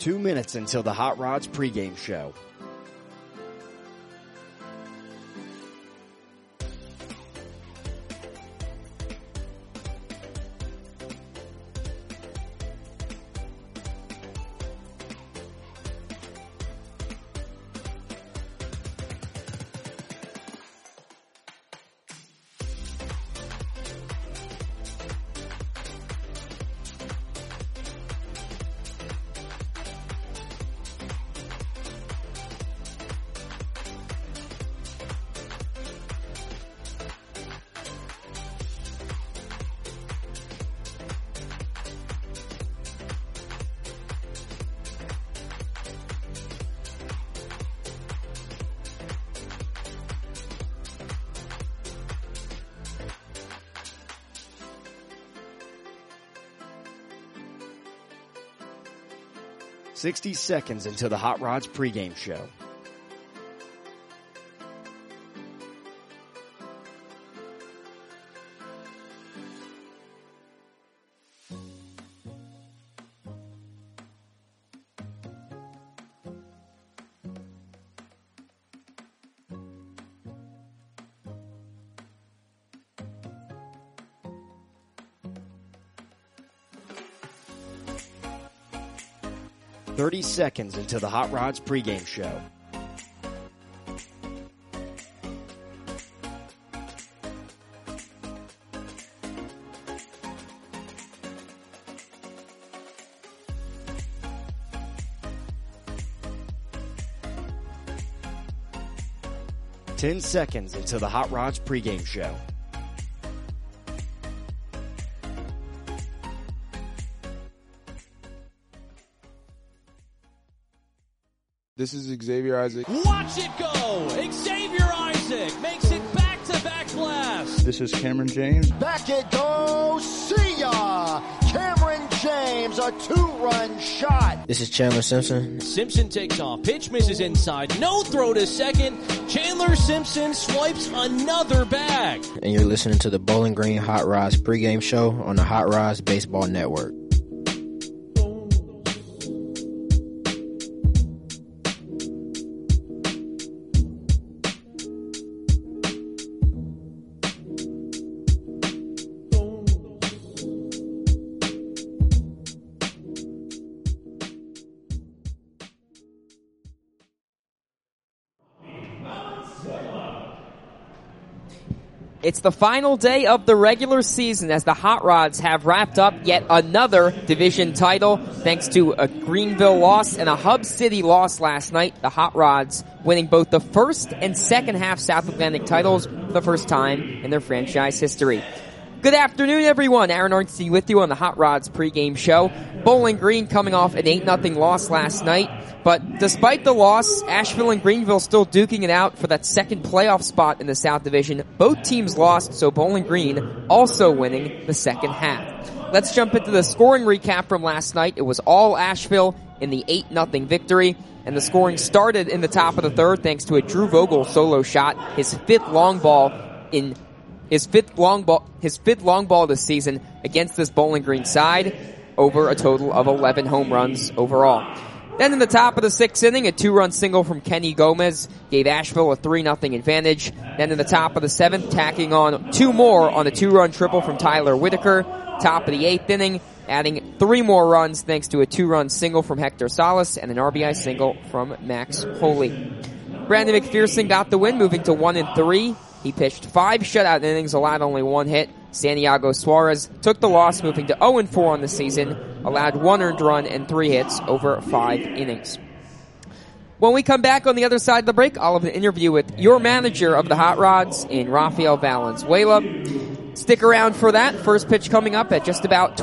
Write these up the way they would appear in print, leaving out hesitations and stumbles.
2 minutes until the Hot Rods pregame show. "60 seconds until the Hot Rods pregame show. "30 seconds until the Hot Rods pregame show. "10 seconds until the Hot Rods pregame show. This is Xavier Isaac. Watch it go! Xavier Isaac makes it back-to-back glass. This is Cameron James. Back it goes. See ya! Cameron James, a 2-run shot. This is Chandler Simpson. Simpson takes off. Pitch misses inside. No throw to second. Chandler Simpson swipes another bag. And you're listening to the Bowling Green Hot Rods pregame show on the Hot Rods Baseball Network. It's the final day of the regular season as the Hot Rods have wrapped up yet another division title. Thanks to a Greenville loss and a Hub City loss last night, the Hot Rods winning both the first and second half South Atlantic titles for the first time in their franchise history. Good afternoon, everyone. Aaron Arnstein with you on the Hot Rods pregame show. Bowling Green coming off an 8-0 loss last night. But despite the loss, Asheville and Greenville still duking it out for that second playoff spot in the South Division. Both teams lost, so Bowling Green also winning the second half. Let's jump into the scoring recap from last night. It was all Asheville in the 8-0 victory. And the scoring started in the top of the third thanks to a Drew Vogel solo shot, his fifth long ball this season against this Bowling Green side, over a total of 11 home runs overall. Then in the top of the sixth inning, a 2-run single from Kenny Gomez gave Asheville a 3-0 advantage. Then in the top of the seventh, tacking on two more on a 2-run triple from Tyler Whitaker. Top of the eighth inning, adding 3 more runs thanks to a 2-run single from Hector Salas and an RBI single from Max Holy. Brandon McPherson got the win, moving to 1-3. He pitched 5 shutout innings, allowed only 1 hit. Santiago Suarez took the loss, moving to 0-4 on the season, allowed 1 earned run and 3 hits over 5 innings. When we come back on the other side of the break, I'll have an interview with your manager of the Hot Rods in Rafael Valenzuela. Stick around for that. First pitch coming up at just about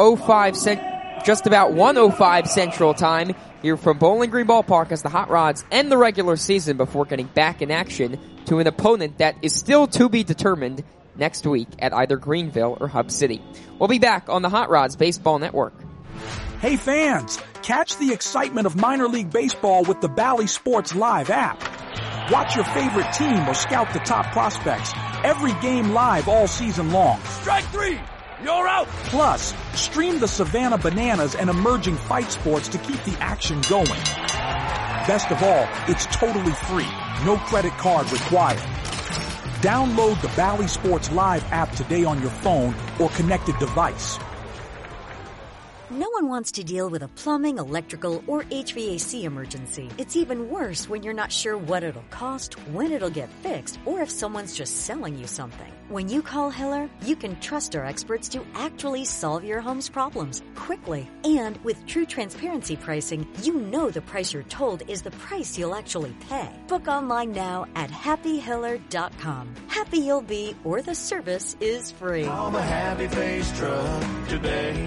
1:05 Central Time here from Bowling Green Ballpark as the Hot Rods end the regular season before getting back in action to an opponent that is still to be determined next week at either Greenville or Hub City. We'll be back on the Hot Rods Baseball Network. Hey fans, catch the excitement of minor league baseball with the Bally Sports Live app. Watch your favorite team or scout the top prospects. Every game live all season long. Strike 3! You're out! Plus, stream the Savannah Bananas and emerging fight sports to keep the action going. Best of all, it's totally free. No credit card required. Download the Bally Sports Live app today on your phone or connected device. No one wants to deal with a plumbing, electrical, or HVAC emergency. It's even worse when you're not sure what it'll cost, when it'll get fixed, or if someone's just selling you something. When you call Hiller, you can trust our experts to actually solve your home's problems quickly. And with true transparency pricing, you know the price you're told is the price you'll actually pay. Book online now at happyhiller.com. Happy you'll be, or the service is free. Call the Happy Face Truck today.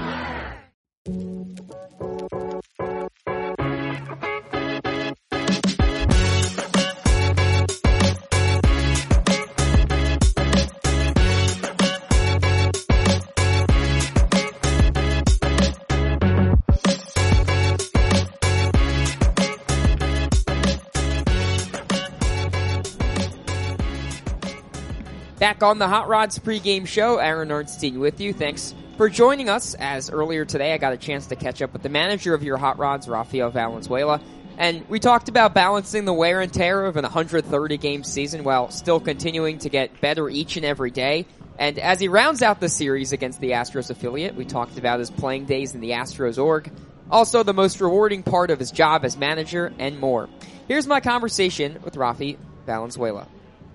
Back on the Hot Rods pregame show, Aaron Ernstine with you. Thanks for joining us, as earlier today I got a chance to catch up with the manager of your Hot Rods, Rafael Valenzuela, and we talked about balancing the wear and tear of an 130-game season while still continuing to get better each and every day. And as he rounds out the series against the Astros affiliate, we talked about his playing days in the Astros org, also the most rewarding part of his job as manager, and more. Here's my conversation with Rafi Valenzuela.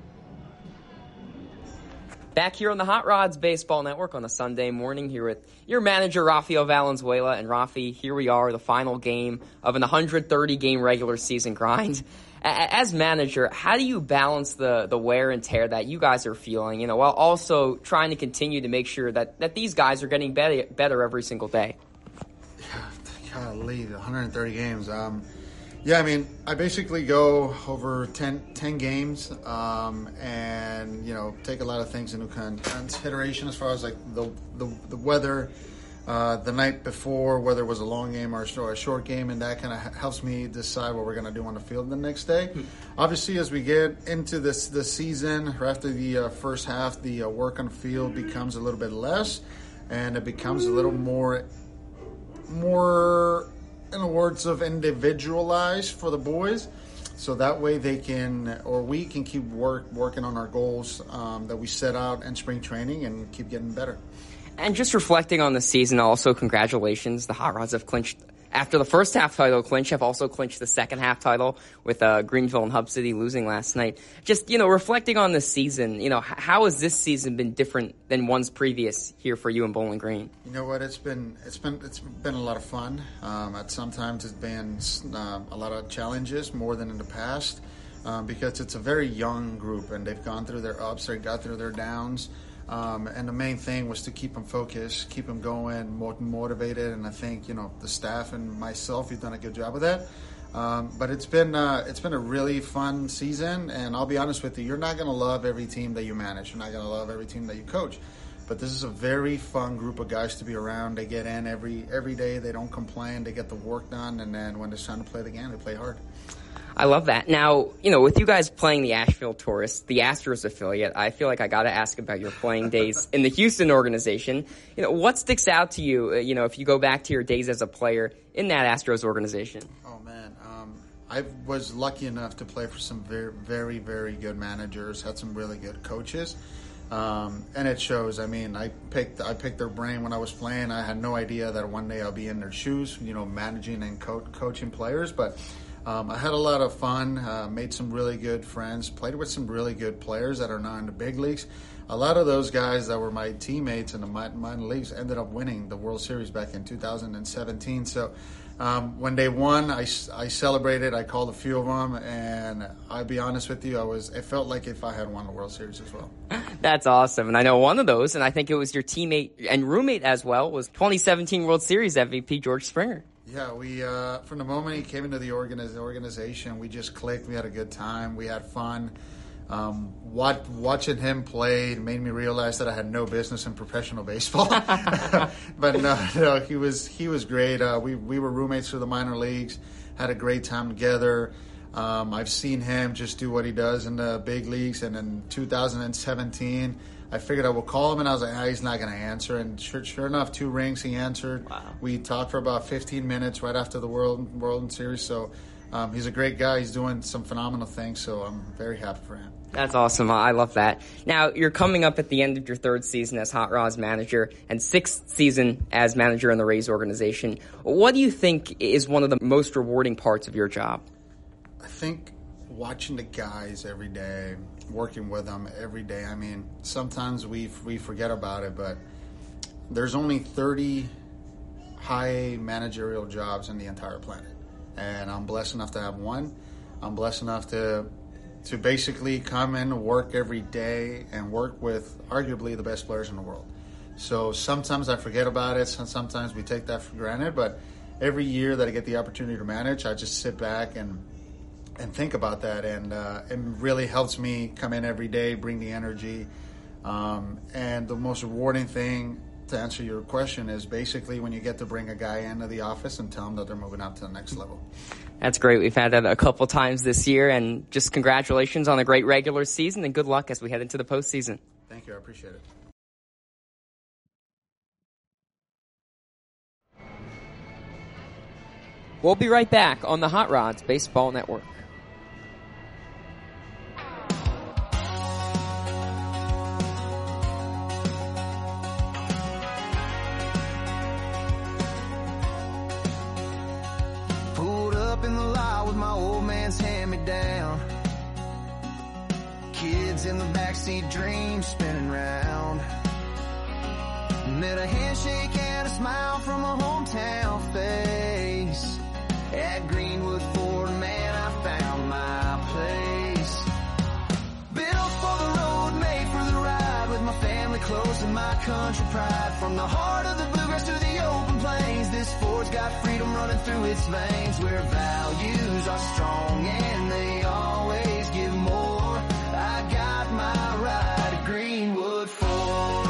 Back here on the Hot Rods Baseball Network on a Sunday morning here with your manager, Rafael Valenzuela. And Rafi, here we are, the final game of an 130-game regular season grind. As manager, how do you balance the wear and tear that you guys are feeling, while also trying to continue to make sure that these guys are getting better every single day? Golly, 130 games. Yeah, I mean, I basically go over 10 games and, take a lot of things into consideration as far as, like, the weather the night before, whether it was a long game or a short game, and that kind of helps me decide what we're going to do on the field the next day. Obviously, as we get into this season, after the first half, the work on the field becomes a little bit less, and it becomes a little more in the words of individualized for the boys, so that way they can, or we can keep working on our goals that we set out in spring training and keep getting better. And just reflecting on the season, also congratulations. The Hot Rods have clinched, after the first half title clinch, have also clinched the second half title with Greenville and Hub City losing last night. Just, reflecting on the season, how has this season been different than one's previous here for you in Bowling Green? You know what? It's been a lot of fun. Sometimes it's been a lot of challenges, more than in the past, because it's a very young group and they've gone through their ups, they got through their downs. And the main thing was to keep them focused, keep them going, motivated, and I think the staff and myself, we've done a good job of that. But it's been a really fun season, and I'll be honest with you, you're not going to love every team that you manage, you're not going to love every team that you coach. But this is a very fun group of guys to be around. They get in every day, they don't complain, they get the work done, and then when it's time to play the game, they play hard. I love that. Now, with you guys playing the Asheville Tourists, the Astros affiliate, I feel like I got to ask about your playing days in the Houston organization. What sticks out to you, if you go back to your days as a player in that Astros organization? Oh, man. I was lucky enough to play for some very, very, very good managers, had some really good coaches. And it shows. I mean, I picked their brain when I was playing. I had no idea that one day I'll be in their shoes, managing and coaching players, but I had a lot of fun, made some really good friends, played with some really good players that are now in the big leagues. A lot of those guys that were my teammates in the minor leagues ended up winning the World Series back in 2017. So when they won, I celebrated. I called a few of them, and I'll be honest with you, it felt like if I had won the World Series as well. That's awesome. And I know one of those, and I think it was your teammate and roommate as well, was 2017 World Series MVP George Springer. Yeah, we from the moment he came into the organization, we just clicked. We had a good time. We had fun. Watching him play made me realize that I had no business in professional baseball. But no, he was great. We were roommates through the minor leagues. Had a great time together. I've seen him just do what he does in the big leagues. And in 2017, I figured I would call him, and I was like, he's not going to answer. And sure enough, 2 rings, he answered. Wow. We talked for about 15 minutes right after the World Series. So he's a great guy. He's doing some phenomenal things, so I'm very happy for him. That's awesome. I love that. Now, you're coming up at the end of your 3rd season as Hot Rods manager and 6th season as manager in the Rays organization. What do you think is one of the most rewarding parts of your job? I think watching the guys every day, working with them every day. I mean, sometimes we forget about it, but there's only 30 high managerial jobs in the entire planet. And I'm blessed enough to have one. I'm blessed enough to basically come in, work every day, and work with arguably the best players in the world. So sometimes I forget about it, sometimes we take that for granted, but every year that I get the opportunity to manage, I just sit back and think about that, and it really helps me come in every day, bring the energy, and the most rewarding thing, to answer your question, is basically when you get to bring a guy into the office and tell them that they're moving up to the next level. That's great. We've had that a couple times this year, and just congratulations on a great regular season, and good luck as we head into the postseason. Thank you. I appreciate it. We'll be right back on the Hot Rods Baseball Network. In the lot with my old man's hand-me-down. Kids in the backseat, dreams spinning round. Met a handshake and a smile from a hometown face. At Greenwood Ford, man, I found my place. Built for the road, made for the ride, with my family close and my country pride. From the heart of the bluegrass to the open plains, this Ford's got freedom running through its veins, where values are strong and they always give more. I got my ride at Greenwood Ford.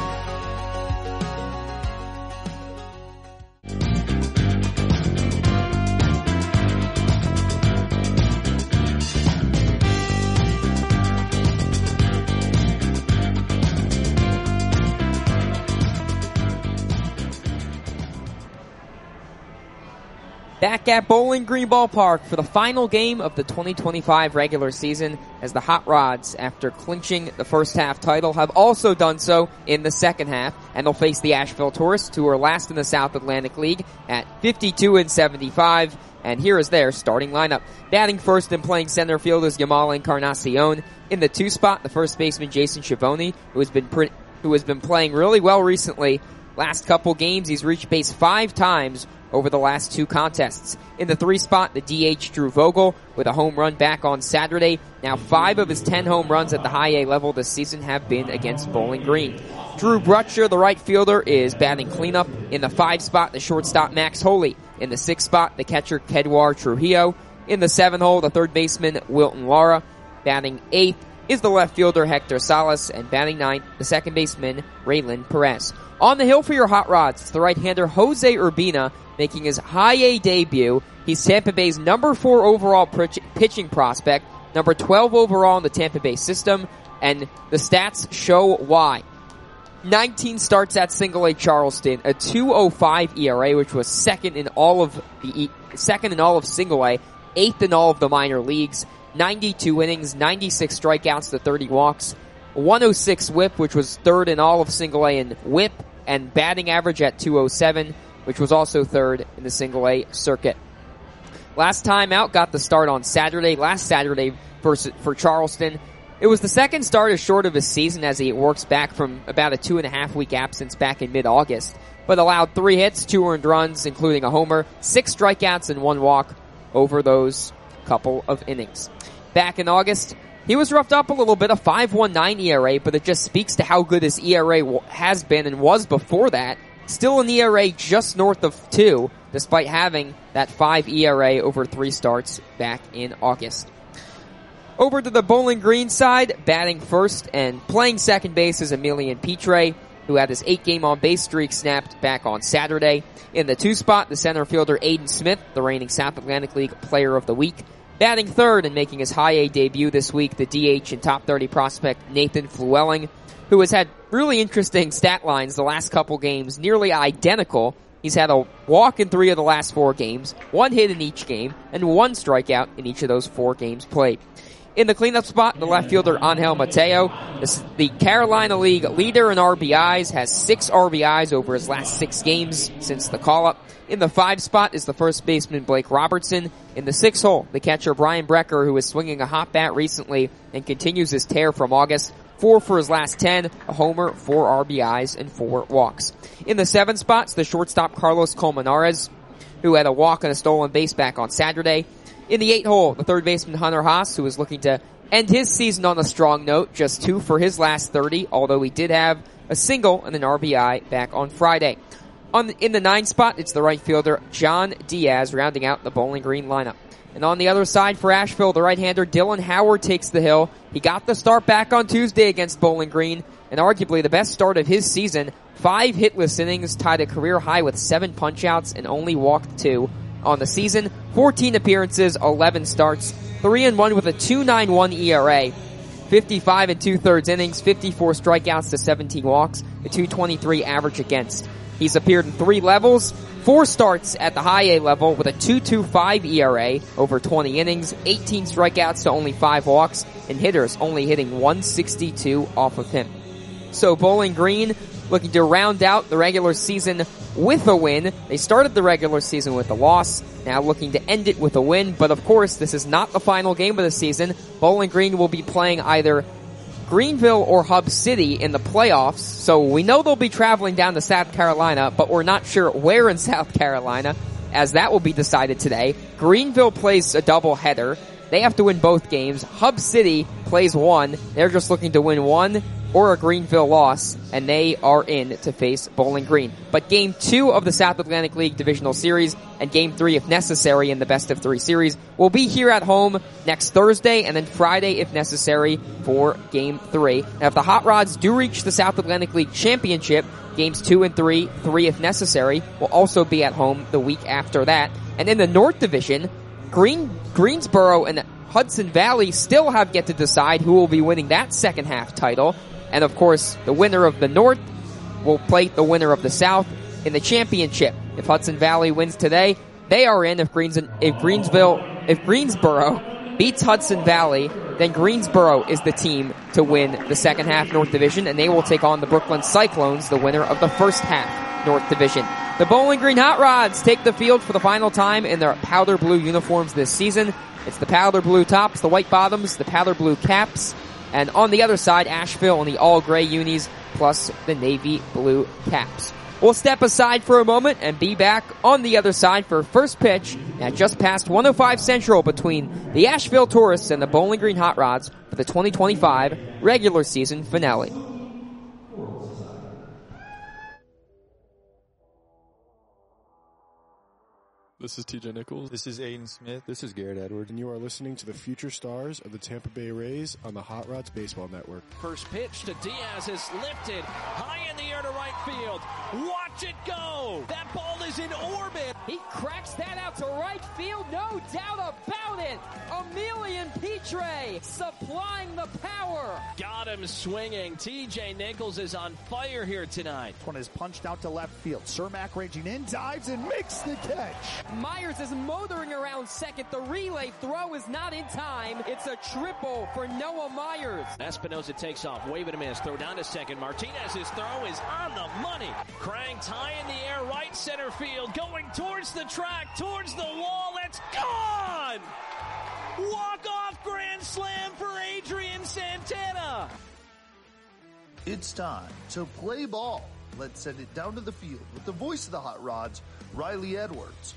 Back at Bowling Green Ballpark for the final game of the 2025 regular season, as the Hot Rods, after clinching the first half title, have also done so in the second half, and they'll face the Asheville Tourists, who are last in the South Atlantic League at 52-75. And here is their starting lineup. Batting first and playing center field is Yamal Encarnacion. In the 2 spot, the first baseman Jason Schiavone, who has been playing really well recently. Last couple games, he's reached base 5 times over the last 2 contests. In the 3 spot, the DH Drew Vogel with a home run back on Saturday. Now 5 of his 10 home runs at the high A level this season have been against Bowling Green. Drew Brutcher, the right fielder, is batting cleanup. In the 5 spot, the shortstop Max Holy. In the 6 spot, the catcher Kedwar Trujillo. In the 7 hole, the third baseman Wilton Lara. Batting 8th is the left fielder Hector Salas, and batting 9th, the second baseman Raylan Perez. On the hill for your Hot Rods, it's the right-hander Jose Urbina making his high A debut. He's Tampa Bay's number 4 overall pitching prospect, number 12 overall in the Tampa Bay system, and the stats show why. 19 starts at Single A Charleston, a 2.05 ERA, which was second in all of Single A, 8th in all of the minor leagues. 92 innings, 96 strikeouts to 30 walks, 106 whip, which was third in all of Single A in whip, and batting average at 207, which was also third in the Single A circuit. Last time out got the start on last Saturday for Charleston. It was the second start as short of his season, as he works back from about a 2.5 week absence back in mid-August, but allowed 3 hits, 2 earned runs, including a homer, 6 strikeouts, and 1 walk over those couple of innings. Back in August, he was roughed up a little bit, a 5.19 ERA, but it just speaks to how good his ERA has been and was before that. Still an ERA just north of 2, despite having that 5 ERA over 3 starts back in August. Over to the Bowling Green side, batting first and playing second base is Emilian Pitre, who had his 8-game on-base streak snapped back on Saturday. In the 2 spot, the center fielder Aiden Smith, the reigning South Atlantic League Player of the Week. Batting third and making his high A debut this week, the DH and top 30 prospect Nathan Flewelling. who has had really interesting stat lines the last couple games, nearly identical. He's had a walk in 3 of the last 4 games, 1 hit in each game, and 1 strikeout in each of those 4 games played. In the cleanup spot, the left fielder Angel Mateo, the Carolina League leader in RBIs, has 6 RBIs over his last 6 games since the call-up. In the 5 spot is the first baseman Blake Robertson. In the 6 hole, the catcher Brian Brecker, who is swinging a hot bat recently and continues his tear from August. 4 for his last 10, a homer, 4 RBIs, and 4 walks. In the 7 spots, the shortstop Carlos Colmenares, who had a walk and a stolen base back on Saturday. In the 8 hole, the third baseman Hunter Haas, who is looking to end his season on a strong note, just 2 for his last 30, although he did have a single and an RBI back on Friday. In the 9 spot, it's the right fielder John Diaz rounding out the Bowling Green lineup. And on the other side for Asheville, the right-hander Dylan Howard takes the hill. He got the start back on Tuesday against Bowling Green, and arguably the best start of his season. 5 hitless innings, tied a career high with 7 punch-outs, and only walked 2 on the season. 14 appearances, 11 starts, 3-1 with a 2.91 ERA. 55 2/3 innings, 54 strikeouts to 17 walks, a 2.23 average against. He's appeared in 3 levels, 4 starts at the high A level with a 2.25 ERA over 20 innings, 18 strikeouts to only 5 walks, and hitters only hitting 162 off of him. So Bowling Green looking to round out the regular season with a win. They started the regular season with a loss, now looking to end it with a win, but of course this is not the final game of the season. Bowling Green will be playing either Greenville or Hub City in the playoffs, so we know they'll be traveling down to South Carolina, but we're not sure where in South Carolina, as that will be decided today. Greenville plays a doubleheader. They have to win both games. Hub City plays 1. They're just looking to win 1 or a Greenville loss, and they are in to face Bowling Green. But Game 2 of the South Atlantic League Divisional Series and Game 3, if necessary, in the Best of 3 series will be here at home next Thursday and then Friday, if necessary, for Game 3. Now, if the Hot Rods do reach the South Atlantic League Championship, Games 2 and 3, if necessary, will also be at home the week after that. And in the North Division, Greensboro and Hudson Valley still have yet to decide who will be winning that second half title. And of course, the winner of the North will play the winner of the South in the championship. If Hudson Valley wins today, they are in. If Greensboro beats Hudson Valley, then Greensboro is the team to win the second half North Division, and they will take on the Brooklyn Cyclones, the winner of the first half North Division. The Bowling Green Hot Rods take the field for the final time in their powder blue uniforms this season. It's the powder blue tops, the white bottoms, the powder blue caps, and on the other side, Asheville in the all-gray unis, plus the navy blue caps. We'll step aside for a moment and be back on the other side for first pitch at just past 105 Central between the Asheville Tourists and the Bowling Green Hot Rods for the 2025 regular season finale. This is TJ Nichols. This is Aiden Smith. This is Garrett Edwards. And you are listening to the future stars of the Tampa Bay Rays on the Hot Rods Baseball Network. First pitch to Diaz is lifted high in the air to right field. Watch it go. That ball is in orbit. He cracks that out to right field. No doubt about it. Emilian Petre supplying the power. Got him swinging. TJ Nichols is on fire here tonight. One is punched out to left field. Cermak raging in, dives and makes the catch. Myers is motoring around second. The relay throw is not in time. It's a triple for Noah Myers. Espinosa takes off. Wave and a miss. Throw down to second. Martinez's throw is on the money. Cranked high in the air, right center field. Going towards the track, towards the wall. It's gone! Walk-off grand slam for Adrian Santana. It's time to play ball. Let's send it down to the field with the voice of the Hot Rods, Riley Edwards.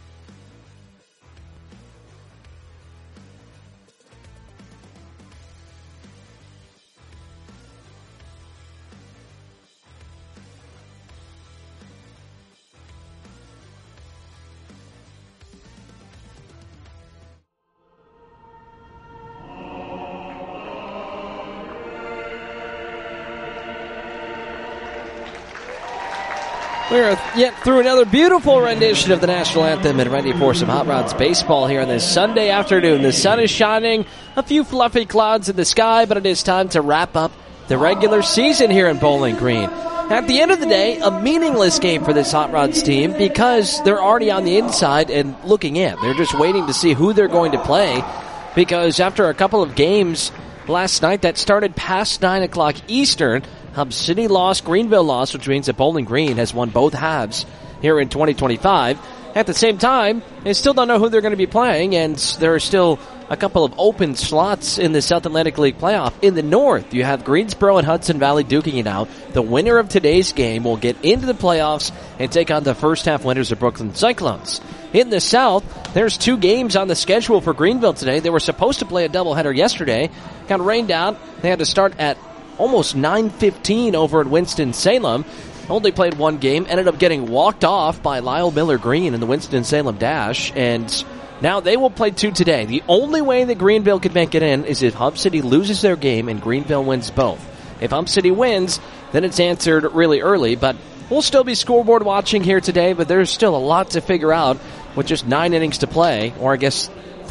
We're yet through another beautiful rendition of the national anthem and ready for some Hot Rods baseball here on this Sunday afternoon. The sun is shining, a few fluffy clouds in the sky, but it is time to wrap up the regular season here in Bowling Green. At the end of the day, a meaningless game for this Hot Rods team because they're already on the inside and looking in. They're just waiting to see who they're going to play because after a couple of games last night that started past 9 o'clock Eastern, Hub City lost, Greenville lost, which means that Bowling Green has won both halves here in 2025. At the same time, they still don't know who they're going to be playing, and there are still a couple of open slots in the South Atlantic League playoff. In the North, you have Greensboro and Hudson Valley duking it out. The winner of today's game will get into the playoffs and take on the first half winners of Brooklyn Cyclones. In the South, there's 2 games on the schedule for Greenville today. They were supposed to play a doubleheader yesterday. Got rained out. They had to start at almost 9:15 over at Winston-Salem. Only played 1 game, ended up getting walked off by Lyle Miller Green in the Winston-Salem Dash, and now they will play 2 today. The only way that Greenville could make it in is if Hub City loses their game and Greenville wins both. If Hub City wins, then it's answered really early, but we'll still be scoreboard watching here today, but there's still a lot to figure out with just 9 innings to play, or I guess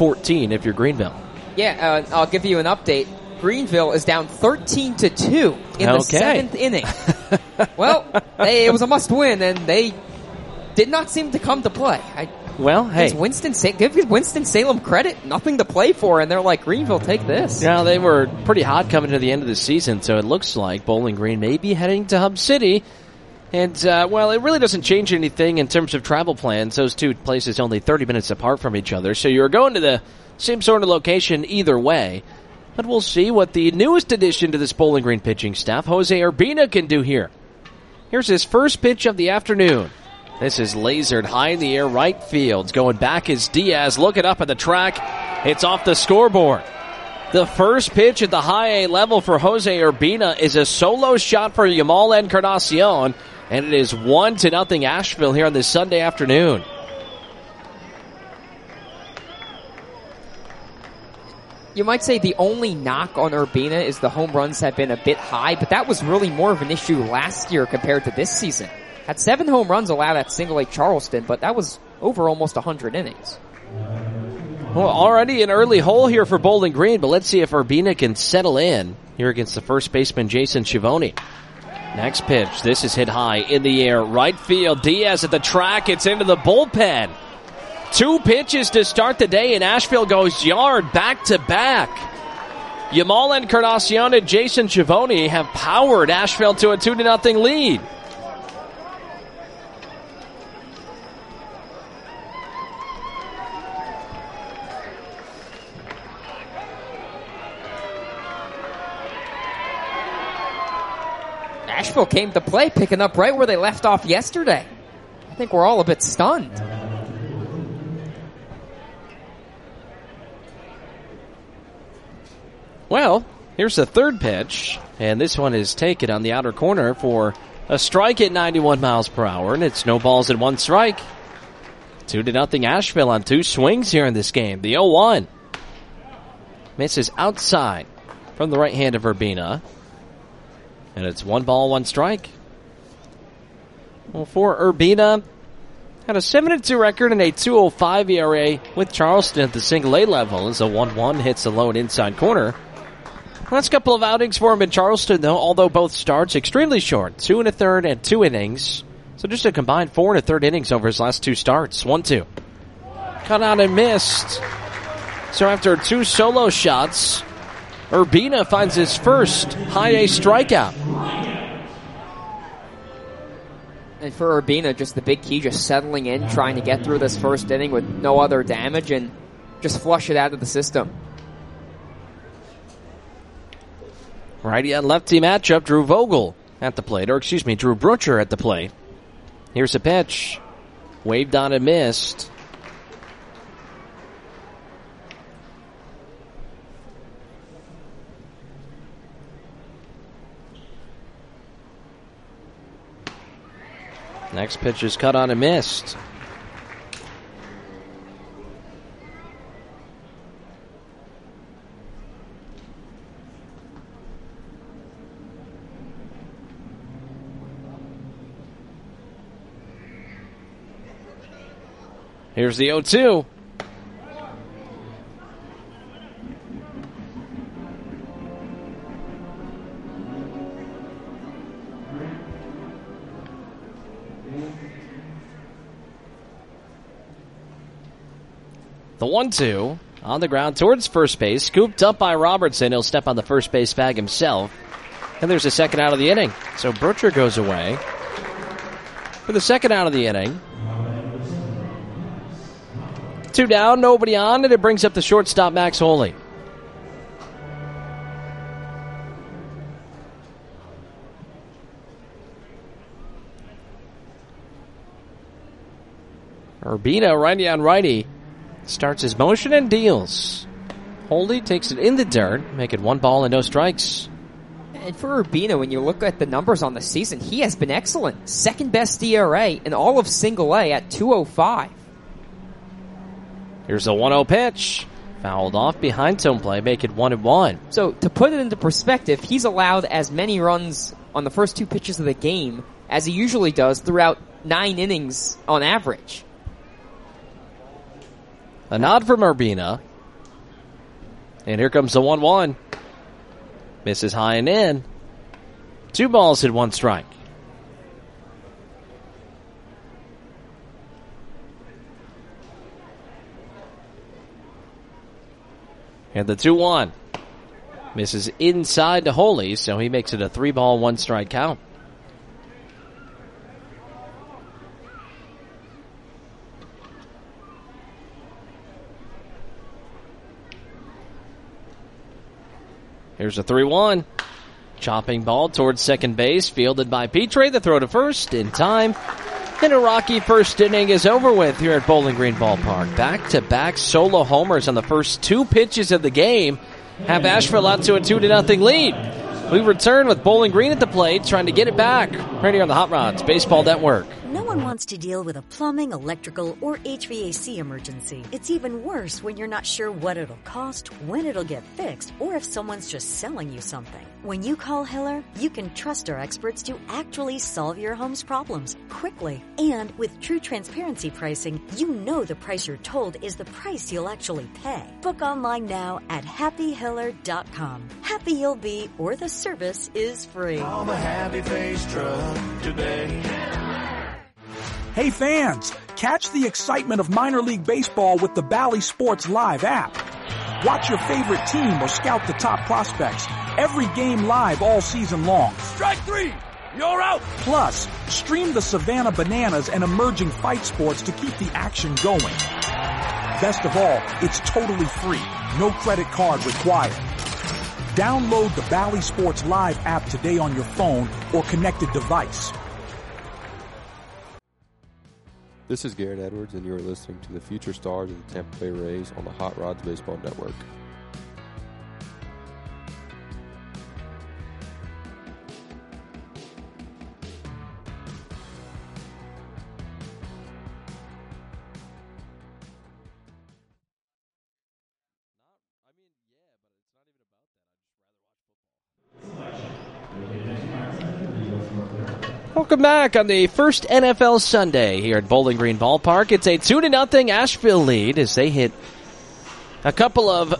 14 if you're Greenville. Yeah, I'll give you an update. Greenville is down 13-2 in the 7th inning. Well, it was a must-win, and they did not seem to come to play. Hey. Give Winston-Salem credit. Nothing to play for, and they're like, Greenville, take this. Yeah, they were pretty hot coming to the end of the season, so it looks like Bowling Green may be heading to Hub City. And, it really doesn't change anything in terms of travel plans. Those 2 places only 30 minutes apart from each other, so you're going to the same sort of location either way. But we'll see what the newest addition to this Bowling Green pitching staff, Jose Urbina, can do here. Here's his first pitch of the afternoon. This is lasered high in the air right field. Going back is Diaz. Looking up at the track. It's off the scoreboard. The first pitch at the high A level for Jose Urbina is a solo shot for Yamal Encarnacion. And it is 1-0 Asheville here on this Sunday afternoon. You might say the only knock on Urbina is the home runs have been a bit high, but that was really more of an issue last year compared to this season. Had 7 home runs allowed at Single A Charleston, but that was over almost 100 innings. Well, already an early hole here for Bowling Green, but let's see if Urbina can settle in here against the first baseman, Jason Schiavone. Next pitch. This is hit high in the air. Right field. Diaz at the track. It's into the bullpen. 2 pitches to start the day, and Asheville goes yard back-to-back. Yamal Encarnacion and Jason Schiavone have powered Asheville to a 2-0 lead. Asheville came to play, picking up right where they left off yesterday. I think we're all a bit stunned. Well, here's the third pitch, and this one is taken on the outer corner for a strike at 91 miles per hour, and it's no balls and 1 strike. 2-0 Asheville on 2 swings here in this game. The 0-1 misses outside from the right hand of Urbina, and it's 1 ball, 1 strike. Well, for Urbina, had a 7-2 record and a 2.05 ERA with Charleston at the Single A level as a 1-1 hits the lone inside corner. Last couple of outings for him in Charleston, though, although both starts extremely short, 2 1/3 and 2 innings. So just a combined 4 1/3 innings over his last 2 starts. 1-2. Cut out and missed. So after 2 solo shots, Urbina finds his first high A strikeout. And for Urbina, just the big key, just settling in, trying to get through this first inning with no other damage and just flush it out of the system. Righty and lefty matchup, Drew Vogel at the plate, Drew Brutcher at the plate. Here's a pitch. Waved on and missed. Next pitch is cut on and missed. Here's the 0-2. The 1-2 on the ground towards first base. Scooped up by Robertson. He'll step on the first base bag himself. And there's a second out of the inning. So Bercher goes away for the second out of the inning. 2 down, nobody on, and it brings up the shortstop, Max Holley. Urbina, righty on righty, starts his motion and deals. Holley takes it in the dirt, make it 1 ball and no strikes. And for Urbina, when you look at the numbers on the season, he has been excellent. Second best ERA in all of single A at 2.05. Here's a 1-0 pitch. Fouled off behind home play, make it 1-1. So to put it into perspective, he's allowed as many runs on the first 2 pitches of the game as he usually does throughout 9 innings on average. A nod from Urbina. And here comes the 1-1. Misses high and in. 2 balls and 1 strike. And the 2-1. Misses inside to Holley, so he makes it a 3 ball, 1 strike count. Here's a 3-1. Chopping ball towards second base, fielded by Petrie. The throw to first in time. And a rocky first inning is over with here at Bowling Green Ballpark. Back-to-back solo homers on the first 2 pitches of the game have Asheville out to a 2-0 lead. We return with Bowling Green at the plate, trying to get it back right here on the Hot Rods Baseball Network. No one wants to deal with a plumbing, electrical, or HVAC emergency. It's even worse when you're not sure what it'll cost, when it'll get fixed, or if someone's just selling you something. When you call Hiller, you can trust our experts to actually solve your home's problems quickly. And with true transparency pricing, you know the price you're told is the price you'll actually pay. Book online now at happyhiller.com. Happy you'll be, or the service is free. Call the Happy Face Truck today. Hey fans, catch the excitement of minor league baseball with the Bally Sports Live app. Watch your favorite team or scout the top prospects. Every game live all season long. Strike 3! You're out! Plus, stream the Savannah Bananas and emerging fight sports to keep the action going. Best of all, it's totally free. No credit card required. Download the Bally Sports Live app today on your phone or connected device. This is Garrett Edwards, and you are listening to the Future Stars of the Tampa Bay Rays on the Hot Rods Baseball Network. Welcome back on the first NFL Sunday here at Bowling Green Ballpark. It's a 2-0 Asheville lead as they hit a couple of,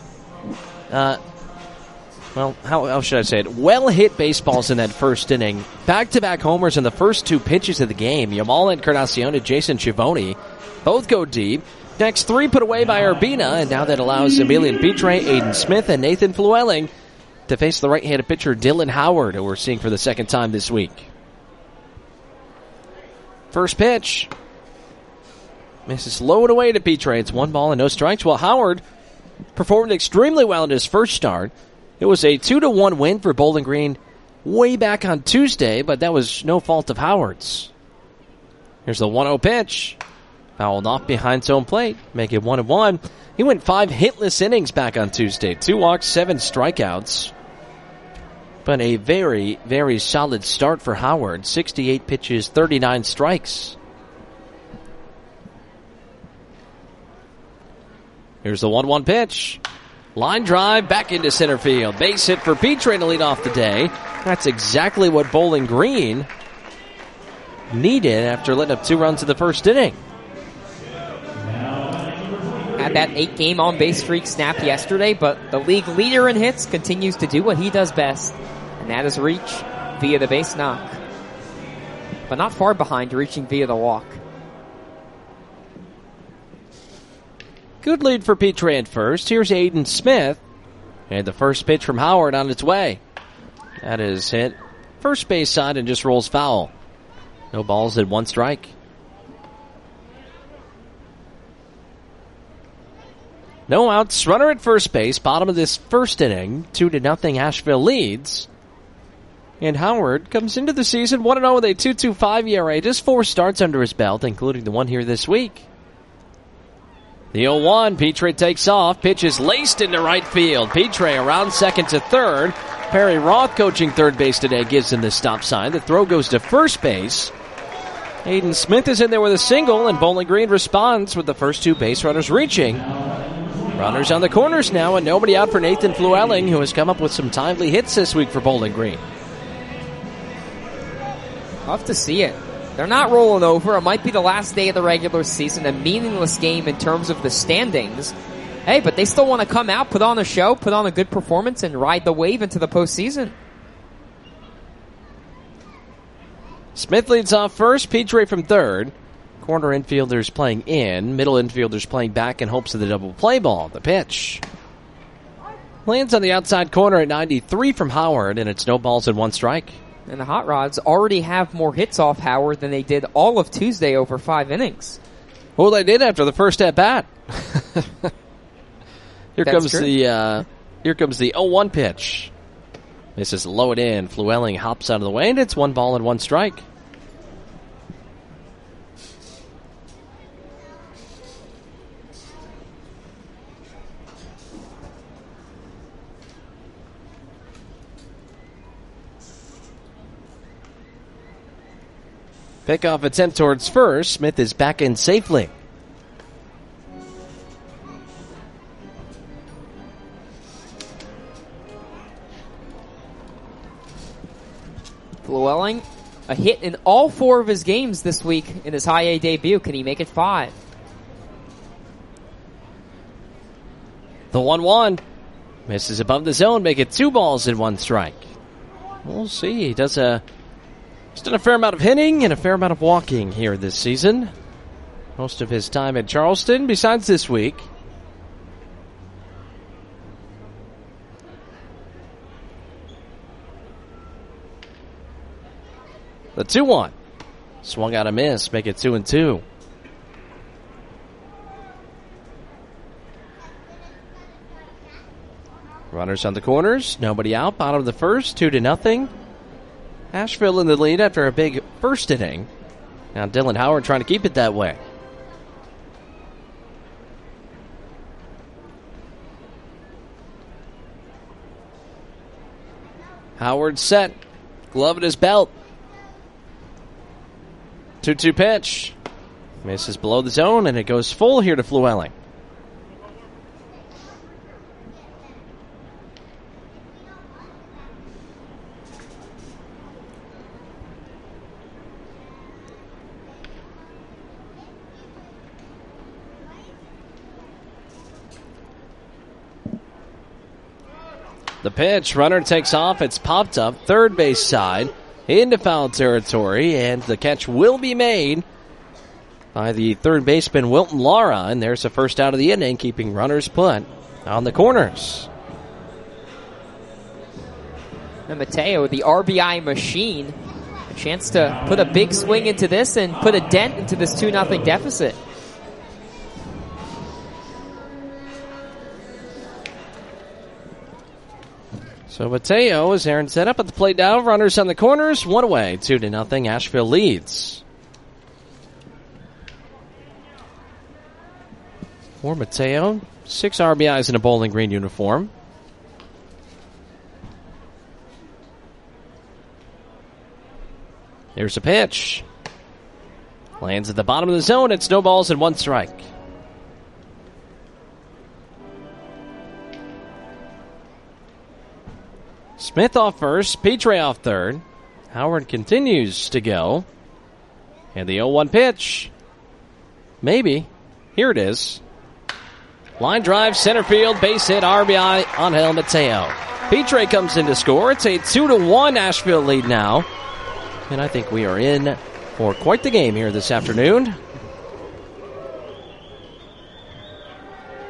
how should I say it? Well-hit baseballs in that first inning. Back-to-back homers in the first 2 pitches of the game. Yamal Encarnacion and Jason Chivoni both go deep. Next 3 put away by Urbina, and now that allows Emilian Petrie, Aiden Smith, and Nathan Fluelling to face the right-handed pitcher Dylan Howard, who we're seeing for the second time this week. First pitch. Misses low and away to Petrie. It's 1 ball and no strikes. While Howard performed extremely well in his first start. It was a 2-1 win for Bowling Green way back on Tuesday, but that was no fault of Howard's. Here's the 1-0 pitch. Fouled off behind home plate. Make it 1-1. He went 5 hitless innings back on Tuesday. 2 walks, 7 strikeouts. But a very, very solid start for Howard. 68 pitches, 39 strikes. Here's the 1-1 pitch. Line drive back into center field. Base hit for Petrie to lead off the day. That's exactly what Bowling Green needed after letting up 2 runs in the first inning. Had that 8-game on-base streak snapped yesterday, but the league leader in hits continues to do what he does best, and that is reach via the base knock. But not far behind, reaching via the walk. Good lead for Petrie at first. Here's Aiden Smith. And the first pitch from Howard on its way. That is hit first base side and just rolls foul. No balls and 1 strike. No outs. Runner at first base. Bottom of this first inning. 2-0 Asheville leads. And Howard comes into the season 1-0 with a 2.25 ERA. Just 4 starts under his belt, including the one here this week. The 0-1, Petrie takes off. Pitch is laced into right field. Petrie around second to third. Perry Roth coaching third base today gives him the stop sign. The throw goes to first base. Aiden Smith is in there with a single, and Bowling Green responds with the first 2 base runners reaching. Runners on the corners now, and nobody out for Nathan Flewelling, who has come up with some timely hits this week for Bowling Green. Love to see it. They're not rolling over. It might be the last day of the regular season, a meaningless game in terms of the standings. Hey, but they still want to come out, put on a show, put on a good performance, and ride the wave into the postseason. Smith leads off first, Petrie from third. Corner infielders playing in, middle infielders playing back in hopes of the double play ball. The pitch lands on the outside corner at 93 from Howard, and it's no balls and 1 strike. And the Hot Rods already have more hits off Howard than they did all of Tuesday over 5 innings. Well, they did after the first at bat. Here comes the 0-1 pitch. This is low it in. Flewelling hops out of the way, and it's 1 ball and 1 strike. Pickoff attempt towards first. Smith is back in safely. Flewelling, a hit in all 4 of his games this week in his high A debut. Can he make it 5? The 1-1 misses above the zone, make it 2 balls and 1 strike. We'll see. He's done a fair amount of hitting and a fair amount of walking here this season. Most of his time at Charleston, besides this week. The 2-1. Swung out a miss, make it 2-2. Runners on the corners, nobody out. Bottom of the first, 2-0. Asheville in the lead after a big first inning. Now Dylan Howard trying to keep it that way. Howard set. Glove at his belt. 2-2 pitch. Misses below the zone, and it goes full here to Flewelling. The pitch, runner takes off, it's popped up, third base side, into foul territory, and the catch will be made by the third baseman Wilton Lara, and there's the first out of the inning, keeping runners put on the corners. And Mateo, the RBI machine, a chance to put a big swing into this and put a dent into this 2-0 deficit. So Mateo is there and set up at the plate now. Runners on the corners, 1 away, 2-0. Asheville leads. For Mateo, 6 RBIs in a Bowling Green uniform. There's a pitch. Lands at the bottom of the zone. It's no balls and 1 strike. Smith off first, Petrie off third. Howard continues to go. And the 0-1 pitch. Maybe. Here it is. Line drive, center field, base hit, RBI, Angel Mateo. Petrie comes in to score. It's a 2-1 Asheville lead now. And I think we are in for quite the game here this afternoon.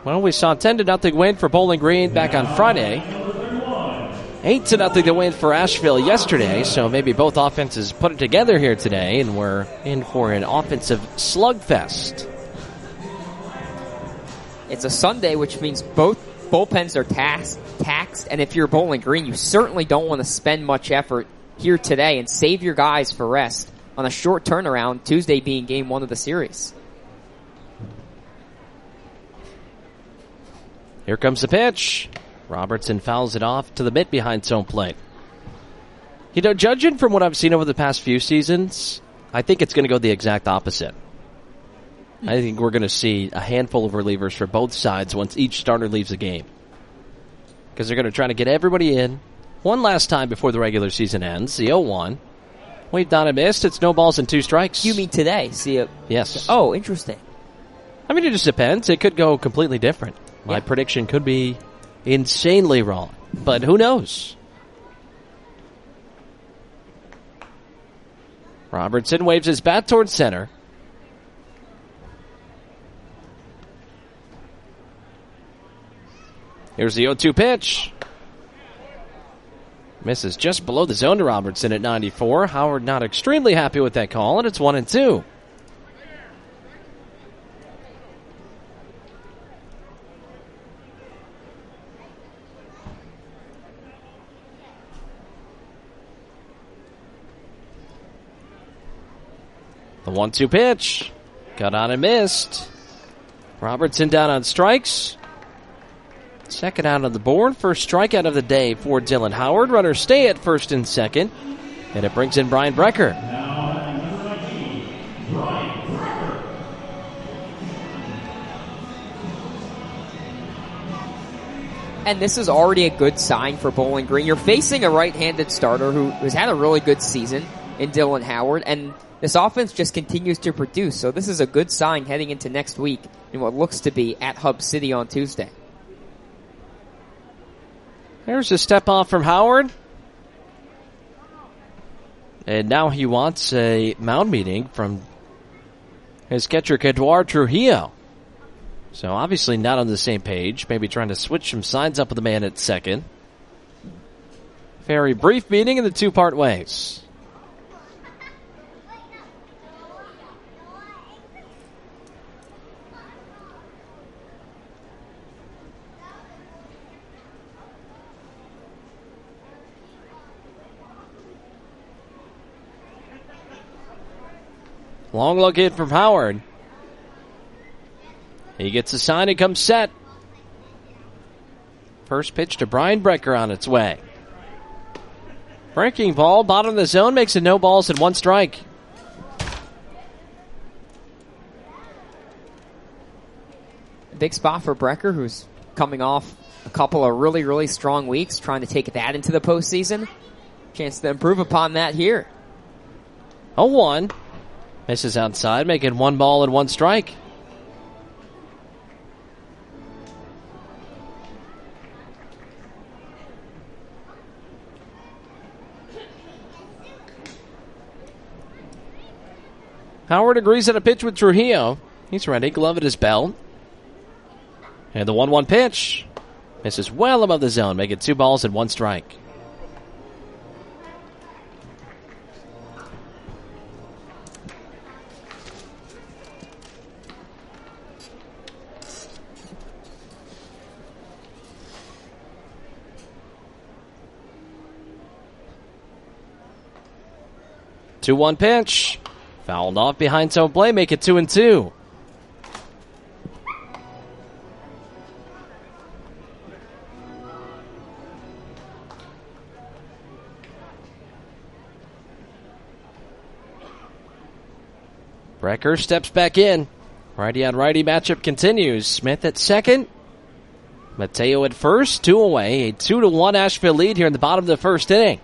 Well, we saw 10-0 win for Bowling Green back on Friday. 8-0 the win for Asheville yesterday, so maybe both offenses put it together here today, and we're in for an offensive slugfest. It's a Sunday, which means both bullpens are taxed, and if you're Bowling Green, you certainly don't want to spend much effort here today and save your guys for rest on a short turnaround, Tuesday being game 1 of the series. Here comes the pitch. Robertson fouls it off to the mitt behind home plate. You know, judging from what I've seen over the past few seasons, I think it's going to go the exact opposite. I think we're going to see a handful of relievers for both sides once each starter leaves the game. Because they're going to try to get everybody in one last time before the regular season ends. The 0-1. We've done and missed. It's no balls and 2 strikes. You mean today? See it? Yes. Oh, interesting. I mean, it just depends. It could go completely different. My prediction could be insanely wrong, but who knows? Robertson waves his bat towards center. Here's the 0-2 pitch. Misses just below the zone to Robertson at 94. Howard not extremely happy with that call, and it's 1-2. The 1-2 pitch. Got on and missed. Robertson down on strikes. Second out on the board. First strikeout of the day for Dylan Howard. Runners stay at first and second. And it brings in Brian Brecker. And this is already a good sign for Bowling Green. You're facing a right-handed starter who's had a really good season in Dylan Howard, and this offense just continues to produce. So this is a good sign heading into next week in what looks to be at Hub City on Tuesday. There's a step off from Howard. And now he wants a mound meeting from his catcher, Eduardo Trujillo. So obviously not on the same page. Maybe trying to switch some signs up with the man at second. Very brief meeting in the 2-part ways. Long look in from Howard. He gets a sign and comes set. First pitch to Brian Brecker on its way. Breaking ball, bottom of the zone, makes it no balls and 1 strike. A big spot for Brecker, who's coming off a couple of really, really strong weeks, trying to take that into the postseason. Chance to improve upon that here. 0-1. Misses outside, making 1 ball and 1 strike. Howard agrees on a pitch with Trujillo. He's ready, glove at his belt. And the 1-1 pitch. Misses well above the zone, making 2 balls and 1 strike. Two-one pitch. Fouled off behind home plate, make it 2-2. Brecker steps back in. Righty on righty matchup continues. Smith at second. Mateo at first. 2 away. A 2-1 Asheville lead here in the bottom of the first inning.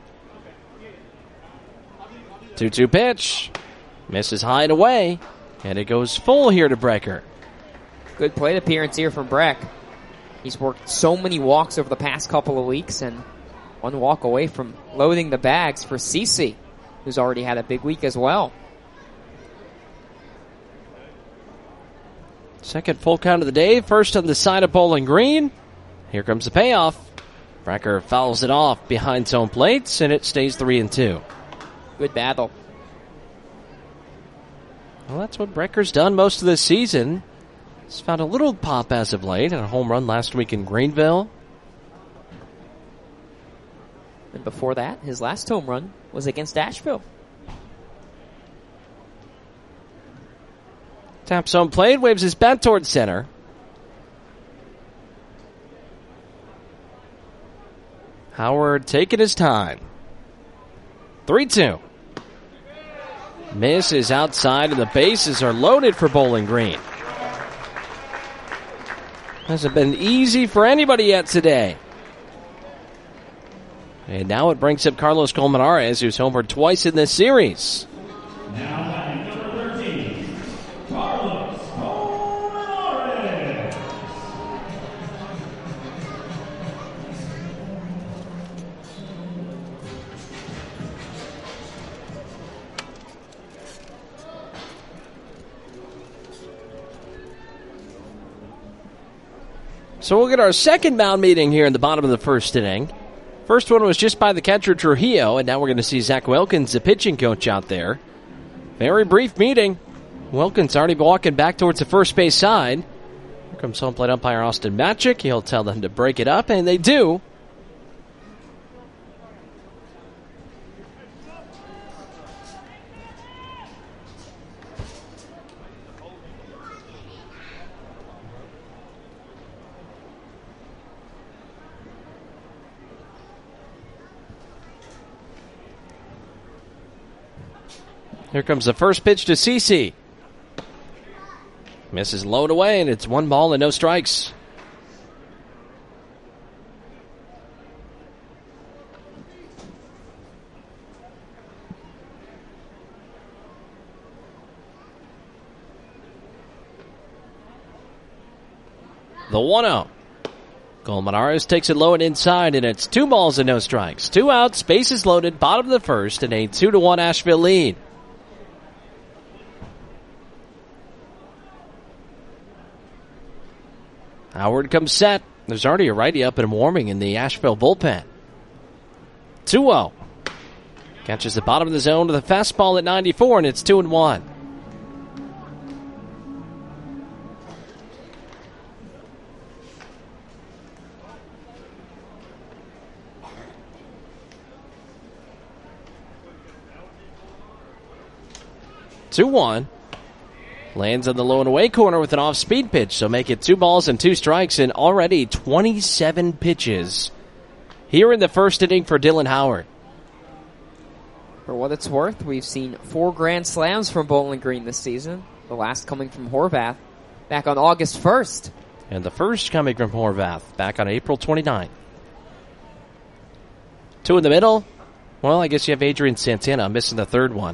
2-2 pitch. Misses high and away. And it goes full here to Brecker. Good plate appearance here from Breck. He's worked so many walks over the past couple of weeks, and 1 walk away from loading the bags for Cece, who's already had a big week as well. Second full count of the day. First on the side of Bowling Green. Here comes the payoff. Brecker fouls it off behind his own plates, and it stays 3-2. Good battle. Well, that's what Brecker's done most of this season. He's found a little pop as of late, and a home run last week in Greenville. And before that, his last home run was against Asheville. Taps home plate, waves his bat towards center. Howard taking his time. 3-2. Miss is outside, and the bases are loaded for Bowling Green. Hasn't been easy for anybody yet today. And now it brings up Carlos Colmenares, who's homered twice in this series. Now batting number 13, Carlos Colmenares. So we'll get our second mound meeting here in the bottom of the first inning. First one was just by the catcher Trujillo, and now we're going to see Zach Wilkins, the pitching coach, out there. Very brief meeting. Wilkins already walking back towards the first base side. Here comes home plate umpire Austin Matchik. He'll tell them to break it up, and they do. Here comes the first pitch to CeCe. Misses low away, and it's 1 ball and no strikes. The 1-0. Colmenares takes it low and inside, and it's 2 balls and no strikes. 2 outs, bases loaded, bottom of the first, and a 2-1 Asheville lead. Howard comes set. There's already a righty up and warming in the Asheville bullpen. 2-0. Catches the bottom of the zone to the fastball at 94, and it's 2-1. Lands on the low and away corner with an off-speed pitch, so make it 2 balls and 2 strikes in already 27 pitches here in the first inning for Dylan Howard. For what it's worth, we've seen 4 grand slams from Bowling Green this season, the last coming from Horvath back on August 1st. And the first coming from Horvath back on April 29th. 2 in the middle. Well, I guess you have Adrian Santana missing the third one.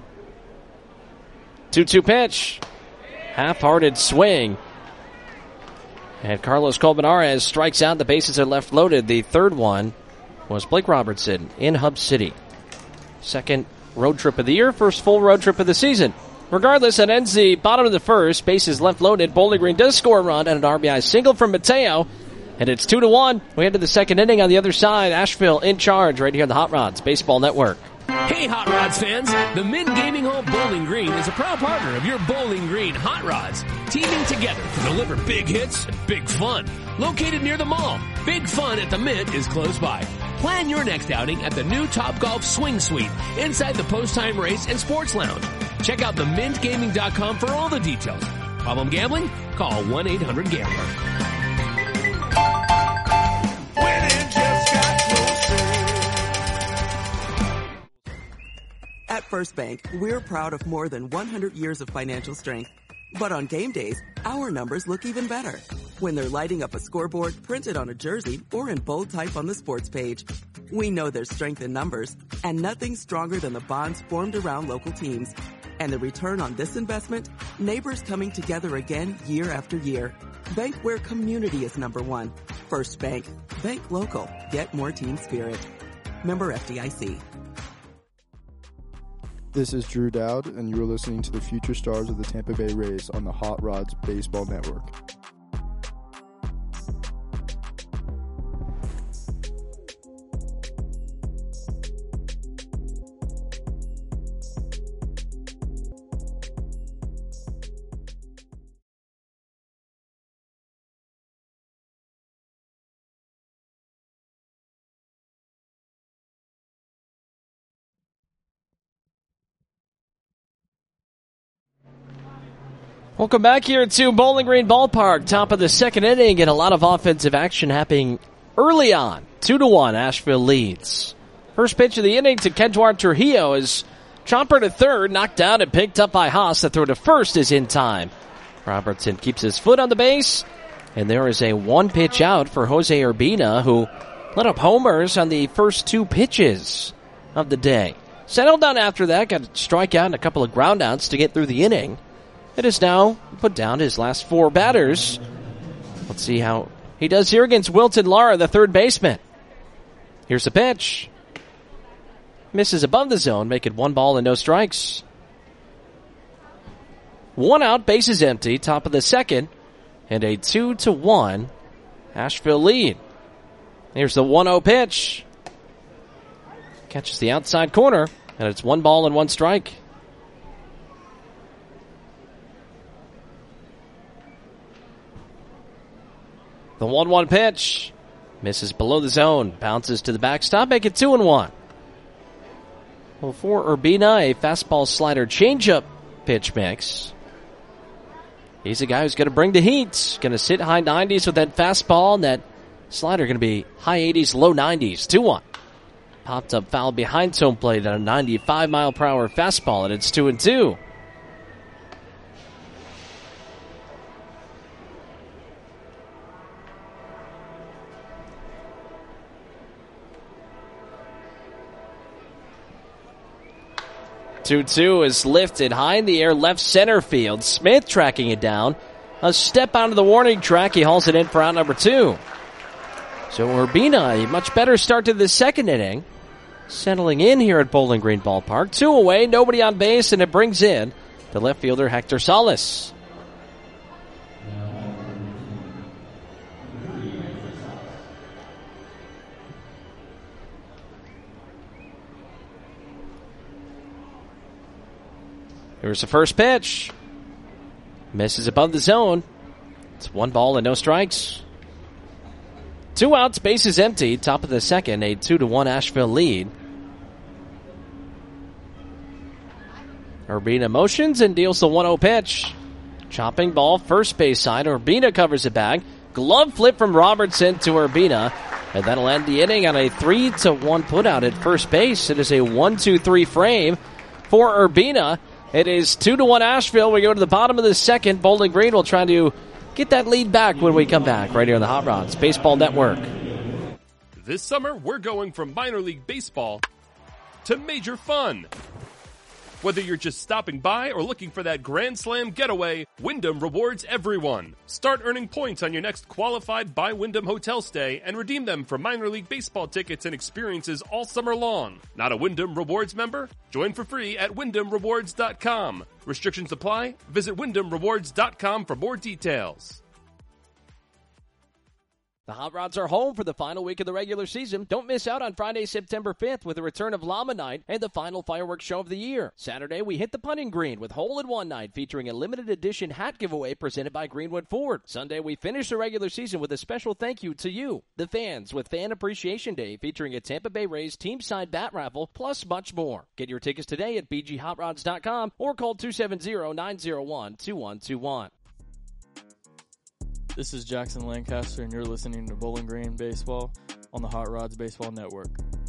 2-2 pitch. Half-hearted swing. And Carlos Colmenares strikes out. The bases are left loaded. The third one was Blake Robertson in Hub City. Second road trip of the year. First full road trip of the season. Regardless, it ends the bottom of the first. Bases left loaded. Bowling Green does score a run and an RBI single from Mateo. And it's 2-1. We head to the second inning on the other side. Asheville in charge right here on the Hot Rods Baseball Network. Hey, Hot Rods fans! The Mint Gaming Home Bowling Green is a proud partner of your Bowling Green Hot Rods, teaming together to deliver big hits and big fun. Located near the mall, Big Fun at the Mint is close by. Plan your next outing at the new Topgolf Swing Suite inside the Post-Time Race and Sports Lounge. Check out themintgaming.com for all the details. Problem gambling? Call 1-800-GAMBLER. At First Bank, we're proud of more than 100 years of financial strength. But on game days, our numbers look even better when they're lighting up a scoreboard printed on a jersey or in bold type on the sports page. We know there's strength in numbers, and nothing's stronger than the bonds formed around local teams. And the return on this investment? Neighbors coming together again year after year. Bank where community is number one. First Bank. Bank local. Get more team spirit. Member FDIC. This is Drew Dowd, and you are listening to the Future Stars of the Tampa Bay Rays on the Hot Rods Baseball Network. Welcome back here to Bowling Green Ballpark. Top of the second inning and a lot of offensive action happening early on. 2-1, Asheville leads. First pitch of the inning to Kedward Trujillo is chopper to third, knocked down and picked up by Haas. The throw to first is in time. Robertson keeps his foot on the base, and there is a one pitch out for Jose Urbina, who let up homers on the first two pitches of the day. Settled down after that, got a strikeout and a couple of groundouts to get through the inning. It has now put down his last four batters. Let's see how he does here against Wilton Lara, the third baseman. Here's the pitch. Misses above the zone, make it 1 ball and no strikes. One out, bases empty, top of the second, and a 2-1 Asheville lead. Here's the 1-0 pitch. Catches the outside corner, and it's 1 ball and 1 strike. The 1-1 pitch. Misses below the zone. Bounces to the backstop. Make it 2-1. Well, for Urbina, a fastball slider changeup pitch mix. He's a guy who's going to bring the heat. Going to sit high 90s with that fastball. And that slider going to be high 80s, low 90s. 2-1. Popped up foul behind home plate on a 95-mile-per-hour fastball. And it's 2-2. Two is lifted high in the air, left center field. Smith tracking it down. A step onto the warning track. He hauls it in for out number 2. So Urbina, a much better start to the second inning. Settling in here at Bowling Green Ballpark. 2 away, nobody on base, and it brings in the left fielder Hector Salas. Here's the first pitch. Misses above the zone. It's 1 ball and no strikes. 2 outs, bases empty. Top of the second, a 2-1 Asheville lead. Urbina motions and deals the 1-0 pitch. Chopping ball, first base side. Urbina covers it back. Glove flip from Robertson to Urbina. And that'll end the inning on a 3-1 putout at first base. It is a 1-2-3 frame for Urbina. It is 2-1 Asheville. We go to the bottom of the second. Bowling Green will try to get that lead back when we come back right here on the Hot Rods Baseball Network. This summer, we're going from minor league baseball to major fun. Whether you're just stopping by or looking for that Grand Slam getaway, Wyndham rewards everyone. Start earning points on your next qualified by Wyndham hotel stay and redeem them for minor league baseball tickets and experiences all summer long. Not a Wyndham Rewards member? Join for free at WyndhamRewards.com. Restrictions apply. Visit WyndhamRewards.com for more details. The Hot Rods are home for the final week of the regular season. Don't miss out on Friday, September 5th with the return of Llama Night and the final fireworks show of the year. Saturday, we hit the putting green with Hole-in-One Night featuring a limited edition hat giveaway presented by Greenwood Ford. Sunday, we finish the regular season with a special thank you to you, the fans, with Fan Appreciation Day featuring a Tampa Bay Rays team-side bat raffle, plus much more. Get your tickets today at bghotrods.com or call 270-901-2121. This is Jackson Lancaster, and you're listening to Bowling Green Baseball on the Hot Rods Baseball Network.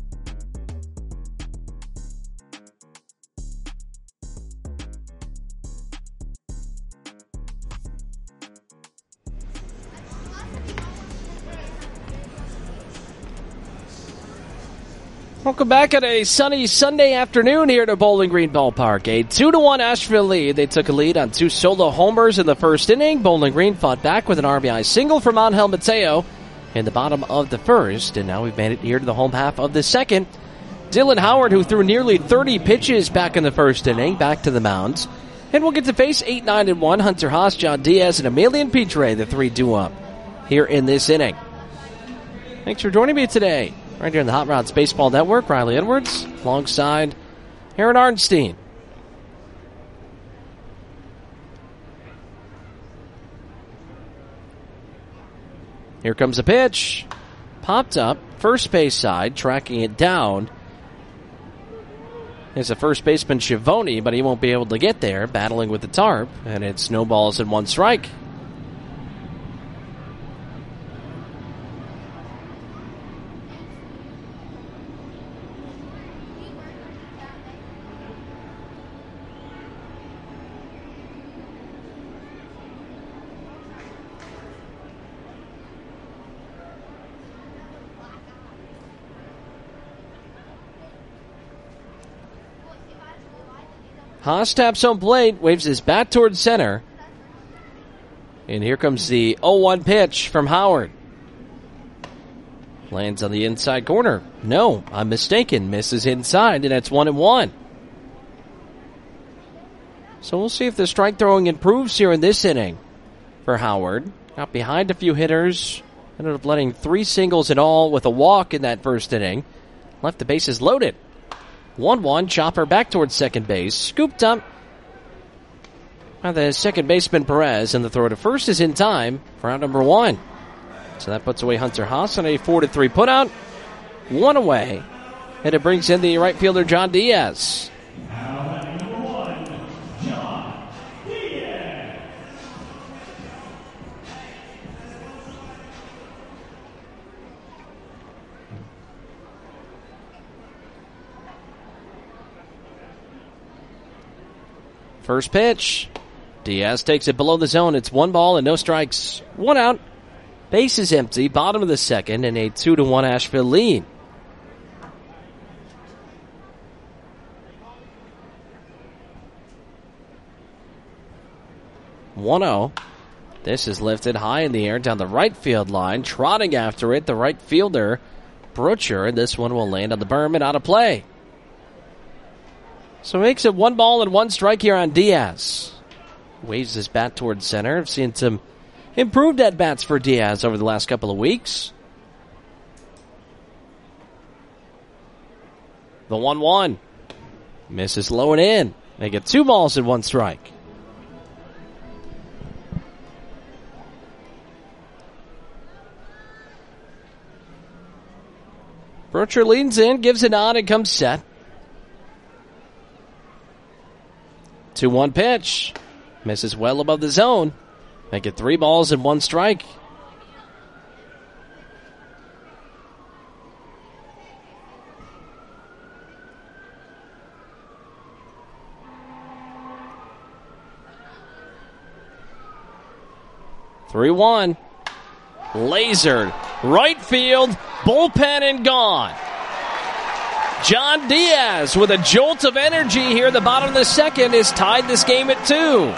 Welcome back on a sunny Sunday afternoon here at Bowling Green Ballpark. A 2-1 Asheville lead. They took a lead on 2 solo homers in the first inning. Bowling Green fought back with an RBI single from Angel Mateo in the bottom of the first. And now we've made it here to the home half of the second. Dylan Howard, who threw nearly 30 pitches back in the first inning, back to the mound. And we'll get to face 8-9-1 Hunter Haas, John Diaz, and Emilian Pitre, the 3-2 up here in this inning. Thanks for joining me today, right here on the Hot Rods Baseball Network. Riley Edwards, alongside Aaron Arnstein. Here comes a pitch. Popped up, first base side, tracking it down. There's a first baseman, Schiavone, but he won't be able to get there, battling with the tarp, and it's no balls and 1 strike. Haas taps home plate, waves his bat towards center. And here comes the 0-1 pitch from Howard. Lands on the inside corner. No, I'm mistaken. Misses inside, and it's 1-1. So we'll see if the strike throwing improves here in this inning for Howard. Got behind a few hitters. Ended up letting 3 singles in all with a walk in that first inning. Left the bases loaded. 1-1, chopper back towards second base. Scooped up by the second baseman Perez, and the throw to first is in time for out number 1. So that puts away Hunter Haas on a 4-3 putout. 1 away, and it brings in the right fielder John Diaz. First pitch. Diaz takes it below the zone. It's 1 ball and no strikes. 1 out. Base is empty. Bottom of the second and a 2-1 Asheville lead. (1-0). This is lifted high in the air down the right field line. Trotting after it, the right fielder, Brocher. This one will land on the berm and out of play. So makes it 1 ball and 1 strike here on Diaz. Waves his bat towards center. I've seen some improved at-bats for Diaz over the last couple of weeks. The 1-1. Misses low and in. They get 2 balls and 1 strike. Brocher leans in, gives a nod, and comes set. 2-1 pitch. Misses well above the zone. Make it 3 balls and 1 strike. (3-1). Lasered. Right field. Bullpen and gone. John Diaz, with a jolt of energy here at the bottom of the second, has tied this game at 2.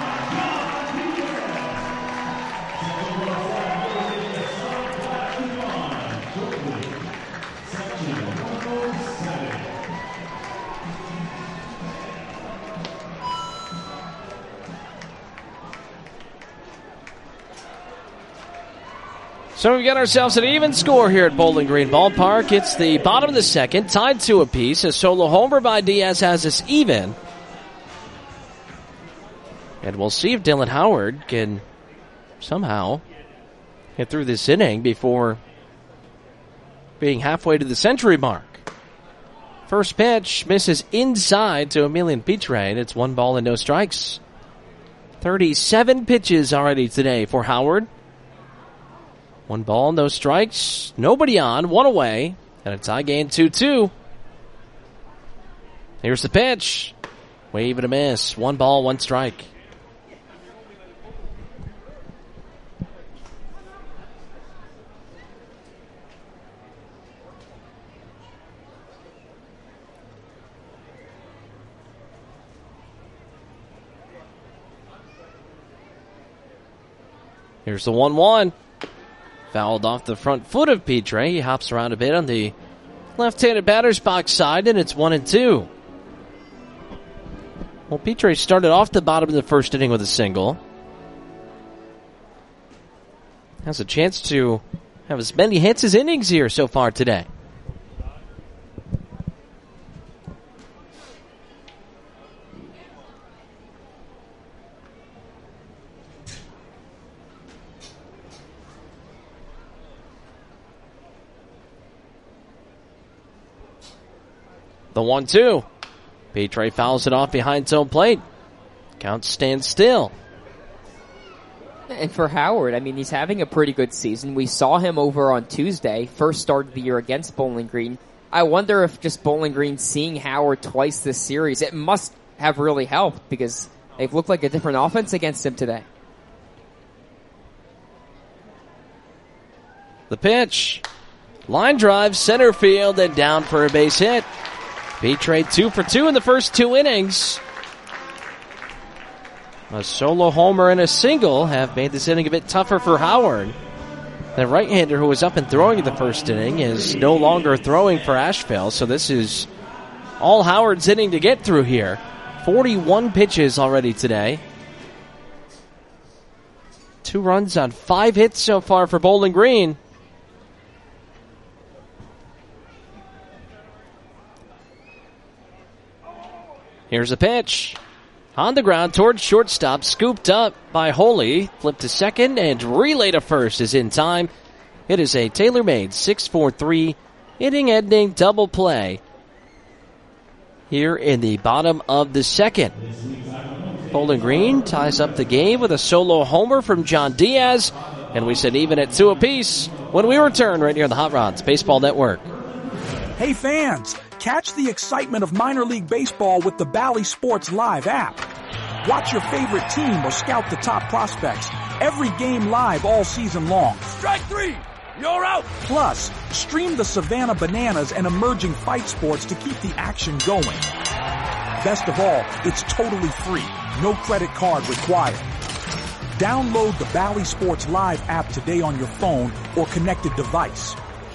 So we've got ourselves an even score here at Bowling Green Ballpark. It's the bottom of the second, tied 2 apiece. A solo homer by Diaz has us even. And we'll see if Dylan Howard can somehow get through this inning before being halfway to the century mark. First pitch misses inside to Emilian Pitre, and it's 1 ball and no strikes. 37 pitches already today for Howard. 1 ball, no strikes, nobody on, 1 away, and a tie game 2-2. Here's the pitch. Wave and a miss. 1 ball, 1 strike. Here's the 1-1. Fouled off the front foot of Pitre. He hops around a bit on the Left-handed batter's box side, and it's 1-2. Well, Petrie started off the bottom of the first inning with a single. Has a chance to have as many hits as innings here so far today. The 1-2. Petrie fouls it off behind his own plate. Count stands still. And for Howard, I mean, he's having a pretty good season. We saw him over on Tuesday, first start of the year against Bowling Green. I wonder if just Bowling Green seeing Howard twice this series, it must have really helped because they've looked like a different offense against him today. The pitch. Line drive, center field, and down for a base hit. Petrie 2 for 2 in the first 2 innings. A solo homer and a single have made this inning a bit tougher for Howard. The right-hander who was up and throwing in the first inning is no longer throwing for Asheville, so this is all Howard's inning to get through here. 41 pitches already today. 2 runs on 5 hits so far for Bowling Green. Here's a pitch. On the ground towards shortstop, scooped up by Holy. Flipped to second and relay to first is in time. It is a tailor-made 6-4-3 inning-ending double play here in the bottom of the second. Bowling Green ties up the game with a solo homer from John Diaz. And we sit even at 2 apiece when we return right here on the Hot Rods Baseball Network. Hey fans, catch the excitement of minor league baseball with the Bally Sports Live app. Watch your favorite team or scout the top prospects. Every game live all season long. Strike 3! You're out! Plus, stream the Savannah Bananas and emerging fight sports to keep the action going. Best of all, it's totally free. No credit card required. Download the Bally Sports Live app today on your phone or connected device.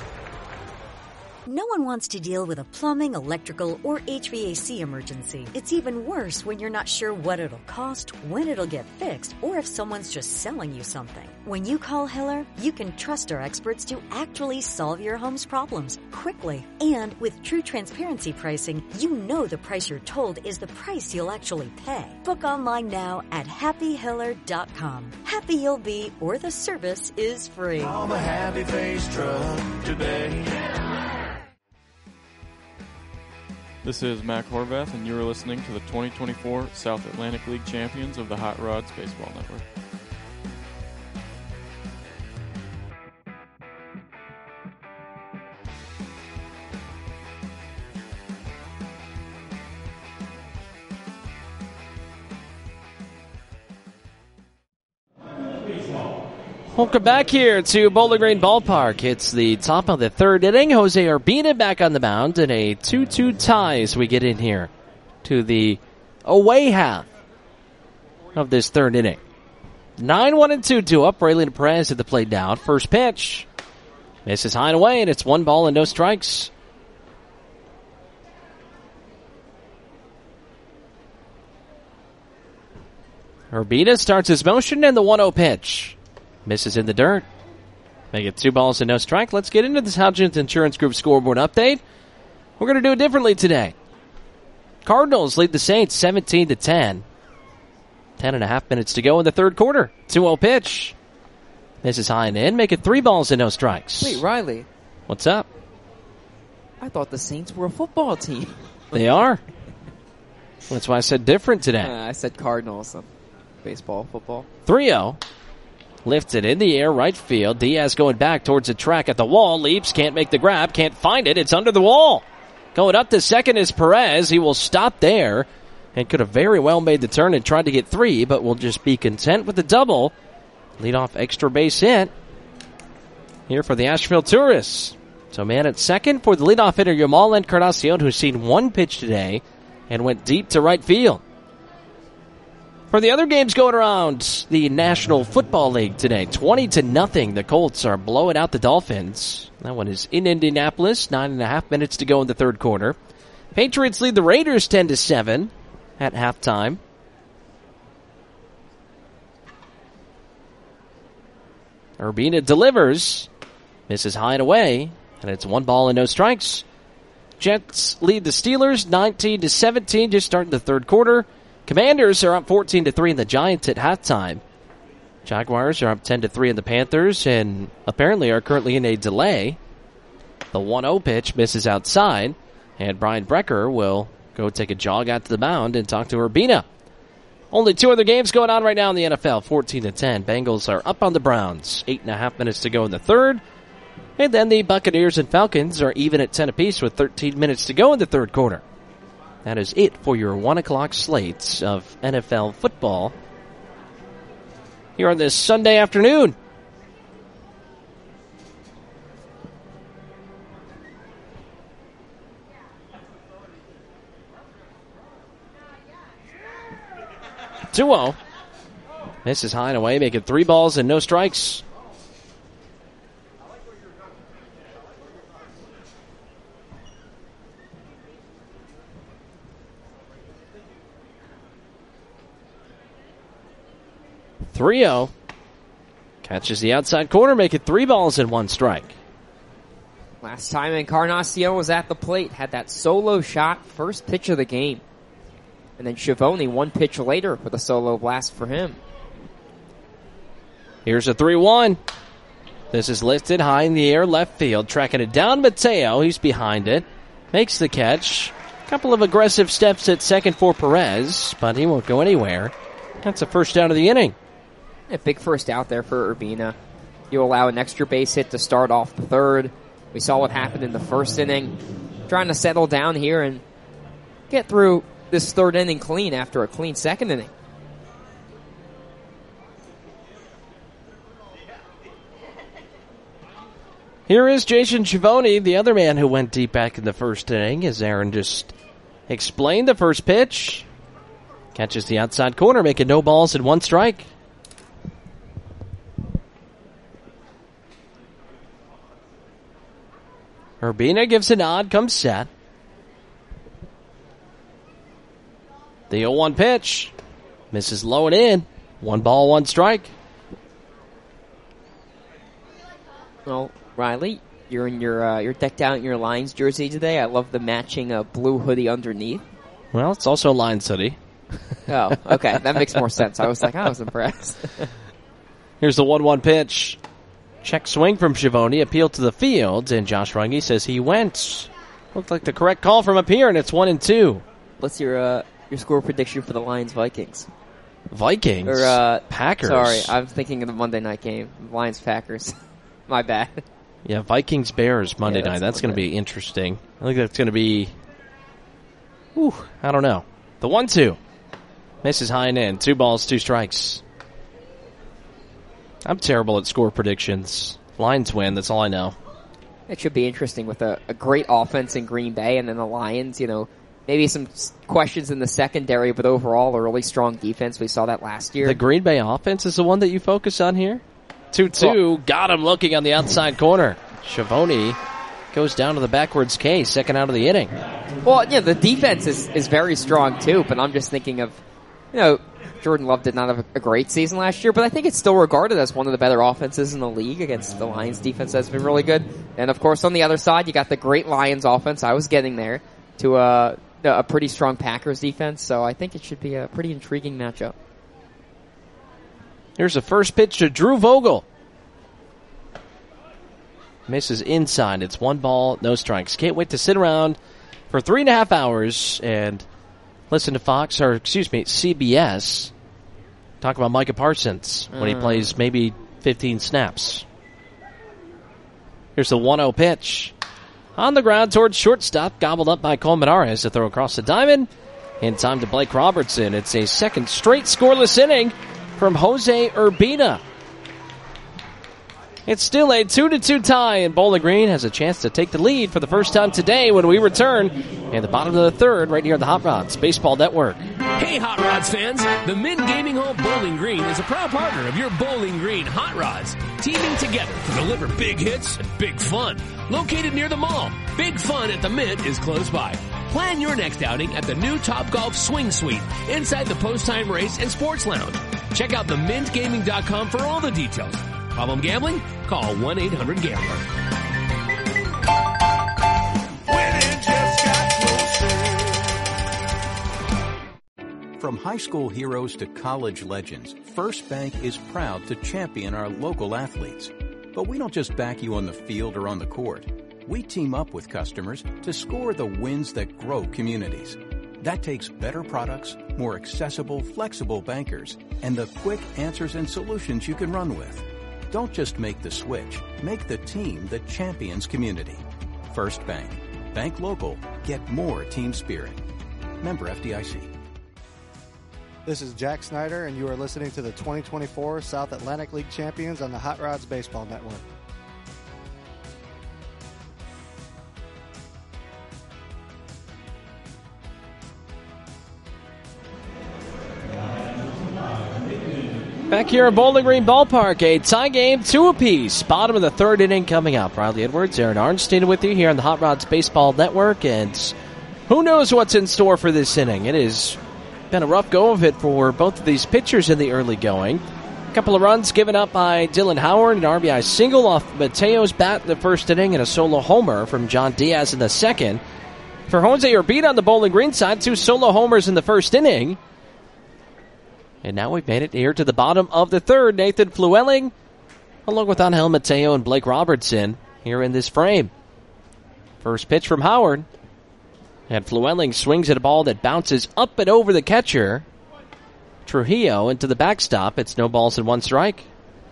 No one wants to deal with a plumbing, electrical, or HVAC emergency. It's even worse when you're not sure what it'll cost, when it'll get fixed, or if someone's just selling you something. When you call Hiller, you can trust our experts to actually solve your home's problems quickly. And with true transparency pricing, you know the price you're told is the price you'll actually pay. Book online now at happyhiller.com. Happy you'll be, or the service is free. Call the Happy Face Truck today. This is Mac Horvath, and you are listening to the 2024 South Atlantic League champions of the Hot Rods Baseball Network. Welcome back here to Bowling Green Ballpark. It's the top of the third inning. Jose Urbina back on the mound and a 2-2 tie as we get in here to the away half of this third inning. 9-1 and 2-2 up. Braylon Perez at the plate down. First pitch. Misses high and away, and it's 1 ball and no strikes. Urbina starts his motion and the 1-0 pitch. Misses in the dirt. Make it 2 balls and no strike. Let's get into this Hodgins Insurance Group scoreboard update. We're going to do it differently today. Cardinals lead the Saints 17-10. 10.5 minutes to go in the third quarter. 2-0 pitch. Misses high and in. Make it 3 balls and no strikes. Wait, Riley. What's up? I thought the Saints were a football team. They are. That's why I said different today. I said Cardinals. Baseball, football. 3-0. Lifts it in the air, right field. Diaz going back towards the track at the wall. Leaps, can't make the grab, can't find it. It's under the wall. Going up to second is Perez. He will stop there and could have very well made the turn and tried to get 3, but will just be content with the double. Leadoff extra base hit here for the Asheville Tourists. So man at second for the leadoff hitter Yamal Encarnacion, who's seen 1 pitch today and went deep to right field. For the other games going around the National Football League today, 20-0, the Colts are blowing out the Dolphins. That one is in Indianapolis, 9.5 minutes to go in the third quarter. Patriots lead the Raiders 10-7 at halftime. Urbina delivers, misses high and away, and it's 1 ball and no strikes. Jets lead the Steelers 19-17, just starting the third quarter. Commanders are up 14-3 in the Giants at halftime. Jaguars are up 10-3 in the Panthers, and apparently are currently in a delay. The 1-0 pitch misses outside, and Brian Brecker will go take a jog out to the mound and talk to Urbina. Only 2 other games going on right now in the NFL, 14-10. Bengals are up on the Browns, 8.5 minutes to go in the third. And then the Buccaneers and Falcons are even at 10 apiece with 13 minutes to go in the third quarter. That is it for your 1 o'clock slates of NFL football here on this Sunday afternoon. Two-0. Misses high and away, making 3 balls and no strikes. Three-0. Catches the outside corner, making 3 balls and 1 strike. Last time Encarnacion was at the plate, had that solo shot, first pitch of the game. And then Schiavone 1 pitch later with a solo blast for him. Here's a 3-1. This is lifted high in the air, left field. Tracking it down, Mateo. He's behind it. Makes the catch. A couple of aggressive steps at second for Perez, but he won't go anywhere. That's a first down of the inning. A big first out there for Urbina. You allow an extra base hit to start off the third. We saw what happened in the first inning. Trying to settle down here and get through this third inning clean after a clean second inning. Here is Jason Schiavone, the other man who went deep back in the first inning, as Aaron just explained. The first pitch catches the outside corner, making no balls and 1 strike. Urbina gives a nod, comes set. The 0-1 pitch misses low and in. 1 ball, 1 strike. Well, Riley, you're in you're decked out in your Lions jersey today. I love the matching blue hoodie underneath. Well, it's also a Lions hoodie. Oh, okay. That makes more sense. I was impressed. Here's the 1-1 pitch. Check swing from Schiavone, appeal to the field, and Josh Runge says he went. Looked like the correct call from up here, and it's 1-2. What's your score prediction for the Lions-Vikings? Vikings? Or, Packers. Sorry, I'm thinking of the Monday night game. Lions-Packers. My bad. Yeah, Vikings-Bears Monday night. That's going to be interesting. I think that's going to be... I don't know. The 1-2. Misses high and in. 2 balls, 2 strikes. I'm terrible at score predictions. Lions win, that's all I know. It should be interesting with a great offense in Green Bay, and then the Lions, maybe some questions in the secondary, but overall a really strong defense. We saw that last year. The Green Bay offense is the one that you focus on here? 2-2, got him looking on the outside corner. Schiavone goes down to the backwards K, second out of the inning. Well, the defense is very strong too, but I'm just thinking of, Jordan Love did not have a great season last year, but I think it's still regarded as one of the better offenses in the league against the Lions defense that's been really good. And of course on the other side, you got the great Lions offense. I was getting there to a pretty strong Packers defense, so I think it should be a pretty intriguing matchup. Here's the first pitch to Drew Vogel. Misses inside. It's 1 ball, no strikes. Can't wait to sit around for 3.5 hours and listen to CBS talk about Micah Parsons when he plays maybe 15 snaps. Here's the 1-0 pitch. On the ground towards shortstop, gobbled up by Colmenares to throw across the diamond. In time to Blake Robertson. It's a second straight scoreless inning from Jose Urbina. It's still a 2-2 tie, and Bowling Green has a chance to take the lead for the first time today when we return in the bottom of the third right here on the Hot Rods Baseball Network. Hey, Hot Rods fans! The Mint Gaming Hall Bowling Green is a proud partner of your Bowling Green Hot Rods, teaming together to deliver big hits and big fun. Located near the mall, Big Fun at the Mint is close by. Plan your next outing at the new Topgolf Swing Suite inside the Post Time Race and Sports Lounge. Check out themintgaming.com for all the details. Problem gambling? Call 1-800-GAMBLER. From high school heroes to college legends, First Bank is proud to champion our local athletes. But we don't just back you on the field or on the court. We team up with customers to score the wins that grow communities. That takes better products, more accessible, flexible bankers, and the quick answers and solutions you can run with. Don't just make the switch. Make the team that champions community. First Bank. Bank local. Get more team spirit. Member FDIC. This is Jack Snyder, and you are listening to the 2024 South Atlantic League Champions on the Hot Rods Baseball Network. Back here at Bowling Green Ballpark, a tie game, 2 apiece. Bottom of the third inning coming up. Riley Edwards, Aaron Arnstein with you here on the Hot Rods Baseball Network, and who knows what's in store for this inning. It is been a rough go of it for both of these pitchers in the early going. A couple of runs given up by Dylan Howard, an RBI single off Mateo's bat in the first inning, and a solo homer from John Diaz in the second. For Jose Urbina on the Bowling Green side, 2 solo homers in the first inning. And now we've made it here to the bottom of the third. Nathan Flewelling, along with Angel Mateo and Blake Robertson, here in this frame. First pitch from Howard. And Flewelling swings at a ball that bounces up and over the catcher. Trujillo into the backstop. It's no balls and 1 strike.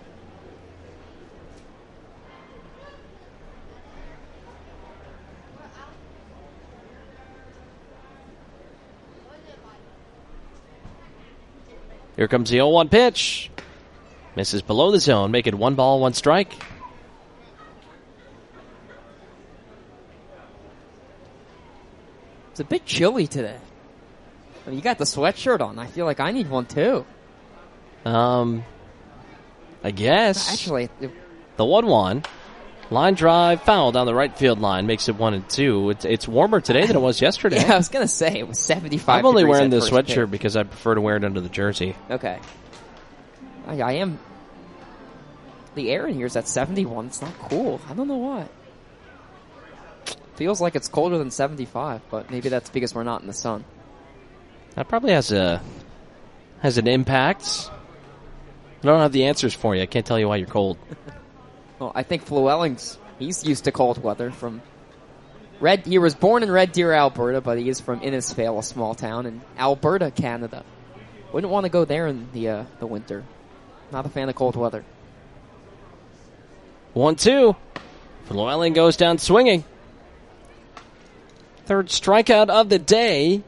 Here comes the 0-1 pitch. Misses below the zone, make it 1 ball, 1 strike. It's a bit chilly today. I mean, you got the sweatshirt on. I feel like I need one too. I guess. Actually, the 1-1. Line drive, foul down the right field line. Makes it 1-2. It's warmer today than it was yesterday. Yeah, I was going to say, it was 75 I'm only degrees wearing the at first sweatshirt pitch. because I prefer to wear it under the jersey. Okay. I am. The air in here is at 71. It's not cool. I don't know why. Feels like it's colder than 75, but maybe that's because we're not in the sun. That probably has an impact. I don't have the answers for you. I can't tell you why you're cold. Well, I think he's used to cold weather from he was born in Red Deer, Alberta, but he is from Innisfail, a small town in Alberta, Canada. Wouldn't want to go there in the winter. Not a fan of cold weather. 1-2. Flewelling goes down swinging. Third strikeout of the day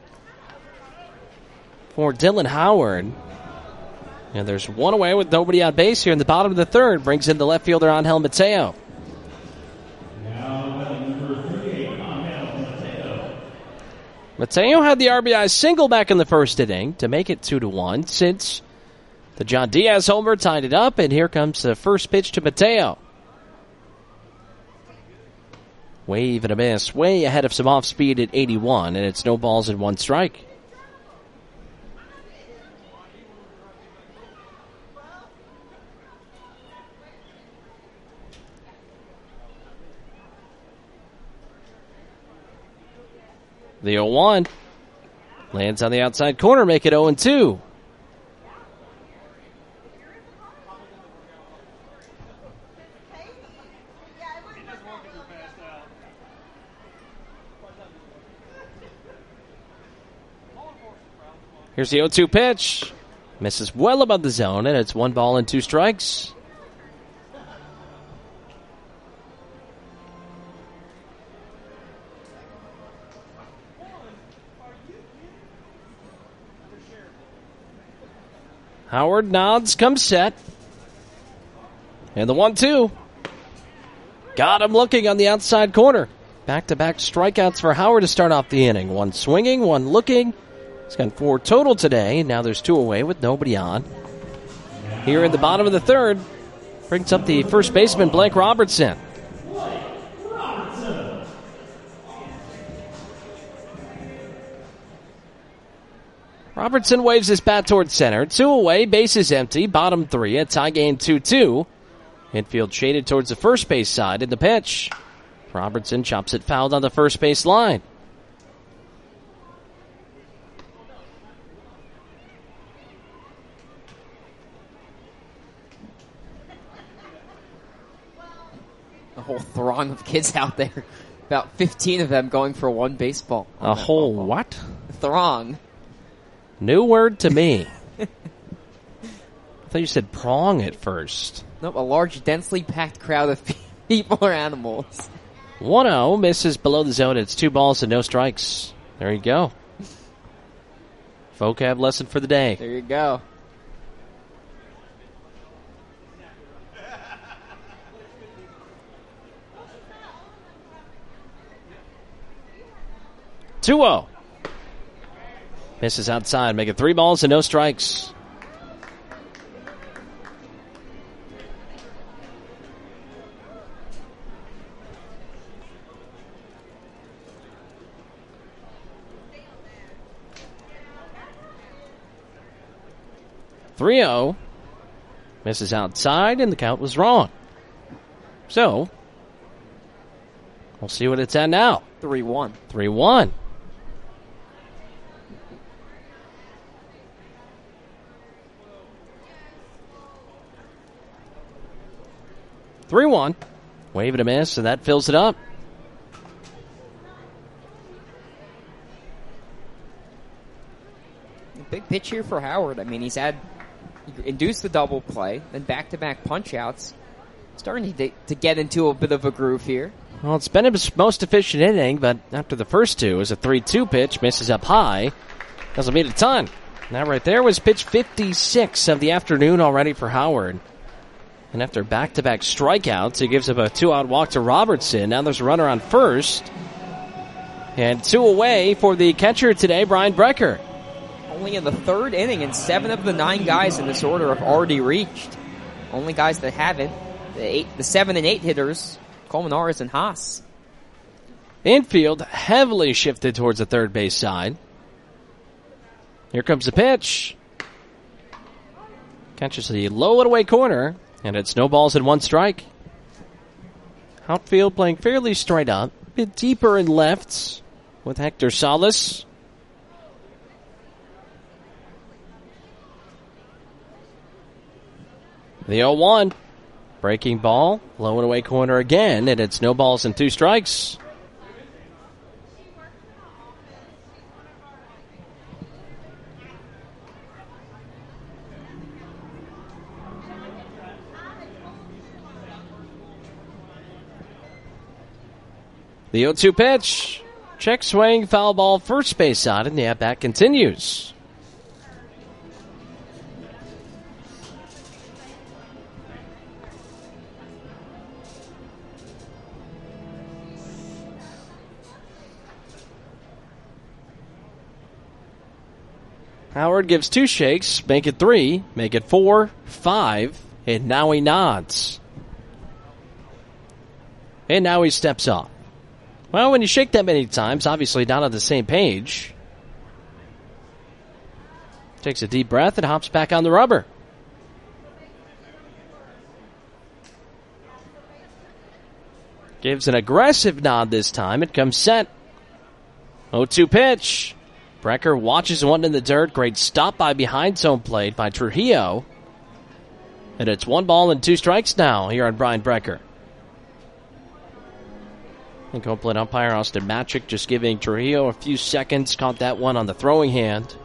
for Dylan Howard. And there's 1 away with nobody on base here in the bottom of the third. Brings in the left fielder Angel Mateo. Mateo had the RBI single back in the first inning to make it 2-1 since the John Diaz homer tied it up. And here comes the first pitch to Mateo. Wave and a miss, way ahead of some off speed at 81, and it's no balls and 1 strike. The 0-1 lands on the outside corner, make it 0-2. Here's the 0-2 pitch. Misses well above the zone, and it's 1 ball and 2 strikes. Howard nods, comes set. And the 1-2. Got him looking on the outside corner. Back-to-back strikeouts for Howard to start off the inning. 1 swinging, 1 looking. He's got 4 total today, and now there's 2 away with nobody on. Here in the bottom of the third, brings up the first baseman, Blake Robertson. Robertson waves his bat towards center. 2 away, bases empty, bottom 3, a tie game 2-2. Infield shaded towards the first base side in the pitch. Robertson chops it fouled on the first base line. A whole throng of kids out there. About 15 of them going for one baseball. A whole what? Throng. New word to me. I thought you said prong at first. Nope, a large, densely packed crowd of people or animals. 1-0, misses below the zone. It's 2 balls and no strikes. There you go. Vocab lesson for the day. There you go. Two-0. Misses outside, make it 3 balls and no strikes. Three-0. Misses outside, and the count was wrong. So, we'll see what it's at now. 3-1. 3-1. Wave and a miss, and that fills it up. Big pitch here for Howard. I mean, he induced the double play, then back-to-back punch-outs. Starting to get into a bit of a groove here. Well, it's been his most efficient inning, but after the first 2 is a 3-2 pitch, misses up high. Doesn't mean a ton. That right there was pitch 56 of the afternoon already for Howard. And after back-to-back strikeouts, he gives up a 2-out walk to Robertson. Now there's a runner on first. And 2 away for the catcher today, Brian Brecker. Only in the 3rd inning, and 7 of the 9 guys in this order have already reached. Only guys that haven't, the 7 and 8 hitters, Colmenares and Haas. Infield heavily shifted towards the third base side. Here comes the pitch. Catches the low and away corner, and it's no balls and 1 strike. Outfield playing fairly straight up, a bit deeper in lefts with Hector Salas. The 0-1. Breaking ball, low and away corner again, and it's no balls and 2 strikes. The 0-2 pitch. Check swing, foul ball, first base side, and the at-bat continues. Howard gives 2 shakes, make it 3, make it 4, 5, and now he nods. And now he steps off. Well, when you shake that many times, obviously not on the same page. Takes a deep breath and hops back on the rubber. Gives an aggressive nod this time. It comes set. 0-2 pitch. Brecker watches one in the dirt. Great stop by behind zone plate by Trujillo. And it's 1 ball and 2 strikes now here on Brian Brecker. And home plate umpire Austin Matrick just giving Trujillo a few seconds. Caught that one on the throwing hand.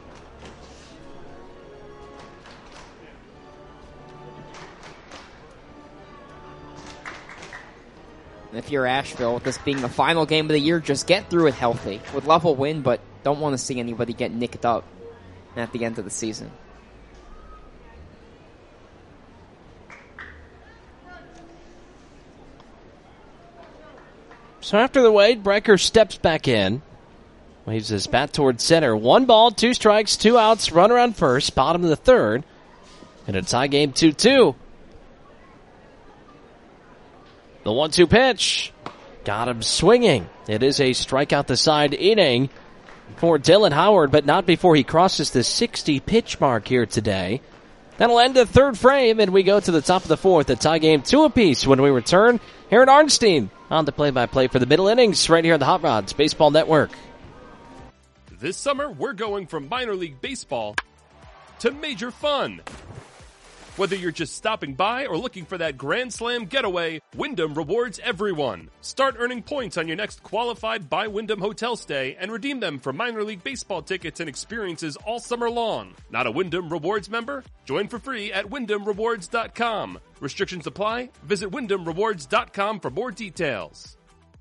If you're Asheville, with this being the final game of the year, just get through it healthy. Would love a win, but don't want to see anybody get nicked up at the end of the season. So after the wait, Brecker steps back in. Waves his bat towards center. 1 ball, 2 strikes, 2 outs, runner on first, bottom of the third. And a tie game 2-2. The 1-2 pitch. Got him swinging. It is a strikeout the side inning for Dylan Howard, but not before he crosses the 60 pitch mark here today. That'll end the third frame, and we go to the top of the fourth. A tie game 2 apiece when we return. Aaron Arnstein on the play-by-play for the middle innings right here on the Hot Rods Baseball Network. This summer, we're going from minor league baseball to major fun. Whether you're just stopping by or looking for that Grand Slam getaway, Wyndham rewards everyone. Start earning points on your next qualified by Wyndham hotel stay and redeem them for minor league baseball tickets and experiences all summer long. Not a Wyndham Rewards member? Join for free at WyndhamRewards.com. Restrictions apply. Visit WyndhamRewards.com for more details.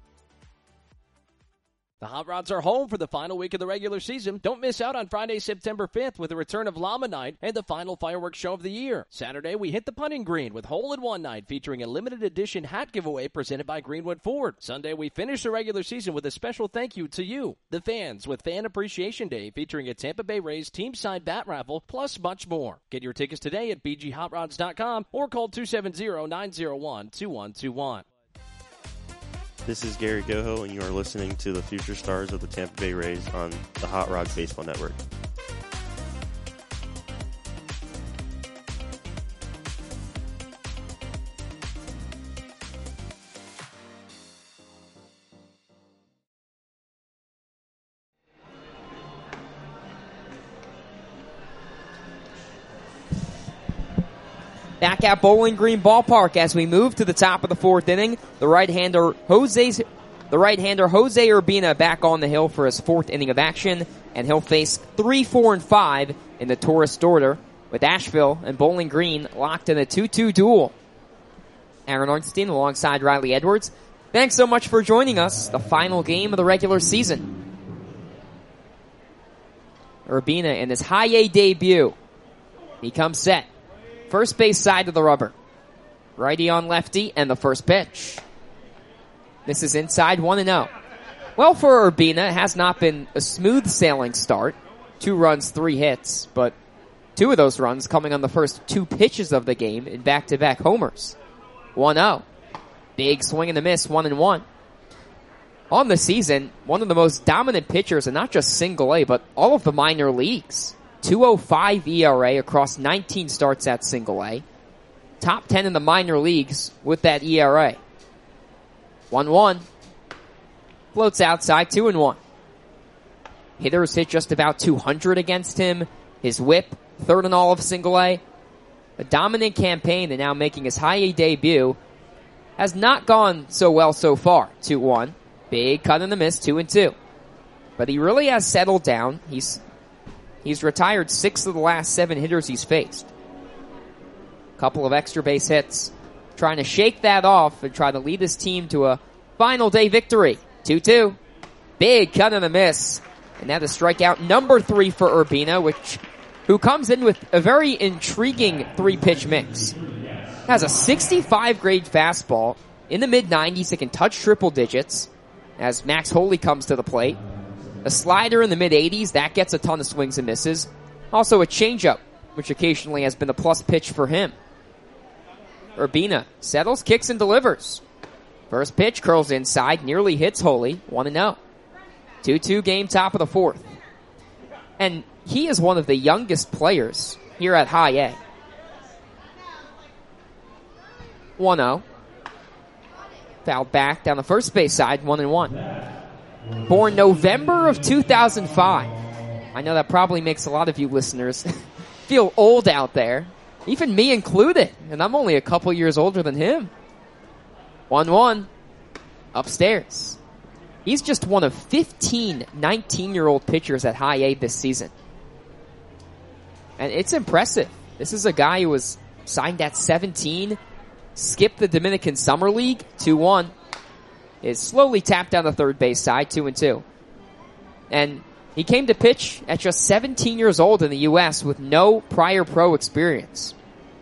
The Hot Rods are home for the final week of the regular season. Don't miss out on Friday, September 5th with the return of Llama Night and the final fireworks show of the year. Saturday, we hit the putting green with Hole-in-One Night featuring a limited edition hat giveaway presented by Greenwood Ford. Sunday, we finish the regular season with a special thank you to you, the fans, with Fan Appreciation Day featuring a Tampa Bay Rays team-side bat raffle, plus much more. Get your tickets today at bghotrods.com or call 270-901-2121. This is Gary Goho, and you are listening to the Future Stars of the Tampa Bay Rays on the Hot Rods Baseball Network. Back at Bowling Green Ballpark as we move to the top of the fourth inning. The right-hander Jose Urbina back on the hill for his fourth inning of action, and he'll face 3, 4, and 5 in the Taurus order, with Asheville and Bowling Green locked in a 2-2 duel. Aaron Arnstein alongside Riley Edwards. Thanks so much for joining us. The final game of the regular season. Urbina in his high A debut. He comes set. First base side of the rubber. Righty on lefty, and the first pitch. This is inside 1-0. Well, for Urbina, it has not been a smooth sailing start. 2 runs, 3 hits, but 2 of those runs coming on the first 2 pitches of the game in back-to-back homers. 1-0. Big swing and a miss, 1-1. On the season, one of the most dominant pitchers, and not just single A, but all of the minor leagues. 2.05 ERA across 19 starts at single A. Top 10 in the minor leagues with that ERA. 1-1. Floats outside, 2-1. Hitters hit just about 200 against him. His whip, third in all of single A. A dominant campaign, and now making his high A debut. Has not gone so well so far. 2-1. Big cut and a miss, 2-2. But he really has settled down. He's retired 6 of the last 7 hitters he's faced. Couple of extra base hits. Trying to shake that off and try to lead his team to a final day victory. 2-2. Big cut and a miss. And that is strikeout number 3 for Urbina, who comes in with a very intriguing 3-pitch mix. Has a 65 grade fastball in the mid-90s that can touch triple digits as Max Holy comes to the plate. A slider in the mid-80s, that gets a ton of swings and misses. Also a changeup, which occasionally has been a plus pitch for him. Urbina settles, kicks, and delivers. First pitch curls inside, nearly hits Holy, 1-0. 2-2 game, top of the fourth. And he is one of the youngest players here at High A. 1-0. Fouled back down the first base side, 1-1. Born November of 2005. I know that probably makes a lot of you listeners feel old out there. Even me included. And I'm only a couple years older than him. 1-1. Upstairs. He's just one of 15 19-year-old pitchers at High A this season. And it's impressive. This is a guy who was signed at 17, skipped the Dominican Summer League, 2-1. Is slowly tapped down the third base side, 2-2. And he came to pitch at just 17 years old in the U.S. with no prior pro experience.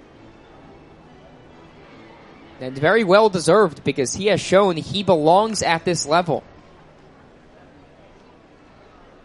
And very well deserved, because he has shown he belongs at this level.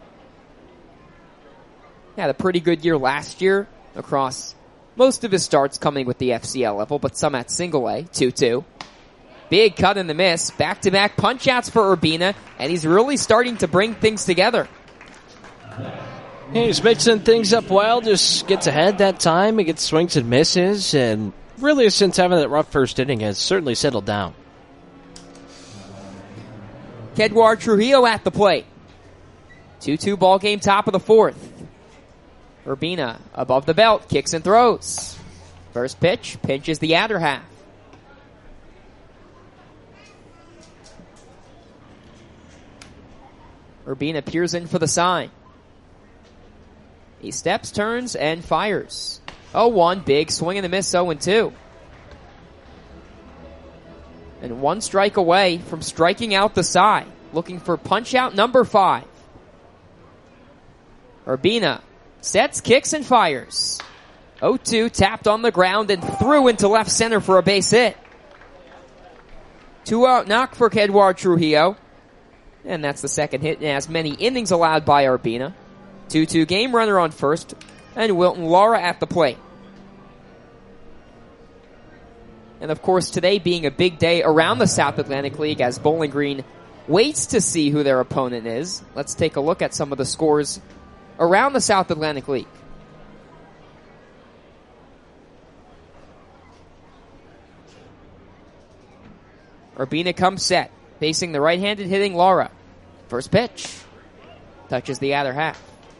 Had a pretty good year last year across most of his starts coming with the FCL level, but some at single A. 2-2. Big cut in the miss. Back-to-back punch-outs for Urbina, and he's really starting to bring things together. Yeah, he's mixing things up well, just gets ahead that time. He gets swings and misses, and really since having that rough first inning has certainly settled down. Kedward Trujillo at the plate. 2-2 ball game, top of the fourth. Urbina above the belt, kicks and throws. First pitch, pinches the outer half. Urbina peers in for the sign. He steps, turns, and fires. 0-1, big swing and a miss, 0-2. And one strike away from striking out the side. Looking for punch out number 5. Urbina sets, kicks, and fires. 0-2, tapped on the ground and threw into left center for a base hit. 2-out knock for Kedward Trujillo. And that's the second hit in as many innings allowed by Urbina. 2-2 game, runner on first, and Wilton Lara at the plate. And of course, today being a big day around the South Atlantic League as Bowling Green waits to see who their opponent is. Let's take a look at some of the scores around the South Atlantic League. Urbina comes set, facing the right-handed hitting Lara. First pitch. Touches the outer half.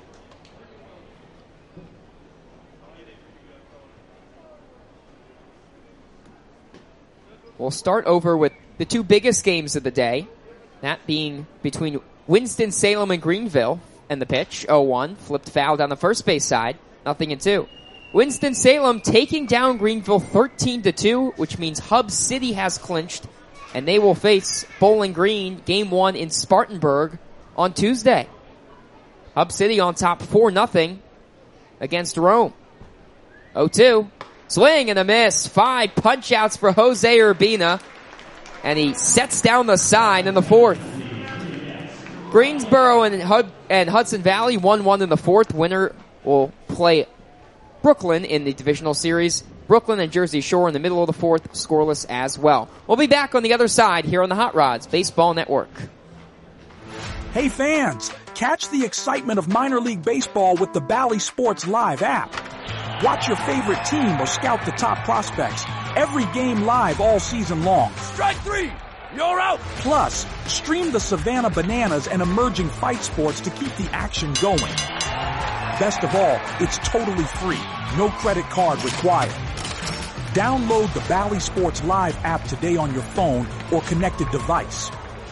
We'll start over with the two biggest games of the day. That being between Winston-Salem and Greenville. And the pitch, 0-1, flipped foul down the first base side. 0-2. Winston-Salem taking down Greenville 13-2, which means Hub City has clinched. And they will face Bowling Green Game 1 in Spartanburg on Tuesday. Hub City on top 4-0 against Rome. 0-2. Swing and a miss. 5 punch-outs for Jose Urbina. And he sets down the sign in the fourth. Greensboro and Hudson Valley 1-1 in the fourth. Winner will play Brooklyn in the divisional series. Brooklyn and Jersey Shore in the middle of the fourth, scoreless as well. We'll be back on the other side here on the Hot Rods Baseball Network. Hey fans, catch the excitement of minor league baseball with the Bally Sports Live app. Watch your favorite team or scout the top prospects. Every game live all season long. Strike 3! You're out! Plus, stream the Savannah Bananas and emerging fight sports to keep the action going. Best of all, it's totally free. No credit card required. Download the Bally Sports Live app today on your phone or connected device.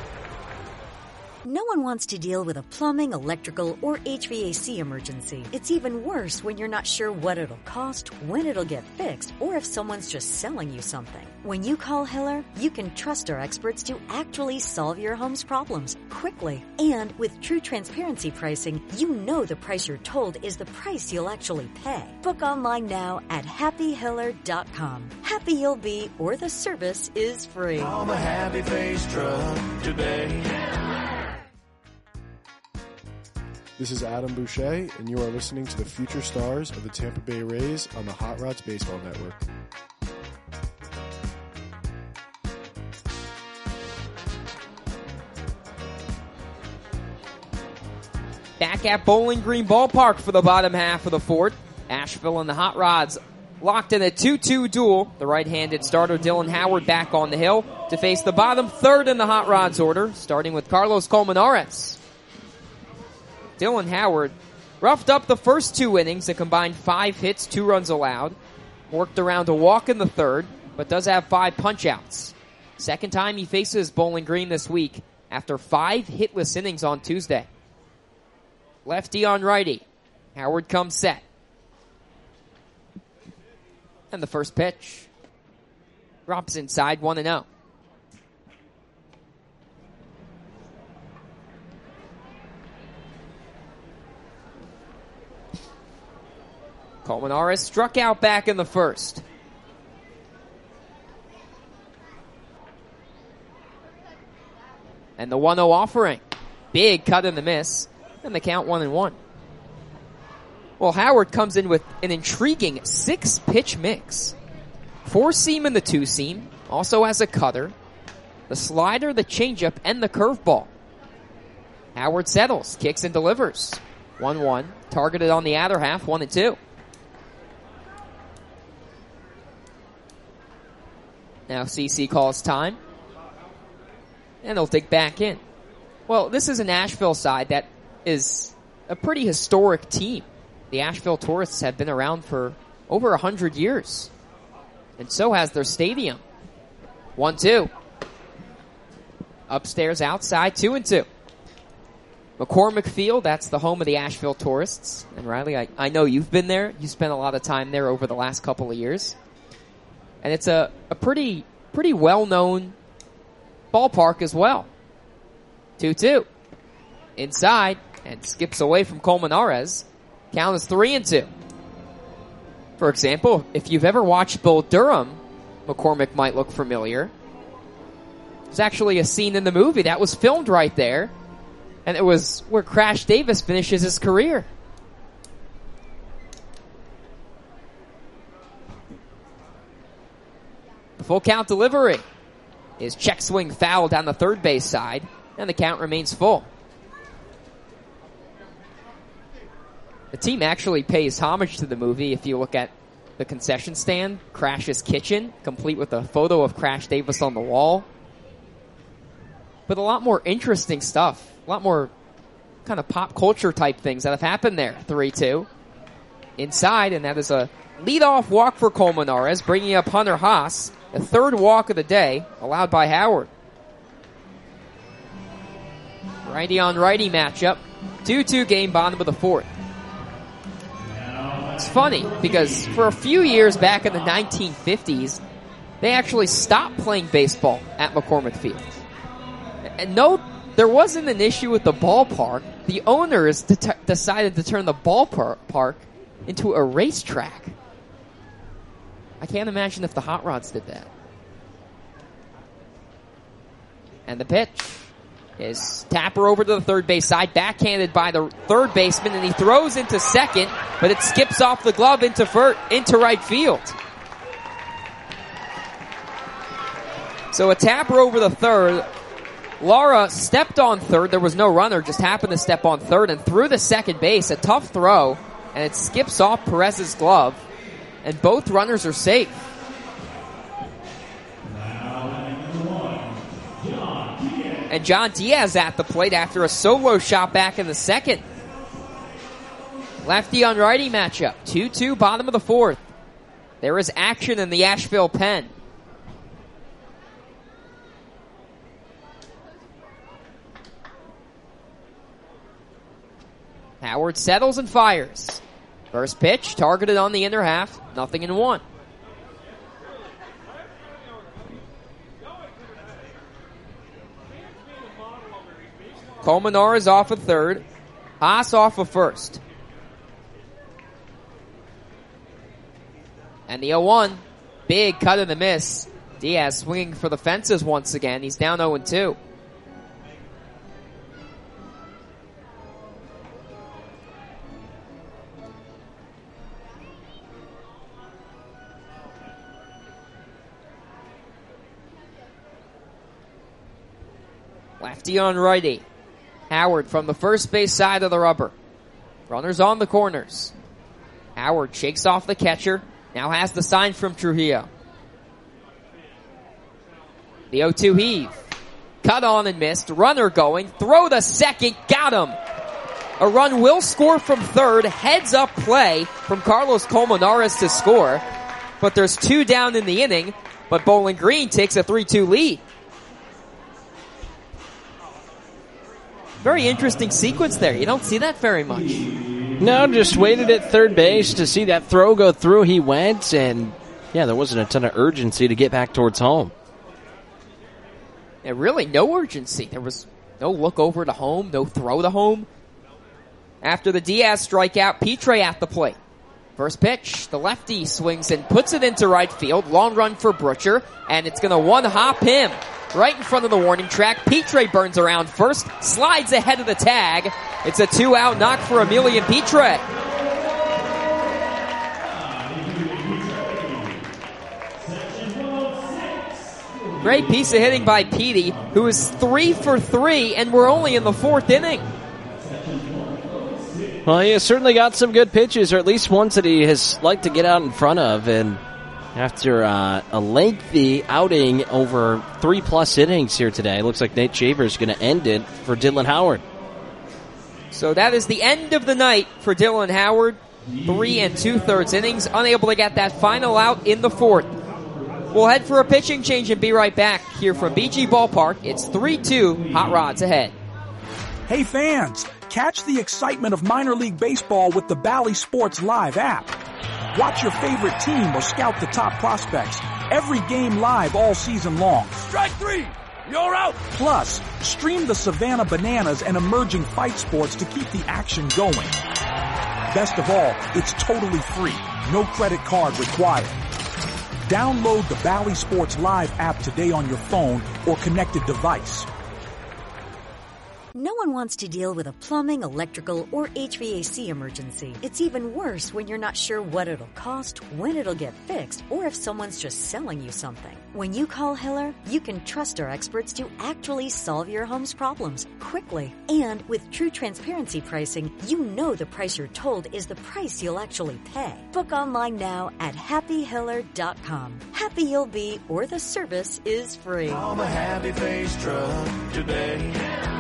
No one wants to deal with a plumbing, electrical, or HVAC emergency. It's even worse when you're not sure what it'll cost, when it'll get fixed, or if someone's just selling you something. When you call Hiller, you can trust our experts to actually solve your home's problems quickly. And with true transparency pricing, you know the price you're told is the price you'll actually pay. Book online now at happyhiller.com. Happy you'll be, or the service is free. Call the Happy Face Truck today. This is Adam Boucher, and you are listening to the future stars of the Tampa Bay Rays on the Hot Rods Baseball Network. Back at Bowling Green Ballpark for the bottom half of the fourth. Asheville and the Hot Rods locked in a 2-2 duel. The right-handed starter Dylan Howard back on the hill to face the bottom third in the Hot Rods order, starting with Carlos Colmenares. Dylan Howard roughed up the first 2 innings, a combined 5 hits, 2 runs allowed. Worked around a walk in the third, but does have 5 punch-outs. Second time he faces Bowling Green this week after 5 hitless innings on Tuesday. Lefty on righty. Howard comes set. And the first pitch drops inside 1-0. Colmenares struck out back in the first. And the 1-0 offering. Big cut in the miss. And the count 1-1. Well, Howard comes in with an intriguing 6-pitch mix. 4-seam and the 2-seam. Also has a cutter, the slider, the changeup, and the curveball. Howard settles, kicks and delivers. 1-1. Targeted on the outer half, 1-2. Now CC calls time. And they'll dig back in. Well, this is an Asheville side that is a pretty historic team. The Asheville Tourists have been around for over 100 years. And so has their stadium. 1-2. Upstairs, outside, 2-2. McCormick Field, that's the home of the Asheville Tourists. And Riley, I know you've been there. You spent a lot of time there over the last couple of years. And it's a pretty well-known ballpark as well. 2-2. Inside, and skips away from Colmenares. Count is 3-2. For example, if you've ever watched Bull Durham, McCormick might look familiar. There's actually a scene in the movie that was filmed right there, and it was where Crash Davis finishes his career. The full count delivery is check swing foul down the third base side, and the count remains full. The team actually pays homage to the movie if you look at the concession stand, Crash's Kitchen, complete with a photo of Crash Davis on the wall. But a lot more interesting stuff, a lot more kind of pop culture type things that have happened there. 3-2. Inside, and that is a leadoff walk for Colmenares, bringing up Hunter Haas, the third walk of the day, allowed by Howard. Righty on righty matchup. 2-2 game, bottom of the fourth. It's funny because for a few years back in the 1950s, they actually stopped playing baseball at McCormick Field. And no, there wasn't an issue with the ballpark. The owners decided to turn the ballpark into a racetrack. I can't imagine if the Hot Rods did that. And the pitch is Tapper over to the third base side, backhanded by the third baseman, and he throws into second, but it skips off the glove into right field. So a Tapper over the third. Lara stepped on third. There was no runner, just happened to step on third and threw the second base. A tough throw, and it skips off Perez's glove, and both runners are safe. And John Diaz at the plate after a solo shot back in the second. Lefty on righty matchup. 2-2, bottom of the fourth. There is action in the Asheville pen. Howard settles and fires. First pitch, targeted on the inner half. 0-1. Colmenares off of third. Haas off of first. And the 0-1. Big cut and the miss. Diaz swinging for the fences once again. He's down 0-2. Lefty on righty. Howard from the first base side of the rubber. Runners on the corners. Howard shakes off the catcher. Now has the sign from Trujillo. The 0-2 heave. Cut on and missed. Runner going. Throw the second. Got him. A run will score from third. Heads up play from Carlos Colmenares to score. But there's 2 down in the inning. But Bowling Green takes a 3-2 lead. Very interesting sequence there. You don't see that very much. No, just waited at third base to see that throw go through. He went, and yeah, there wasn't a ton of urgency to get back towards home. Yeah, really no urgency. There was no look over to home, no throw to home. After the Diaz strikeout, Pitre at the plate. First pitch, the lefty swings and puts it into right field. Long run for Butcher, and it's going to one-hop him. Right in front of the warning track. Pitre burns around first, slides ahead of the tag. It's a 2-out knock for Emilian Pitre. Great piece of hitting by Petey, who is 3 for 3, and we're only in the 4th inning. Well, he has certainly got some good pitches, or at least ones that he has liked to get out in front of. And after a lengthy outing over 3+ innings here today, looks like Nate Shaver is going to end it for Dylan Howard. So that is the end of the night for Dylan Howard. 3 2/3 innings, unable to get that final out in the 4th. We'll head for a pitching change and be right back here from BG Ballpark. It's 3-2, Hot Rods ahead. Hey fans, catch the excitement of minor league baseball with the Bally Sports Live app. Watch your favorite team or scout the top prospects. Every game live all season long. Strike 3! You're out! Plus, stream the Savannah Bananas and emerging fight sports to keep the action going. Best of all, it's totally free. No credit card required. Download the Bally Sports Live app today on your phone or connected device. No one wants to deal with a plumbing, electrical, or HVAC emergency. It's even worse when you're not sure what it'll cost, when it'll get fixed, or if someone's just selling you something. When you call Hiller, you can trust our experts to actually solve your home's problems quickly. And with true transparency pricing, you know the price you're told is the price you'll actually pay. Book online now at happyhiller.com. Happy you'll be, or the service is free. Call the Happy Face Truck today.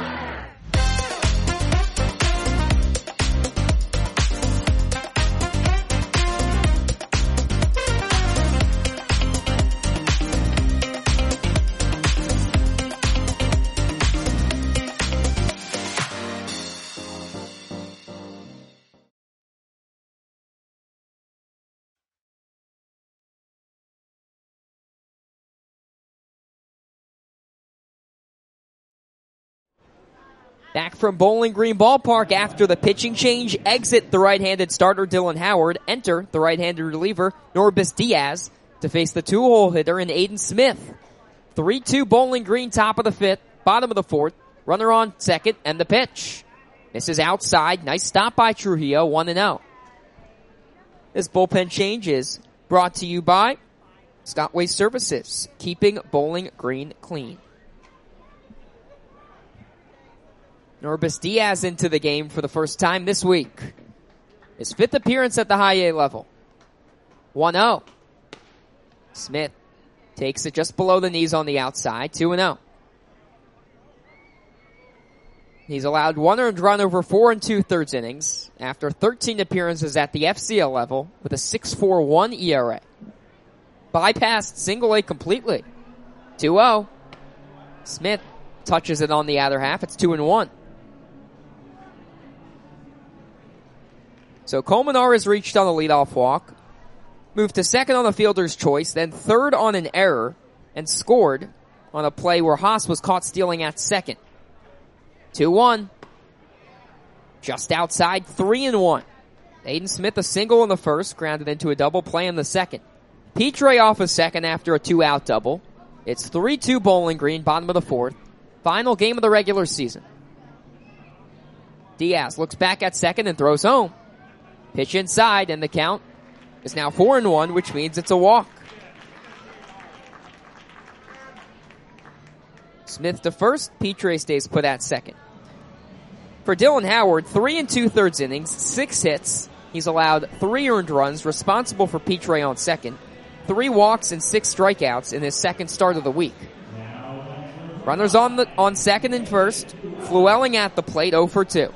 Back from Bowling Green Ballpark after the pitching change. Exit the right-handed starter Dylan Howard. Enter the right-handed reliever Norbis Diaz to face the 2-hole hitter in Aiden Smith. 3-2 Bowling Green, top of the 5th, bottom of the 4th. Runner on second, and the pitch. This is outside. Nice stop by Trujillo, 1-0. This bullpen change is brought to you by Scott Waste Services, keeping Bowling Green clean. Norbis Diaz into the game for the first time this week. His 5th appearance at the high A level. 1-0. Smith takes it just below the knees on the outside. 2-0. He's allowed 1 earned run over 4 2/3 innings after 13 appearances at the FCL level with a 6.41 ERA. Bypassed single A completely. 2-0. Smith touches it on the other half. It's 2-1. So Colmenar has reached on a leadoff walk, moved to second on a fielder's choice, then third on an error, and scored on a play where Haas was caught stealing at second. 2-1. Just outside, 3-1. Aiden Smith a single in the first, grounded into a double play in the second. Petre off a second after a 2-out double. It's 3-2 Bowling Green, bottom of the 4th. Final game of the regular season. Diaz looks back at second and throws home. Pitch inside, and the count is now 4-1, which means it's a walk. Smith to first, Petre stays put at second. For Dylan Howard, 3 2/3 innings, 6 hits. He's allowed 3 earned runs, responsible for Petre on second, 3 walks and 6 strikeouts in his second start of the week. Runners on second and first. Flewelling at the plate, 0 for 2.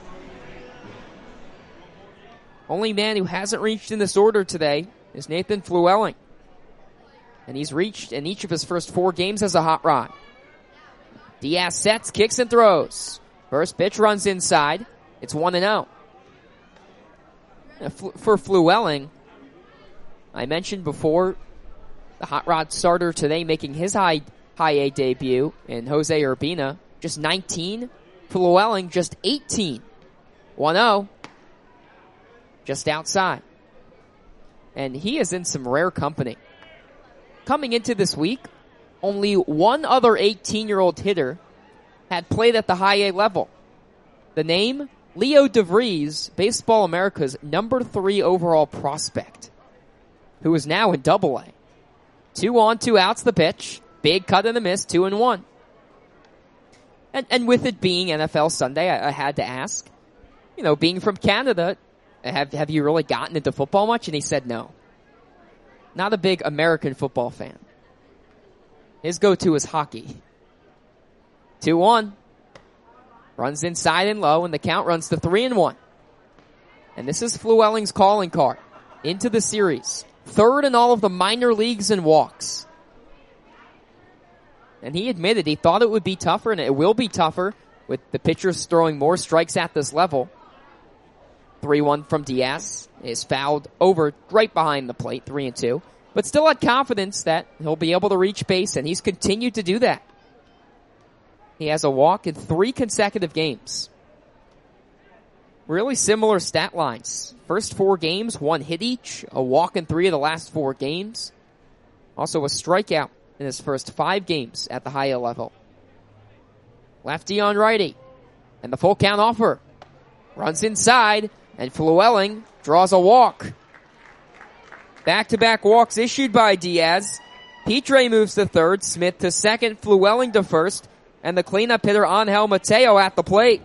Only man who hasn't reached in this order today is Nathan Flewelling. And he's reached in each of his first 4 games as a hot rod. Diaz sets, kicks, and throws. First pitch runs inside. It's 1-0. For Flewelling, I mentioned before, the hot rod starter today making his high A debut in Jose Urbina. Just 19. Flewelling just 18. 1-0. Just outside. And he is in some rare company. Coming into this week, only one other 18-year-old hitter had played at the high A level. The name, Leo DeVries, Baseball America's number 3 overall prospect, who is now in Double A. 2 on, 2 outs, the pitch. Big cut and a miss, 2-1. And with it being NFL Sunday, I had to ask, being from Canada, have you really gotten into football much? And he said no. Not a big American football fan. His go-to is hockey. 2-1. Runs inside and low, and the count runs to 3-1. And this is Flewelling's calling card into the series. Third in all of the minor leagues in walks. And he admitted he thought it would be tougher, and it will be tougher with the pitchers throwing more strikes at this level. 3-1 from Diaz is fouled over right behind the plate, 3-2. But still had confidence that he'll be able to reach base, and he's continued to do that. He has a walk in 3 consecutive games. Really similar stat lines. First 4 games, 1 hit each, a walk in 3 of the last 4 games. Also a strikeout in his first 5 games at the higher level. Lefty on righty. And the full count offer. Runs inside, and Flewelling draws a walk. Back-to-back walks issued by Diaz. Pitre moves to third, Smith to second, Flewelling to first, and the cleanup hitter Angel Mateo at the plate.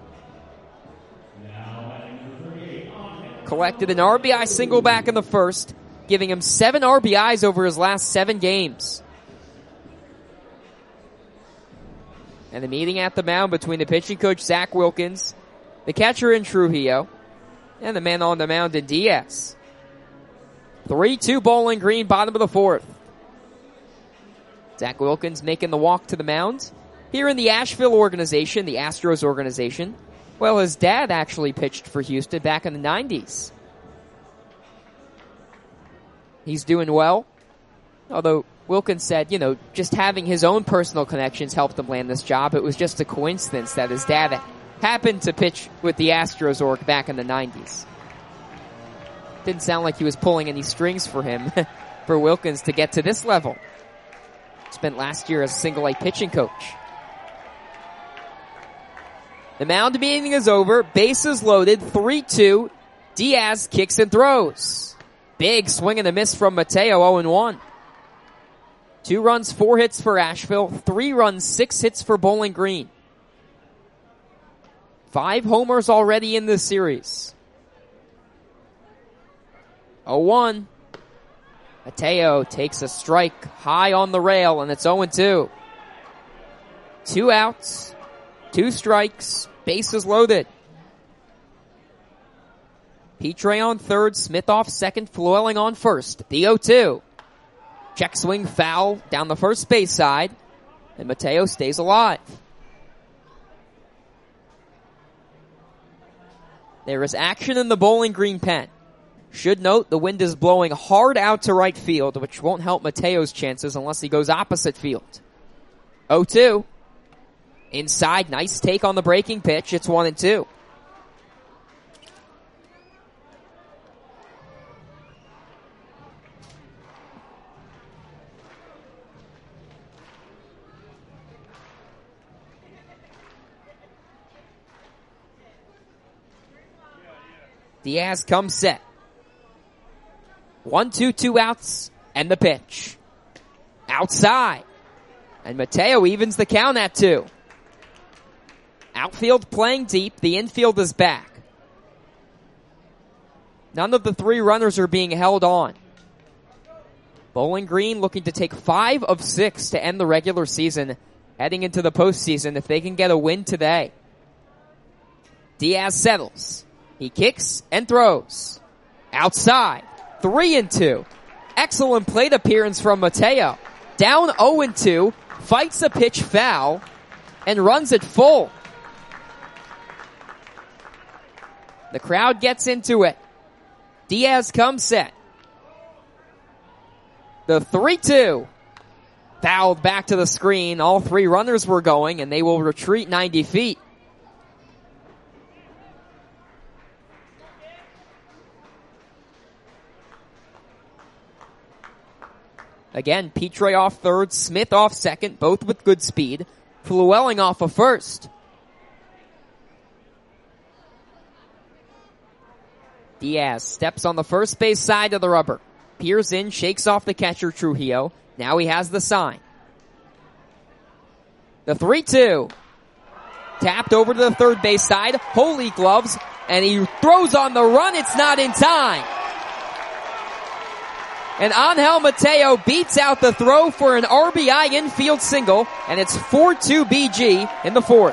Collected an RBI single back in the first, giving him 7 RBIs over his last 7 games. And the meeting at the mound between the pitching coach Zach Wilkins, the catcher in Trujillo, and the man on the mound in Diaz. 3-2 Bowling Green, bottom of the 4th. Zach Wilkins making the walk to the mound. Here in the Asheville organization, the Astros organization, well, his dad actually pitched for Houston back in the 90s. He's doing well. Although Wilkins said, just having his own personal connections helped him land this job. It was just a coincidence that his dad happened to pitch with the Astros org back in the 90s. Didn't sound like he was pulling any strings for him, for Wilkins to get to this level. Spent last year as a single-A pitching coach. The mound meeting is over. Bases loaded. 3-2. Diaz kicks and throws. Big swing and a miss from Mateo, 0-1. 2 runs, 4 hits for Asheville. 3 runs, 6 hits for Bowling Green. 5 homers already in this series. 0-1. Mateo takes a strike high on the rail, and it's 0-2. 2 outs, 2 strikes, bases loaded. Pitre on third, Smith off second, Flewelling on first. The 0-2. Check swing foul down the first base side, and Mateo stays alive. There is action in the Bowling Green pen. Should note the wind is blowing hard out to right field, which won't help Mateo's chances unless he goes opposite field. 0-2. Inside, nice take on the breaking pitch. It's 1-2. Diaz comes set. 1-2, 2 outs, and the pitch. Outside. And Mateo evens the count at 2. Outfield playing deep. The infield is back. None of the 3 runners are being held on. Bowling Green looking to take 5 of 6 to end the regular season, heading into the postseason if they can get a win today. Diaz settles. He kicks and throws. Outside. 3-2. Excellent plate appearance from Mateo. Down 0-2. Fights a pitch foul and runs it full. The crowd gets into it. Diaz comes set. The 3-2. Fouled back to the screen. All 3 runners were going, and they will retreat 90 feet. Again, Pitre off third, Smith off second, both with good speed. Flewelling off of first. Diaz steps on the first base side of the rubber. Peers in, shakes off the catcher Trujillo. Now he has the sign. The 3-2. Tapped over to the third base side. Holy gloves. And he throws on the run. It's not in time. And Angel Mateo beats out the throw for an RBI infield single. And it's 4-2 BG in the fourth.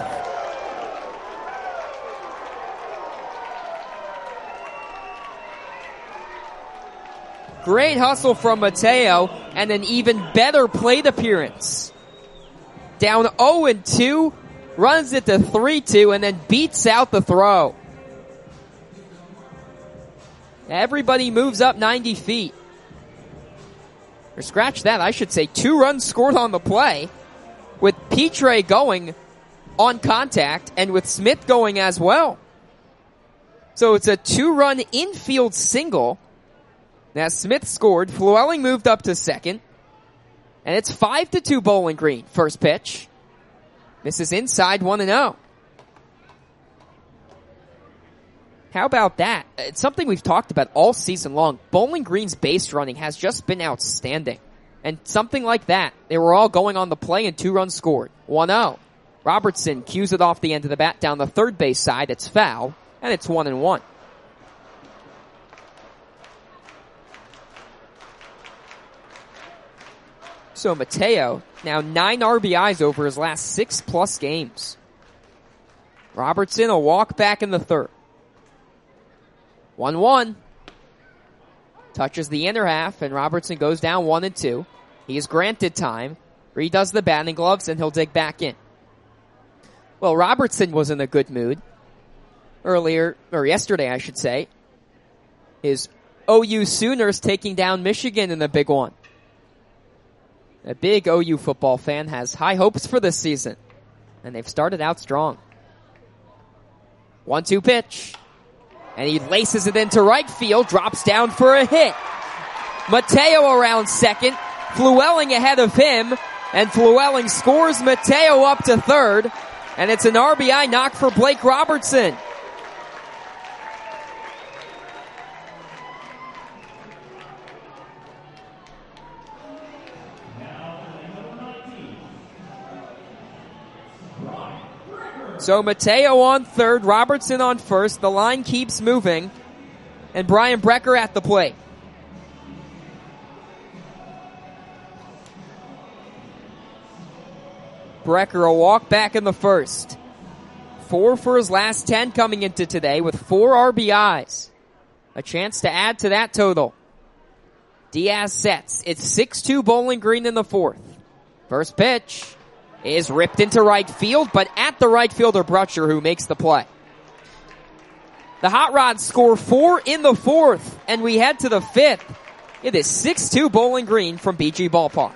Great hustle from Mateo and an even better plate appearance. Down 0-2, runs it to 3-2 and then beats out the throw. Everybody moves up 90 feet. Or scratch that, I should say 2 runs scored on the play with Pitre going on contact and with Smith going as well. So it's a 2-run infield single. Now Smith scored, Flewelling moved up to second, and it's 5-2 Bowling Green. First pitch. This is inside 1-0. How about that? It's something we've talked about all season long. Bowling Green's base running has just been outstanding. And something like that, they were all going on the play and 2 runs scored. 1-0. Robertson cues it off the end of the bat down the third base side. It's foul, and it's 1-1. So Mateo, now 9 RBIs over his last 6+ games. Robertson, a walk back in the third. 1-1. Touches the inner half, and Robertson goes down 1-2. He is granted time, redoes the batting gloves, and he'll dig back in. Well, Robertson was in a good mood yesterday, I should say. His OU Sooners taking down Michigan in the big one. A big OU football fan has high hopes for this season, and they've started out strong. 1-2 pitch, and he laces it into right field, drops down for a hit. Mateo around second, Flewelling ahead of him, and Flewelling scores Mateo up to third, and it's an RBI knock for Blake Robertson. So Mateo on third, Robertson on first. The line keeps moving. And Brian Brecker at the plate. Brecker a walk back in the first. 4 for his last 10 coming into today with 4 RBIs. A chance to add to that total. Diaz sets. It's 6-2 Bowling Green in the fourth. First pitch is ripped into right field, but at the right fielder Brutcher, who makes the play. The Hot Rods score 4 in the fourth, and we head to the fifth. It is 6-2 Bowling Green from BG Ballpark.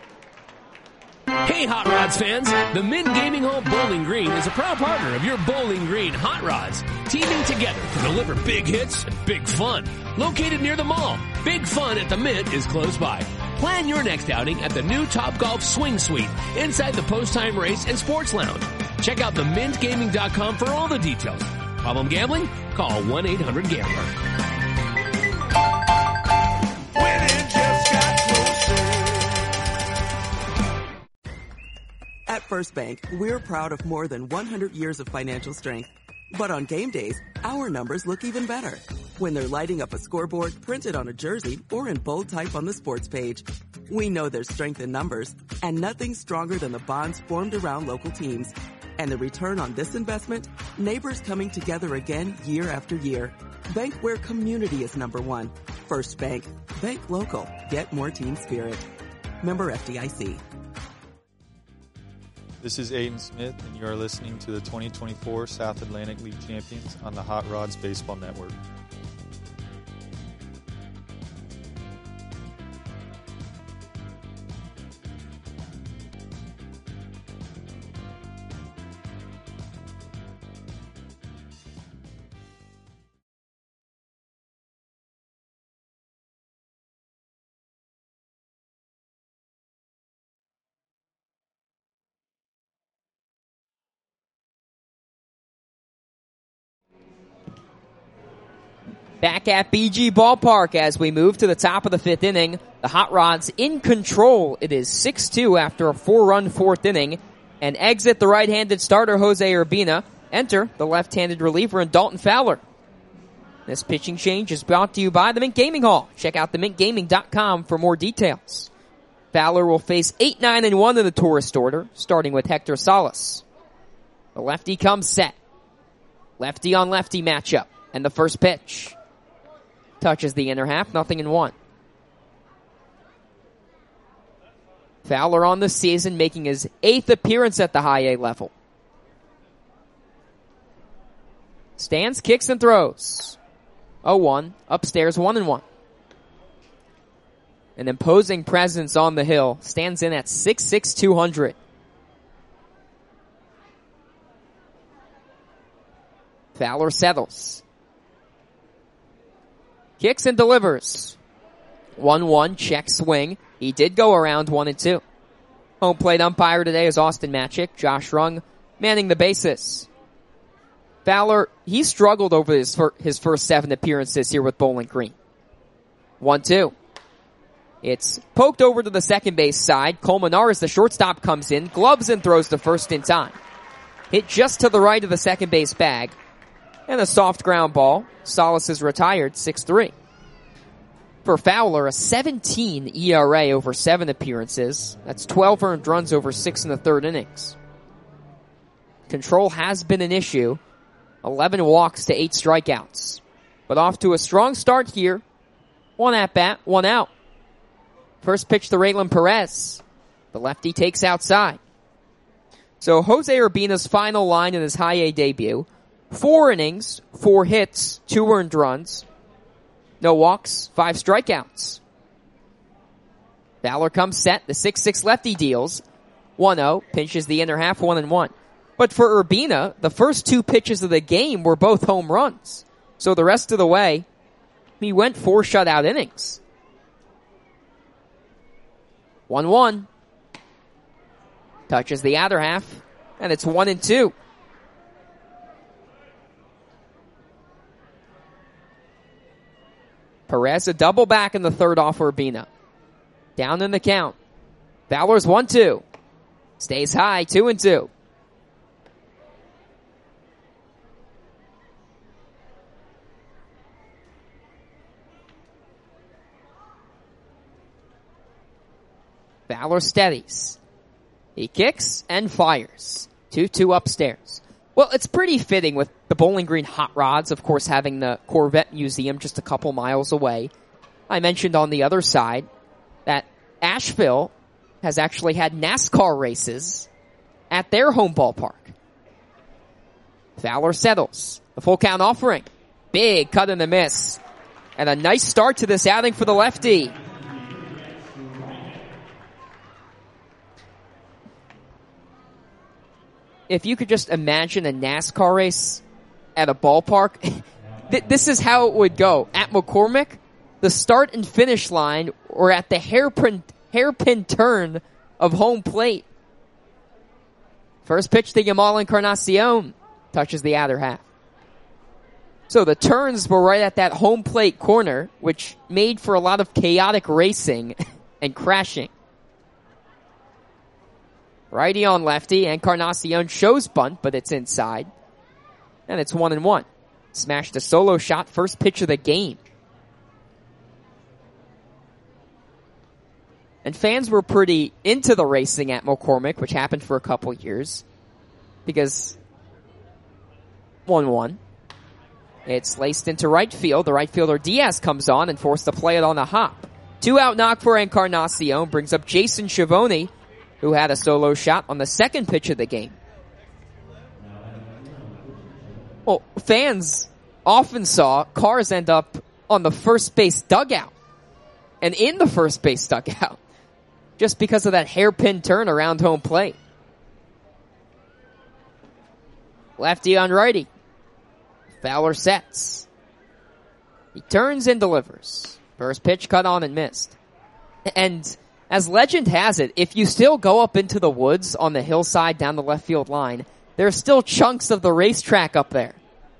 Hey Hot Rods fans, the Mint Gaming Hall Bowling Green is a proud partner of your Bowling Green Hot Rods, teaming together to deliver big hits and big fun. Located near the mall, Big Fun at the Mint is close by. Plan your next outing at the new Topgolf Swing Suite inside the Post Time Race and Sports Lounge. Check out themintgaming.com for all the details. Problem gambling? Call 1-800-GAMBLER. Winning just got closer. At First Bank, we're proud of more than 100 years of financial strength. But on game days, our numbers look even better when they're lighting up a scoreboard printed on a jersey or in bold type on the sports page. We know there's strength in numbers, and nothing's stronger than the bonds formed around local teams. And the return on this investment? Neighbors coming together again year after year. Bank where community is number one. First Bank. Bank local. Get more team spirit. Member FDIC. This is Aiden Smith, and you are listening to the 2024 South Atlantic League Champions on the Hot Rods Baseball Network. Back at BG Ballpark as we move to the top of the fifth inning. The Hot Rods in control. It is 6-2 after a 4-run fourth inning. And exit the right-handed starter, Jose Urbina. Enter the left-handed reliever in Dalton Fowler. This pitching change is brought to you by the Mint Gaming Hall. Check out themintgaming.com for more details. Fowler will face 8-9-1 in the tourist order, starting with Hector Salas. The lefty comes set. Lefty on lefty matchup. And the first pitch touches the inner half, 0-1. Fowler on the season, making his 8th appearance at the high A level. Stands, kicks, and throws. 0-1, upstairs 1-1. An imposing presence on the hill, stands in at 6'6", 200. Fowler settles. Kicks and delivers. 1-1, check swing. He did go around 1-2. Home plate umpire today is Austin Matchik. Josh Rung manning the bases. Fowler, he struggled over his first 7 appearances here with Bowling Green. 1-2. It's poked over to the second base side. Colmenares, the shortstop, comes in, gloves and throws to first in time. Hit just to the right of the second base bag. And a soft ground ball. Salas is retired, 6-3. For Fowler, a 17 ERA over 7 appearances. That's 12 earned runs over 6 in the third innings. Control has been an issue. 11 walks to 8 strikeouts. But off to a strong start here. 1 at bat, 1 out. First pitch to Raylan Perez. The lefty takes outside. So Jose Urbina's final line in his high A debut. 4 innings, 4 hits, 2 earned runs. No walks, 5 strikeouts. Fowler comes set. The 6-6 lefty deals. 1-0, pinches the inner half, 1-1. But for Urbina, the first 2 pitches of the game were both home runs. So the rest of the way, he went 4 shutout innings. 1-1. Touches the outer half, and it's 1-2. Perez a double back in the third off Urbina. Down in the count. Fowler's 1-2. Stays high, 2-2. Fowler steadies. He kicks and fires. 2-2 upstairs. Well, it's pretty fitting with the Bowling Green Hot Rods, of course, having the Corvette Museum just a couple miles away. I mentioned on the other side that Asheville has actually had NASCAR races at their home ballpark. Fowler settles. The full count offering. Big cut and a miss. And a nice start to this outing for the lefty. If you could just imagine a NASCAR race at a ballpark, this is how it would go. At McCormick, the start and finish line were at the hairpin turn of home plate. First pitch to Yamal Encarnacion. Touches the outer half. So the turns were right at that home plate corner, which made for a lot of chaotic racing and crashing. Righty on lefty. Encarnacion shows bunt, but it's inside. And it's 1-1. Smashed a solo shot, first pitch of the game. And fans were pretty into the racing at McCormick, which happened for a couple years. Because 1-1. It's laced into right field. The right fielder Diaz comes on and forced to play it on a hop. 2-out knock for Encarnacion brings up Jason Schiavone, who had a solo shot on the second pitch of the game. Well, fans often saw cars end up on the first base dugout and in the first base dugout just because of that hairpin turn around home plate. Lefty on righty. Fowler sets. He turns and delivers. First pitch cut on and missed. And as legend has it, if you still go up into the woods on the hillside down the left field line, there's still chunks of the racetrack up there.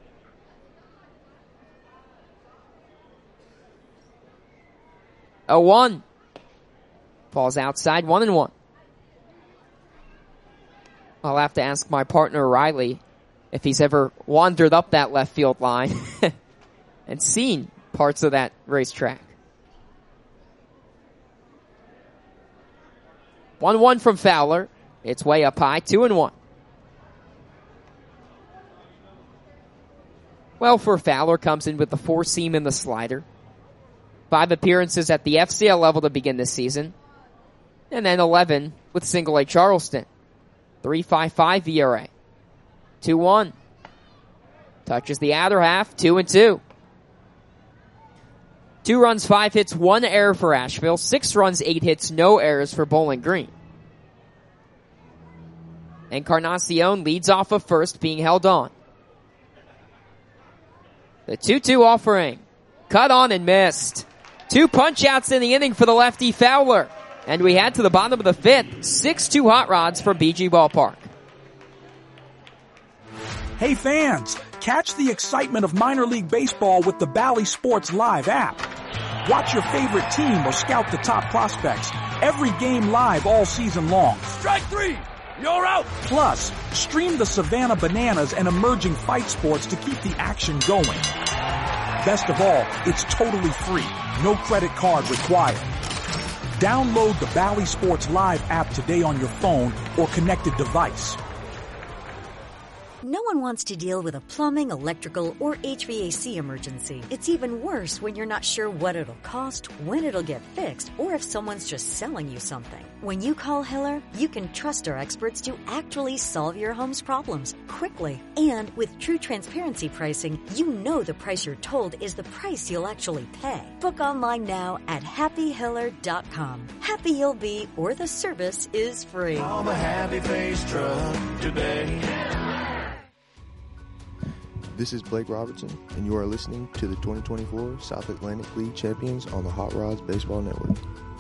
A 1. Falls outside, 1-1. I'll have to ask my partner Riley if he's ever wandered up that left field line and seen parts of that racetrack. 1-1 from Fowler. It's way up high, 2-1. Well, for Fowler, comes in with the 4-seam and the slider. 5 appearances at the FCL level to begin this season. And then 11 with Single A Charleston. 3.55 ERA. 2-1. Touches the outer half, 2-2. 2 runs, 5 hits, 1 error for Asheville. 6 runs, 8 hits, no errors for Bowling Green. Encarnacion leads off of first, being held on. The 2-2 offering. Cut on and missed. 2 punch-outs in the inning for the lefty Fowler. And we head to the bottom of the 5th. 6-2 hot rods from BG Ballpark. Hey fans, catch the excitement of minor league baseball with the Bally Sports Live app. Watch your favorite team or scout the top prospects. Every game live all season long. Strike 3! You're out! Plus, stream the Savannah Bananas and emerging fight sports to keep the action going. Best of all, it's totally free. No credit card required. Download the Bally Sports Live app today on your phone or connected device. No one wants to deal with a plumbing, electrical, or HVAC emergency. It's even worse when you're not sure what it'll cost, when it'll get fixed, or if someone's just selling you something. When you call Hiller, you can trust our experts to actually solve your home's problems quickly. And with true transparency pricing, you know the price you're told is the price you'll actually pay. Book online now at happyhiller.com. Happy you'll be, or the service is free. Call the Happy Face Truck today. This is Blake Robertson, and you are listening to the 2024 South Atlantic League Champions on the Hot Rods Baseball Network.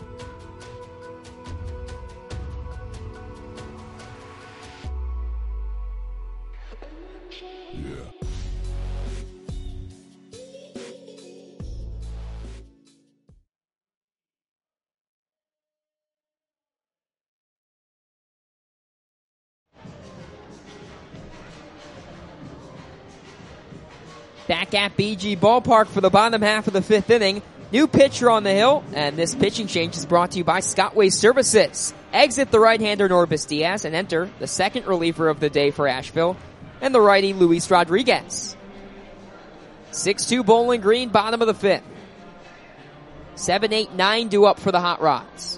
Back at BG Ballpark for the bottom half of the 5th inning. New pitcher on the hill, and this pitching change is brought to you by Scotway Services. Exit the right-hander Norbis Diaz and enter the second reliever of the day for Asheville and the righty Luis Rodriguez. 6-2 Bowling Green, bottom of the 5th. 7-8-9 due up for the Hot Rods.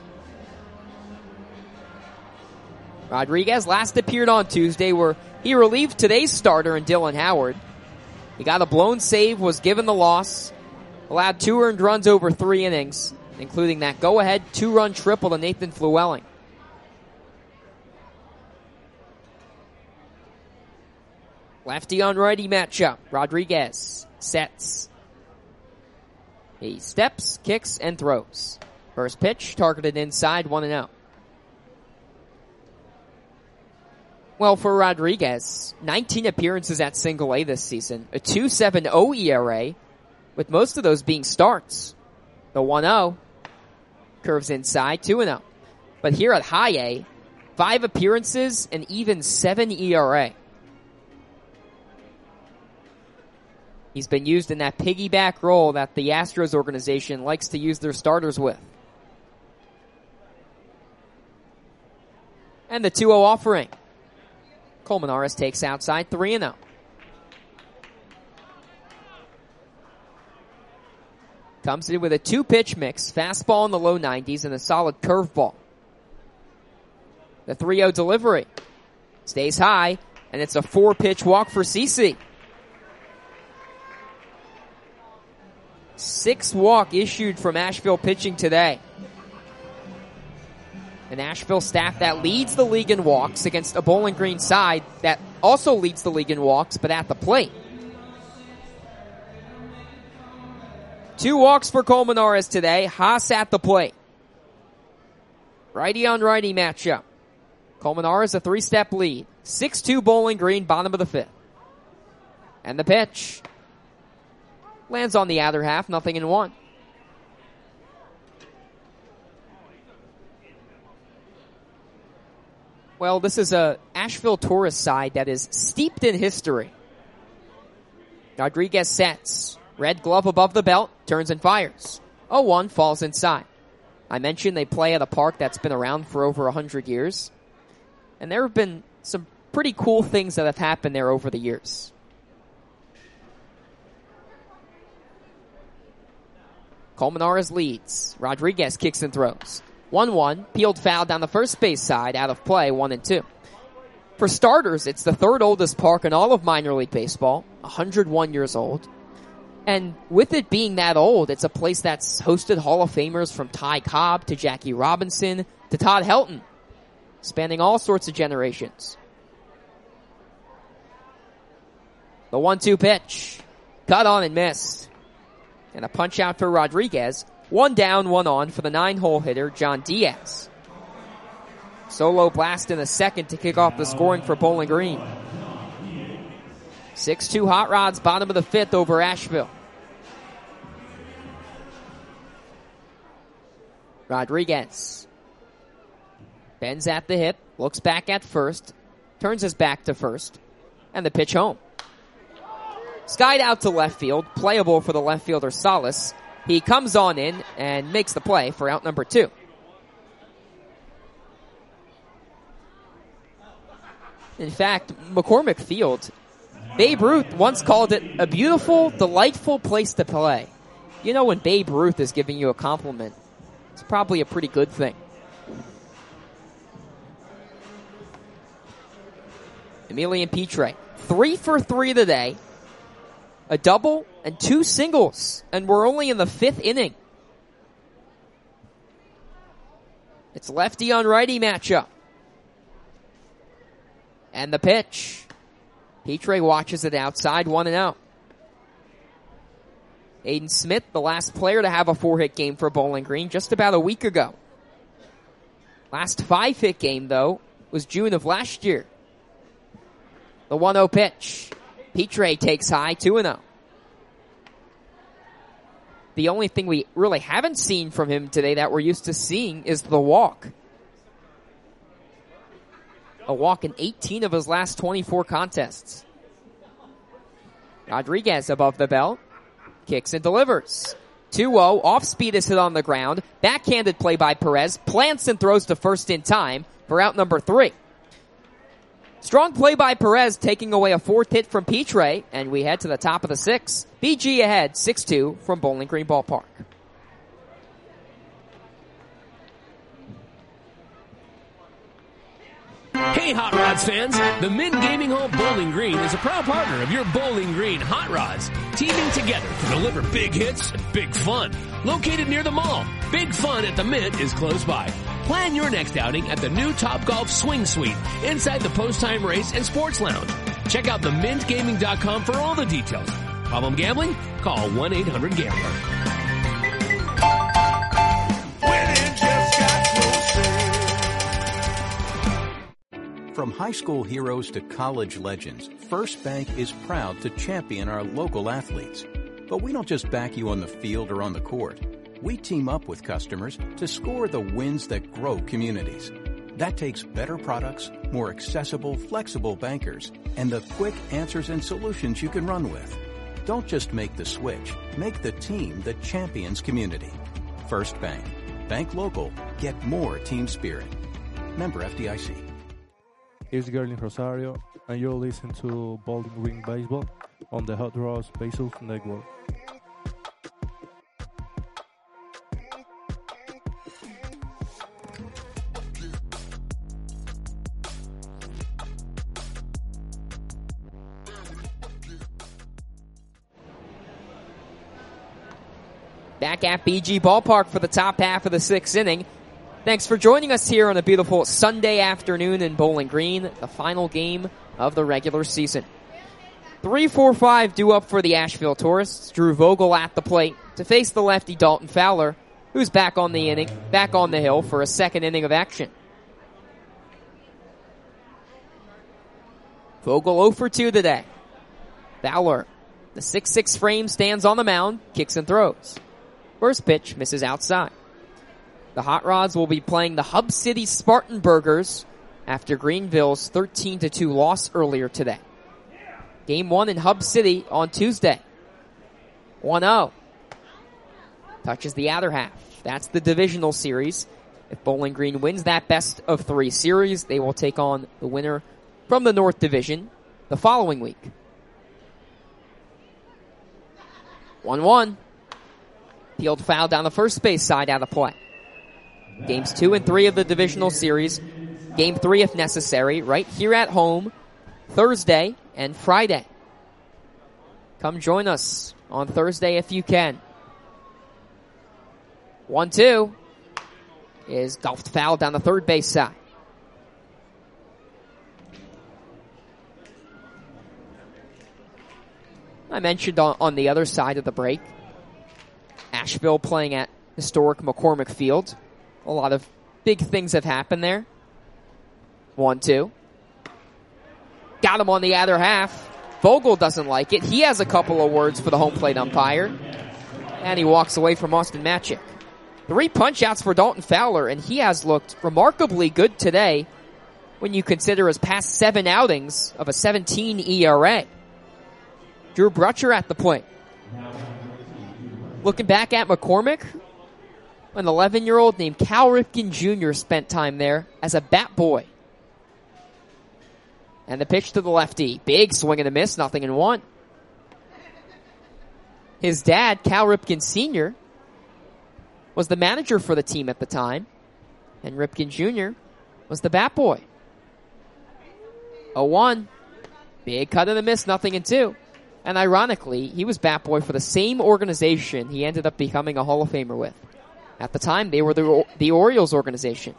Rodriguez last appeared on Tuesday where he relieved today's starter in Dylan Howard. He got a blown save, was given the loss, allowed 2 earned runs over 3 innings, including that go-ahead 2-run triple to Nathan Flewelling. Lefty on righty matchup. Rodriguez sets. He steps, kicks, and throws. First pitch targeted inside, 1-0. Well, for Rodriguez, 19 appearances at Single A this season, a 2.70 ERA, with most of those being starts. The 1-0 curves inside, 2-0. But here at High A, 5 appearances and even 7 ERA. He's been used in that piggyback role that the Astros organization likes to use their starters with. And the 2-0 offering. Colmenares takes outside, 3-0. Comes in with a 2-pitch mix, fastball in the low 90s and a solid curveball. The 3-0 delivery stays high, and it's a 4-pitch walk for CC. 6 walk issued from Asheville pitching today. An Asheville staff that leads the league in walks against a Bowling Green side that also leads the league in walks, but at the plate. 2 walks for Colmenares today. Haas at the plate. Righty on righty matchup. Colmenares a 3-step lead. 6-2 Bowling Green, bottom of the 5th. And the pitch. Lands on the outer half, 0-1. Well, this is a Asheville tourist side that is steeped in history. Rodriguez sets. Red glove above the belt, turns and fires. 0-1, falls inside. I mentioned they play at a park that's been around for over 100 years. And there have been some pretty cool things that have happened there over the years. Colmenares leads. Rodriguez kicks and throws. 1-1, peeled foul down the first base side, out of play, 1-2. For starters, it's the third oldest park in all of minor league baseball, 101 years old. And with it being that old, it's a place that's hosted Hall of Famers from Ty Cobb to Jackie Robinson to Todd Helton, spanning all sorts of generations. The 1-2 pitch. Cut on and missed. And a punch out for Rodriguez. 1 down, 1 on for the 9-hole hitter, John Diaz. Solo blast in the second to kick off the scoring for Bowling Green. 6-2 Hot Rods, bottom of the fifth over Asheville. Rodriguez bends at the hip, looks back at first, turns his back to first, and the pitch home. Skied out to left field, playable for the left fielder Salas. He comes on in and makes the play for out number 2. In fact, McCormick Field, Babe Ruth once called it a beautiful, delightful place to play. You know, when Babe Ruth is giving you a compliment, it's probably a pretty good thing. Emilian Pitre, 3 for 3 today. A double and 2 singles, and we're only in the 5th inning. It's lefty on righty matchup. And the pitch. Pitre watches it outside, 1-0. Aiden Smith, the last player to have a 4-hit game for Bowling Green just about a week ago. Last 5-hit game, though, was June of last year. The 1-0 pitch. Pitre takes high, 2-0. The only thing we really haven't seen from him today that we're used to seeing is the walk. A walk in 18 of his last 24 contests. Rodriguez above the belt. Kicks and delivers. 2-0. Off speed is hit on the ground. Backhanded play by Perez. Plants and throws to first in time for out number 3. Strong play by Perez, taking away a 4th hit from Pitre, and we head to the top of the 6th. BG ahead, 6-2 from Bowling Green Ballpark. Hey, Hot Rods fans! The Mint Gaming Hall Bowling Green is a proud partner of your Bowling Green Hot Rods, teaming together to deliver big hits and big fun. Located near the mall, Big Fun at the Mint is close by. Plan your next outing at the new Topgolf Swing Suite inside the Post-Time Race and Sports Lounge. Check out themintgaming.com for all the details. Problem gambling? Call 1-800-GAMBLER. Winning just got closer. From high school heroes to college legends, First Bank is proud to champion our local athletes. But we don't just back you on the field or on the court. We team up with customers to score the wins that grow communities. That takes better products, more accessible, flexible bankers, and the quick answers and solutions you can run with. Don't just make the switch. Make the team that champions community. First Bank. Bank local. Get more team spirit. Member FDIC. It's Gerlin Rosario, and you're listening to Bowling Green Baseball on the Hot Rods Baseball Network. Back at BG Ballpark for the top half of the 6th inning. Thanks for joining us here on a beautiful Sunday afternoon in Bowling Green, the final game of the regular season. 3-4-5 due up for the Asheville Tourists. Drew Vogel at the plate to face the lefty Dalton Fowler, who's back on the inning, back on the hill for a 2nd inning of action. Vogel 0 for 2 today. Fowler, the 6'6" frame, stands on the mound, kicks and throws. First pitch misses outside. The Hot Rods will be playing the Hub City Spartanburgers after Greenville's 13-2 loss earlier today. Game 1 in Hub City on Tuesday. 1-0. Touches the outer half. That's the divisional series. If Bowling Green wins that best of 3 series, they will take on the winner from the North Division the following week. 1-1. Field foul down the first base side out of play. Games 2 and 3 of the divisional series. Game 3 if necessary, right here at home, Thursday and Friday. Come join us on Thursday if you can. 1-2 is golfed foul down the third base side. I mentioned on the other side of the break, Asheville playing at historic McCormick Field. A lot of big things have happened there. 1-2. Got him on the outer half. Vogel doesn't like it. He has a couple of words for the home plate umpire. And he walks away from Austin Matchik. 3 punch-outs for Dalton Fowler, and he has looked remarkably good today when you consider his past 7 outings of a 17 ERA. Drew Brutcher at the plate. Looking back at McCormick, an 11-year-old named Cal Ripken Jr. spent time there as a bat boy. And the pitch to the lefty. Big swing and a miss, 0-1. His dad, Cal Ripken Sr., was the manager for the team at the time. And Ripken Jr. was the bat boy. 0-1. Big cut and a miss, 0-2. And ironically, he was bat boy for the same organization he ended up becoming a Hall of Famer with. At the time, they were the Orioles organization.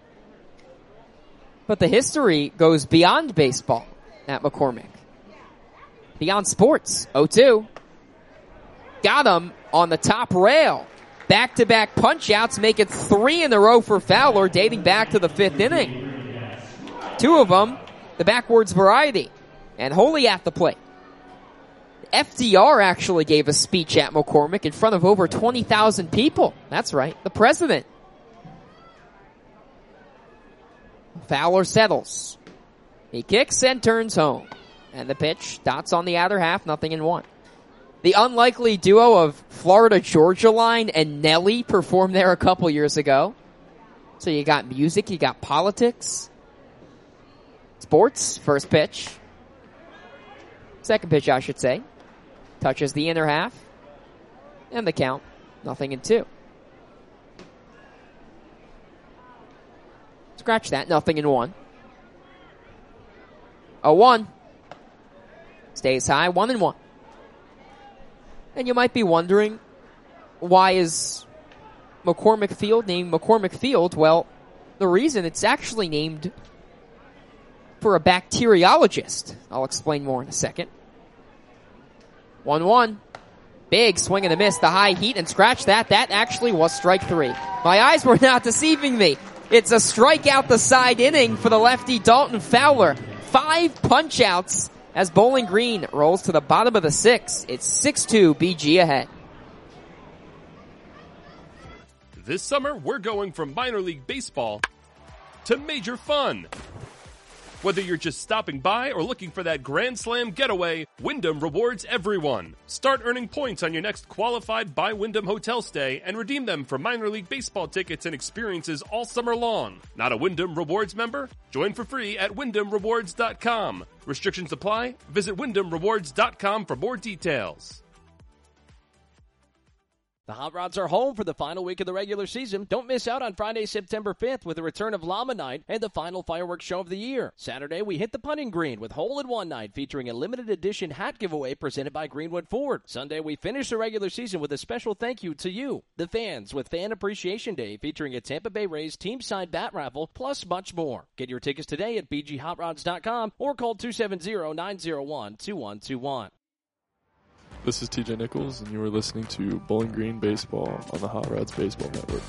But the history goes beyond baseball at McCormick. Beyond sports. 0-2. Got him on the top rail. Back-to-back punch-outs make it 3 in a row for Fowler, dating back to the 5th inning. 2 of them, the backwards variety. And Holy at the plate. FDR actually gave a speech at McCormick in front of over 20,000 people. That's right, the president. Fowler settles. He kicks and turns home. And the pitch dots on the outer half, 0-1. The unlikely duo of Florida Georgia Line and Nelly performed there a couple years ago. So you got music, you got politics. Sports, first pitch. Second pitch, I should say. Touches the inner half. And the count, 0-2. Scratch that, 0-1. 0-1. Stays high, 1-1. And you might be wondering, why is McCormick Field named McCormick Field? Well, the reason it's actually named for a bacteriologist. I'll explain more in a second. 1-1. Big swing and a miss. The high heat and scratch that. That actually was strike 3. My eyes were not deceiving me. It's a strikeout the side inning for the lefty Dalton Fowler. 5 punch-outs as Bowling Green rolls to the bottom of the 6th. It's 6-2 BG ahead. This summer, we're going from minor league baseball to major fun. Whether you're just stopping by or looking for that Grand Slam getaway, Wyndham rewards everyone. Start earning points on your next qualified by Wyndham hotel stay and redeem them for minor league baseball tickets and experiences all summer long. Not a Wyndham Rewards member? Join for free at WyndhamRewards.com. Restrictions apply. Visit WyndhamRewards.com for more details. The Hot Rods are home for the final week of the regular season. Don't miss out on Friday, September 5th with the return of Llama Night and the final fireworks show of the year. Saturday, we hit the putting green with Hole-in-One Night featuring a limited edition hat giveaway presented by Greenwood Ford. Sunday, we finish the regular season with a special thank you to you, the fans, with Fan Appreciation Day featuring a Tampa Bay Rays team-signed bat raffle, plus much more. Get your tickets today at bghotrods.com or call 270-901-2121. This is TJ Nichols, and you are listening to Bowling Green Baseball on the Hot Rods Baseball Network.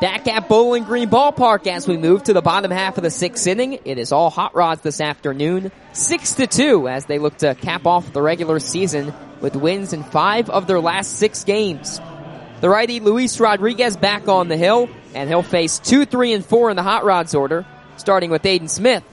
Back at Bowling Green Ballpark as we move to the bottom half of the 6th inning. It is all Hot Rods this afternoon. 6-2 as they look to cap off the regular season with wins in 5 of their last 6 games. The righty Luis Rodriguez back on the hill, and he'll face 2, 3, and 4 in the Hot Rods order, starting with Aiden Smith.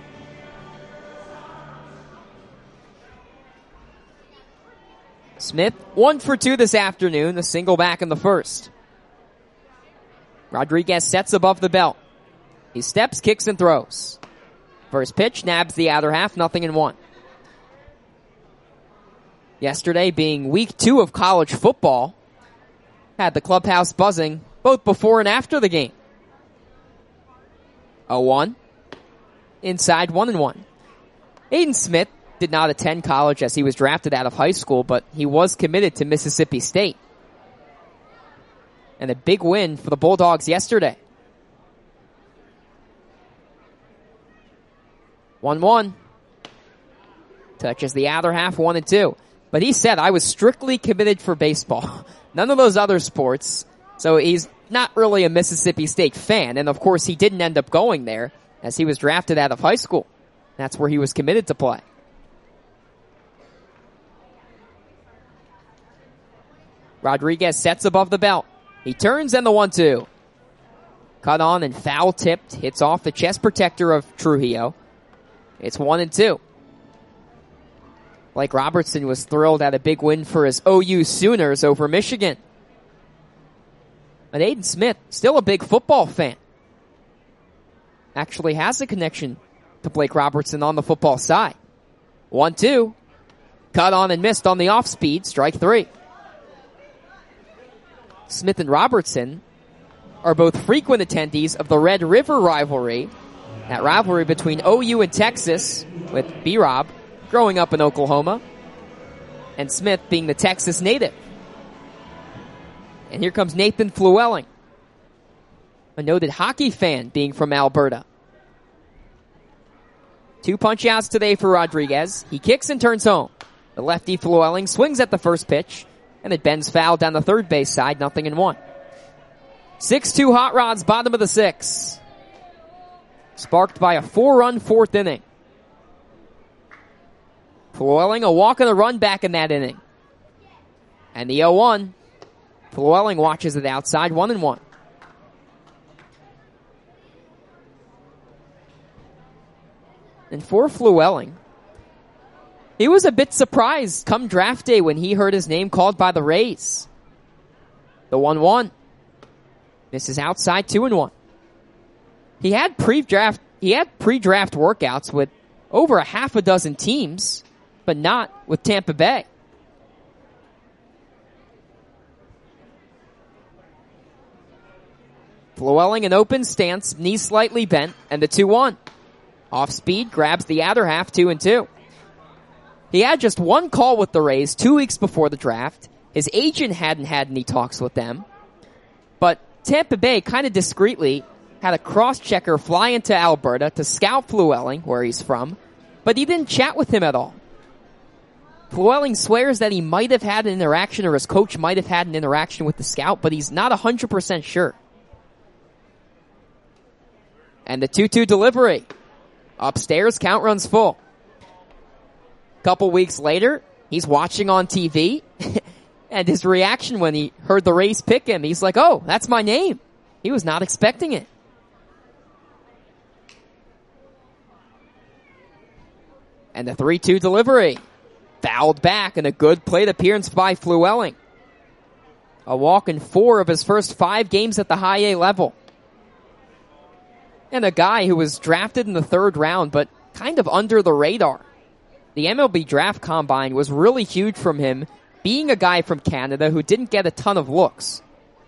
Smith, 1 for 2 this afternoon, a single back in the first. Rodriguez sets above the belt. He steps, kicks, and throws. First pitch, nabs the outer half, 0-1. Yesterday, being week 2 of college football, had the clubhouse buzzing both before and after the game. 0-1. Inside, 1-1. Aiden Smith did not attend college as he was drafted out of high school, but he was committed to Mississippi State. And a big win for the Bulldogs yesterday. 1-1. Touches the outer half, 1-2. But he said, I was strictly committed for baseball. None of those other sports. So he's not really a Mississippi State fan. And of course, he didn't end up going there as he was drafted out of high school. That's where he was committed to play. Rodriguez sets above the belt. He turns and the 1-2. Cut on and foul tipped. Hits off the chest protector of Trujillo. It's 1-2. Blake Robertson was thrilled at a big win for his OU Sooners over Michigan. But Aiden Smith, still a big football fan. Actually has a connection to Blake Robertson on the football side. 1-2. Cut on and missed on the off speed. Strike 3. Smith and Robertson are both frequent attendees of the Red River rivalry. That rivalry between OU and Texas, with B-Rob growing up in Oklahoma, and Smith being the Texas native. And here comes Nathan Flewelling, a noted hockey fan being from Alberta. 2 punch-outs today for Rodriguez. He kicks and turns home. The lefty Flewelling swings at the first pitch, and it bends foul down the third base side, 0-1. 6-2 Hot Rods, bottom of the 6th. Sparked by a 4-run 4th inning. Flewelling a walk and a run back in that inning. And the 0-1. Flewelling watches it outside, 1-1. And for Flewelling, he was a bit surprised come draft day when he heard his name called by the Rays. The 1-1. This is outside, 2-1. He had pre-draft workouts with over a half a dozen teams, but not with Tampa Bay. Flewelling an open stance, knee slightly bent, and the 2-1. Off speed, grabs the outer half, 2-2. He had just one call with the Rays 2 weeks before the draft. His agent hadn't had any talks with them. But Tampa Bay kind of discreetly had a cross-checker fly into Alberta to scout Flewelling, where he's from, but he didn't chat with him at all. Flewelling swears that he might have had an interaction, or his coach might have had an interaction with the scout, but he's not 100% sure. And the 2-2 delivery. Upstairs, count runs full. Couple weeks later, he's watching on TV, and his reaction when he heard the Rays pick him, he's like, oh, that's my name. He was not expecting it. And the 3-2 delivery. Fouled back, and a good plate appearance by Flewelling. A walk in 4 of his first 5 games at the high A level. And a guy who was drafted in the 3rd round, but kind of under the radar. The MLB Draft Combine was really huge from him, being a guy from Canada who didn't get a ton of looks.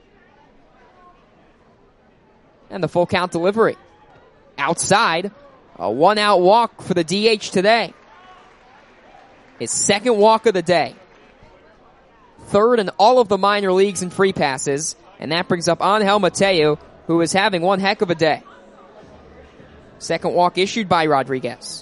And the full count delivery. Outside, a 1-out walk for the DH today. His 2nd walk of the day. 3rd in all of the minor leagues in free passes, and that brings up Angel Mateo, who is having one heck of a day. 2nd walk issued by Rodriguez.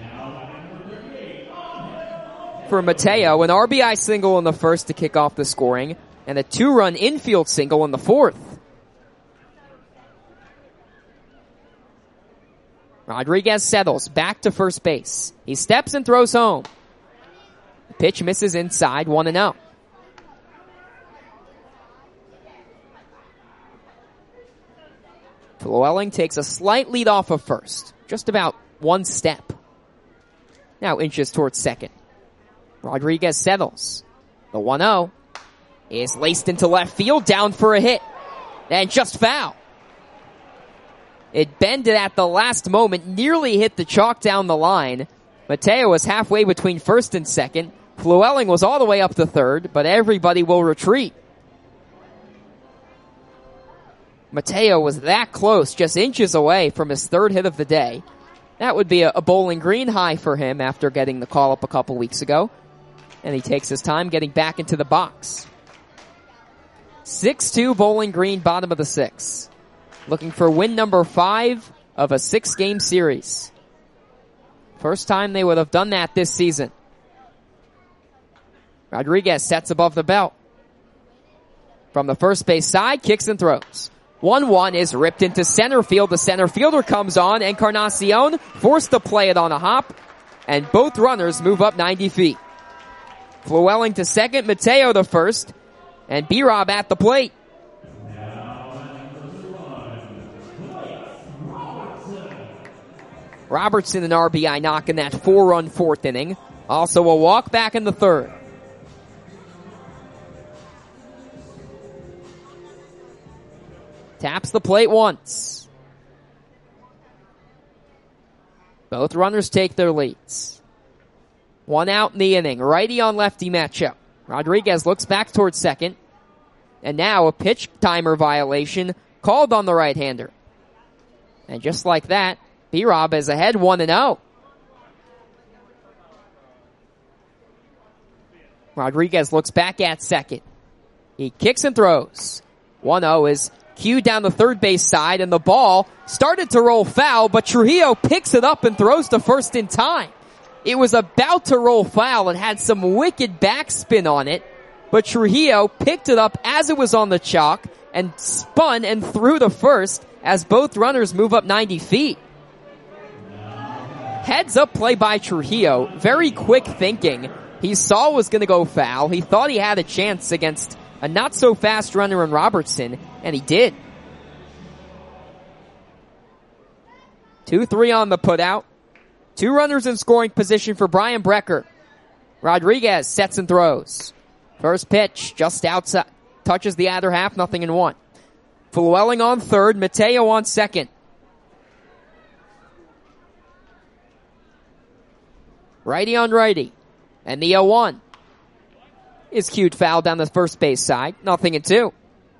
For Mateo, an RBI single in the 1st to kick off the scoring, and a 2-run infield single in the 4th. Rodriguez settles back to first base. He steps and throws home. The pitch misses inside, 1-0. Llewellyn takes a slight lead off of first. Just about one step. Now inches towards second. Rodriguez settles. The 1-0 is laced into left field, down for a hit. And just foul. It bended at the last moment, nearly hit the chalk down the line. Mateo was halfway between first and second. Llewellyn was all the way up to third, but everybody will retreat. Mateo was that close, just inches away from his third hit of the day. That would be a Bowling Green high for him after getting the call up a couple weeks ago. And he takes his time getting back into the box. 6-2 Bowling Green, bottom of the 6th. Looking for win number 5 of a 6-game series. First time they would have done that this season. Rodriguez sets above the belt. From the first base side, kicks and throws. 1-1 is ripped into center field. The center fielder comes on. Encarnacion forced to play it on a hop. And both runners move up 90 feet. Llewellyn to second, Mateo to first. And B-Rob at the plate. Robertson an RBI knock in that 4-run fourth inning. Also a walk back in the third. Taps the plate once. Both runners take their leads. One out in the inning. Righty on lefty matchup. Rodriguez looks back towards second. And now a pitch timer violation called on the right-hander. And just like that, B-Rob is ahead 1-0. Rodriguez looks back at second. He kicks and throws. 1-0 is cued down the third base side, and the ball started to roll foul, but Trujillo picks it up and throws to first in time. It was about to roll foul and had some wicked backspin on it, but Trujillo picked it up as it was on the chalk and spun and threw to first as both runners move up 90 feet. Heads up play by Trujillo. Very quick thinking. He saw it was going to go foul. He thought he had a chance against a not so fast runner in Robertson, and he did. 2-3 on the putout. 2 runners in scoring position for Brian Brecker. Rodriguez sets and throws. First pitch just outside. Touches the other half, 0-1. Llewellyn on third, Mateo on second. Righty on righty. And the 0-1 is cued foul down the first base side. 0-2.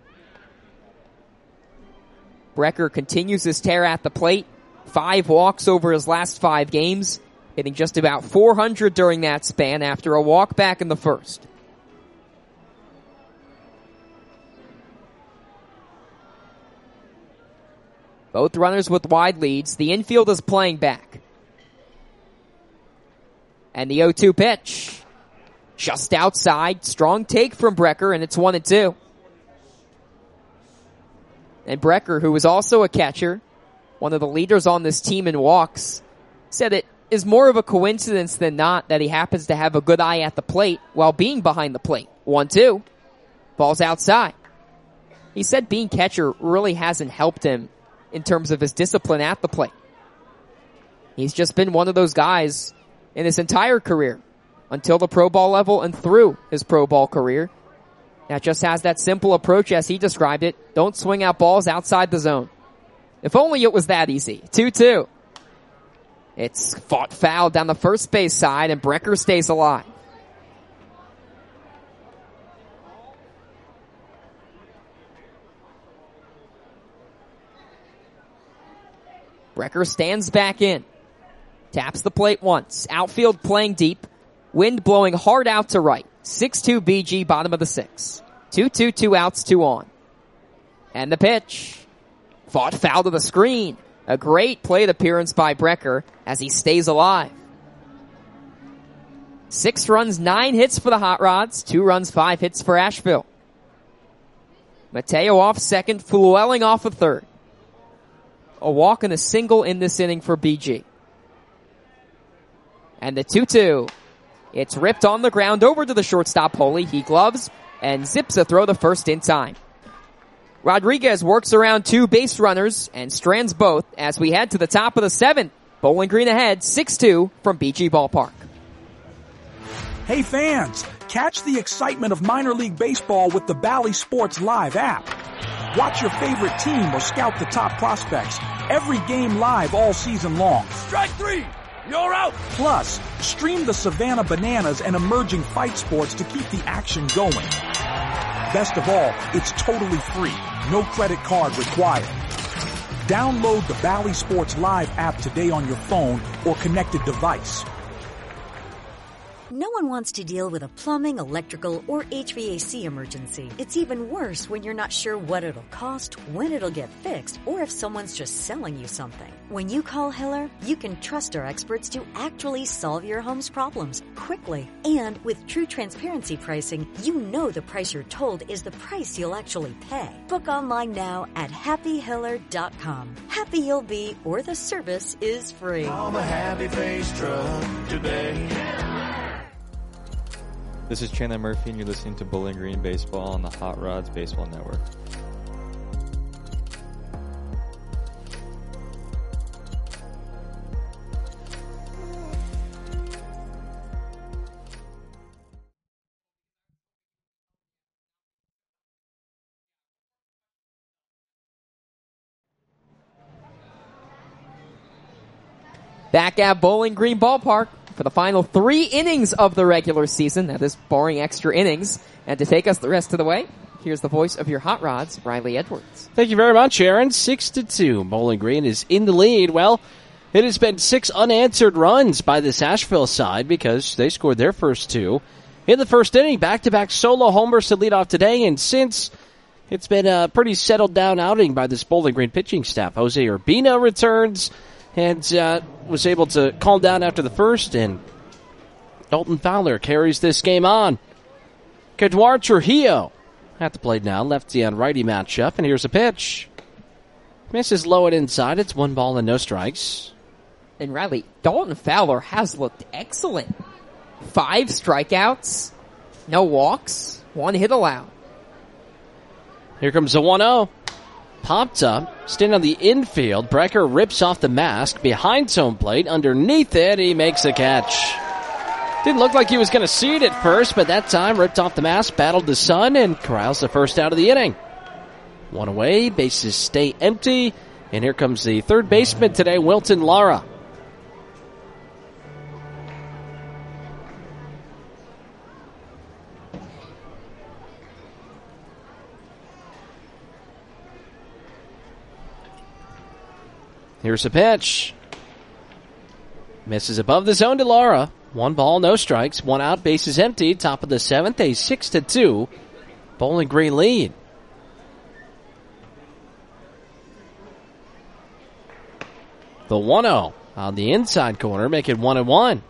Brecker continues his tear at the plate. 5 walks over his last 5 games, hitting just about 400 during that span after a walk back in the first. Both runners with wide leads. The infield is playing back. And the 0-2 pitch. Just outside. Strong take from Brecker, and it's 1-2. And Brecker, who is also a catcher, one of the leaders on this team in walks, said it is more of a coincidence than not that he happens to have a good eye at the plate while being behind the plate. 1-2. Ball's outside. He said being catcher really hasn't helped him in terms of his discipline at the plate. He's just been one of those guys in his entire career until the pro ball level and through his pro ball career that just has that simple approach as he described it. Don't swing out balls outside the zone. If only it was that easy. 2-2. It's fought foul down the first base side, and Brecker stays alive. Brecker stands back in. Taps the plate once. Outfield playing deep. Wind blowing hard out to right. 6-2 BG, bottom of the 6th. 2-2, 2 outs, 2 on. And the pitch. Fought foul to the screen. A great plate appearance by Brecker as he stays alive. 6 runs, 9 hits for the Hot Rods. 2 runs, 5 hits for Asheville. Mateo off second. Llewellyn off a third. a walk and a single in this inning for BG. And the 2-2. It's ripped on the ground over to the shortstop, Holy. He gloves and zips a throw to first in time. Rodriguez works around 2 base runners and strands both as we head to the top of the 7th. Bowling Green ahead 6-2 from BG Ballpark. Hey fans, catch the excitement of minor league baseball with the Bally Sports Live app. Watch your favorite team or scout the top prospects. Every game live all season long. Strike 3! You're out! Plus, stream the Savannah Bananas and emerging fight sports to keep the action going. Best of all, it's totally free. No credit card required. Download the Bally Sports Live app today on your phone or connected device. No one wants to deal with a plumbing, electrical, or HVAC emergency. It's even worse when you're not sure what it'll cost, when it'll get fixed, or if someone's just selling you something. When you call Hiller, you can trust our experts to actually solve your home's problems quickly. And with true transparency pricing, you know the price you're told is the price you'll actually pay. Book online now at happyhiller.com. Happy you'll be, or the service is free. Call the Happy Face Truck today. This is Chandler Murphy, and you're listening to Bowling Green Baseball on the Hot Rods Baseball Network. Back at Bowling Green Ballpark for the final 3 innings of the regular season. That is barring extra innings. And to take us the rest of the way, here's the voice of your Hot Rods, Riley Edwards. Thank you very much, Aaron. 6-2. Bowling Green is in the lead. Well, it has been 6 unanswered runs by this Asheville side because they scored their first 2 in the first inning. Back-to-back solo homers to lead off today. And since it's been a pretty settled down outing by this Bowling Green pitching staff, Jose Urbina returns and was able to calm down after the first, and Dalton Fowler carries this game on. Kedwar Trujillo at the plate now, lefty on righty matchup, and here's a pitch. Misses low and inside. It's 1 ball and no strikes. And Riley, Dalton Fowler has looked excellent. 5 strikeouts, no walks, 1 hit allowed. Here comes the 1-0. Popped up, stand on the infield. Brecker rips off the mask behind home plate. Underneath it, he makes a catch. Didn't look like he was going to see it at first, but that time ripped off the mask, battled the sun, and corrals the first out of the inning. 1 away, bases stay empty, and here comes the third baseman today, Wilton Lara. Here's a pitch. Misses above the zone to Lara. 1 ball, no strikes. 1 out, bases empty. Top of the 7th, a 6-2 Bowling Green lead. The 1-0 on the inside corner, make it 1-1.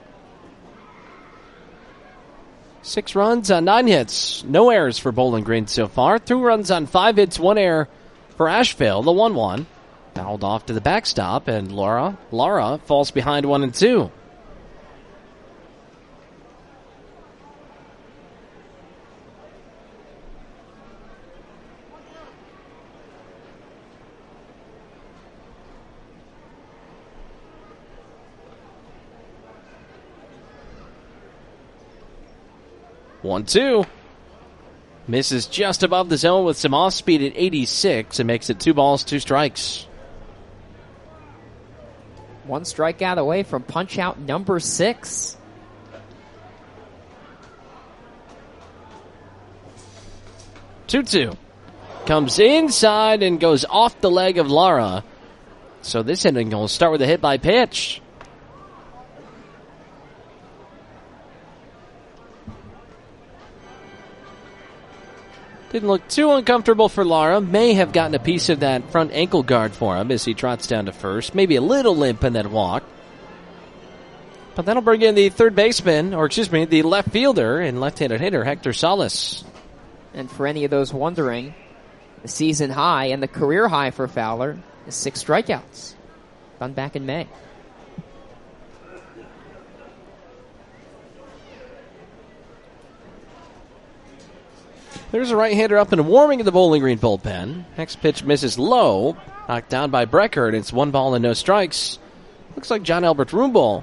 6 runs on 9 hits. No errors for Bowling Green so far. 2 runs on 5 hits, 1 error for Asheville. The 1-1. Fouled off to the backstop, and Lara falls behind 1-2. One, 2. Misses just above the zone with some off speed at 86 and makes it 2 balls, 2 strikes. 1 strikeout away from punch out number 6. Two. Comes inside and goes off the leg of Lara. So this inning will start with a hit by pitch. Didn't look too uncomfortable for Lara. May have gotten a piece of that front ankle guard for him as he trots down to first. Maybe a little limp in that walk. But that'll bring in the third baseman, the left fielder and left-handed hitter, Hector Salas. And for any of those wondering, the season high and the career high for Fowler His 6 strikeouts. Done back in May. There's a right-hander up and warming in the Bowling Green bullpen. Next pitch misses low. Knocked down by Brecker, and it's 1 ball and no strikes. Looks like John Albert Roomball.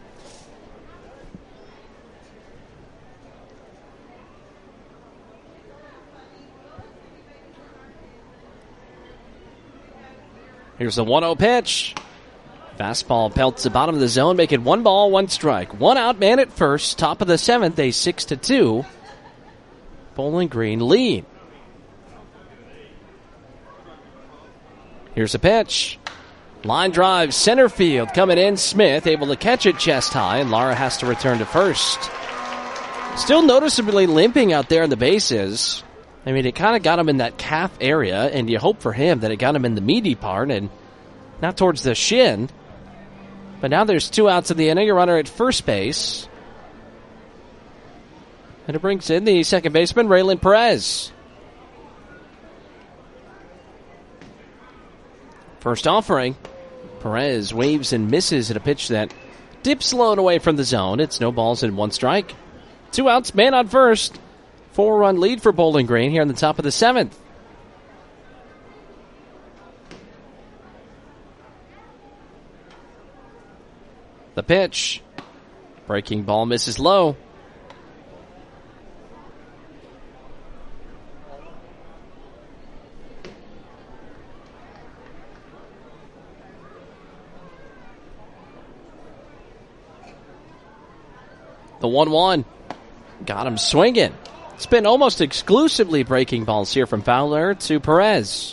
Here's the 1-0 pitch. Fastball pelts the bottom of the zone, making 1 ball, 1 strike. 1 out, man at first. Top of the 7th, a 6-2 Bowling Green lead. Here's a pitch. Line drive, center field. Coming in, Smith able to catch it chest high, and Lara has to return to first. Still noticeably limping out there in the bases. I mean, it kind of got him in that calf area, and you hope for him that it got him in the meaty part and not towards the shin. But now there's 2 outs in the inning, a runner at first base. And it brings in the second baseman, Raylan Perez. First offering. Perez waves and misses at a pitch that dips low and away from the zone. It's no balls and 1 strike. 2 outs, man on first. 4-run lead for Bowling Green here on the top of the 7th. The pitch. Breaking ball misses low. The 1-1. Got him swinging. It's been almost exclusively breaking balls here from Fowler to Perez.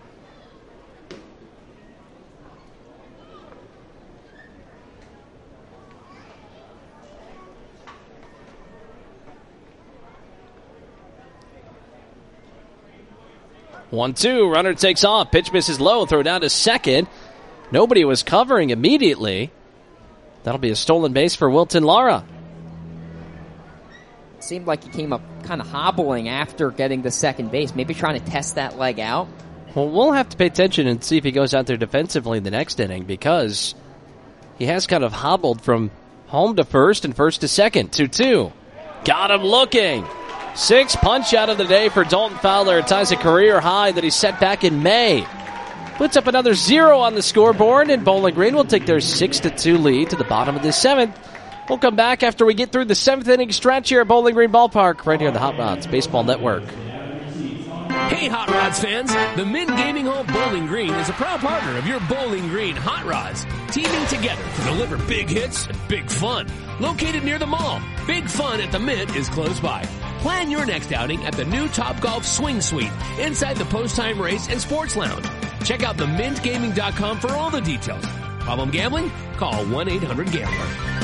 One-two, runner takes off. Pitch misses low. Throw down to second. Nobody was covering immediately. That'll be a stolen base for Wilton Lara. Seemed like he came up kind of hobbling after getting the second base, maybe trying to test that leg out. Well, we'll have to pay attention and see if he goes out there defensively in the next inning, because he has kind of hobbled from home to first and first to second. 2-2. Got him looking. 6th punch out of the day for Dalton Fowler. It ties a career high that he set back in May. Puts up another 0 on the scoreboard, and Bowling Green will take their 6-2 lead to the bottom of the 7th. We'll come back after we get through the 7th inning stretch here at Bowling Green Ballpark, right here on the Hot Rods Baseball Network. Hey, Hot Rods fans! The Mint Gaming Hall Bowling Green is a proud partner of your Bowling Green Hot Rods, teaming together to deliver big hits and big fun. Located near the mall, Big Fun at the Mint is close by. Plan your next outing at the new Topgolf Swing Suite inside the Post-Time Race and Sports Lounge. Check out themintgaming.com for all the details. Problem gambling? Call 1-800-GAMBLER.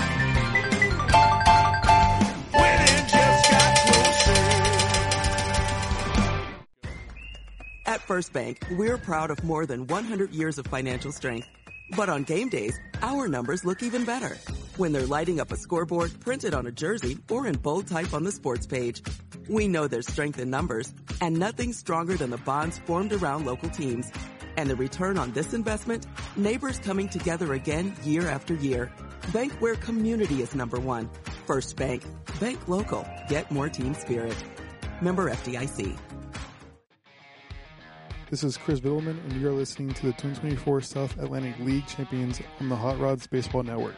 At First Bank, we're proud of more than 100 years of financial strength. But on game days, our numbers look even better when they're lighting up a scoreboard printed on a jersey or in bold type on the sports page. We know there's strength in numbers, and nothing's stronger than the bonds formed around local teams. And the return on this investment? Neighbors coming together again year after year. Bank where community is number one. First Bank. Bank local. Get more team spirit. Member FDIC. This is Chris Biddleman, and you're listening to the 2024 South Atlantic League Champions on the Hot Rods Baseball Network.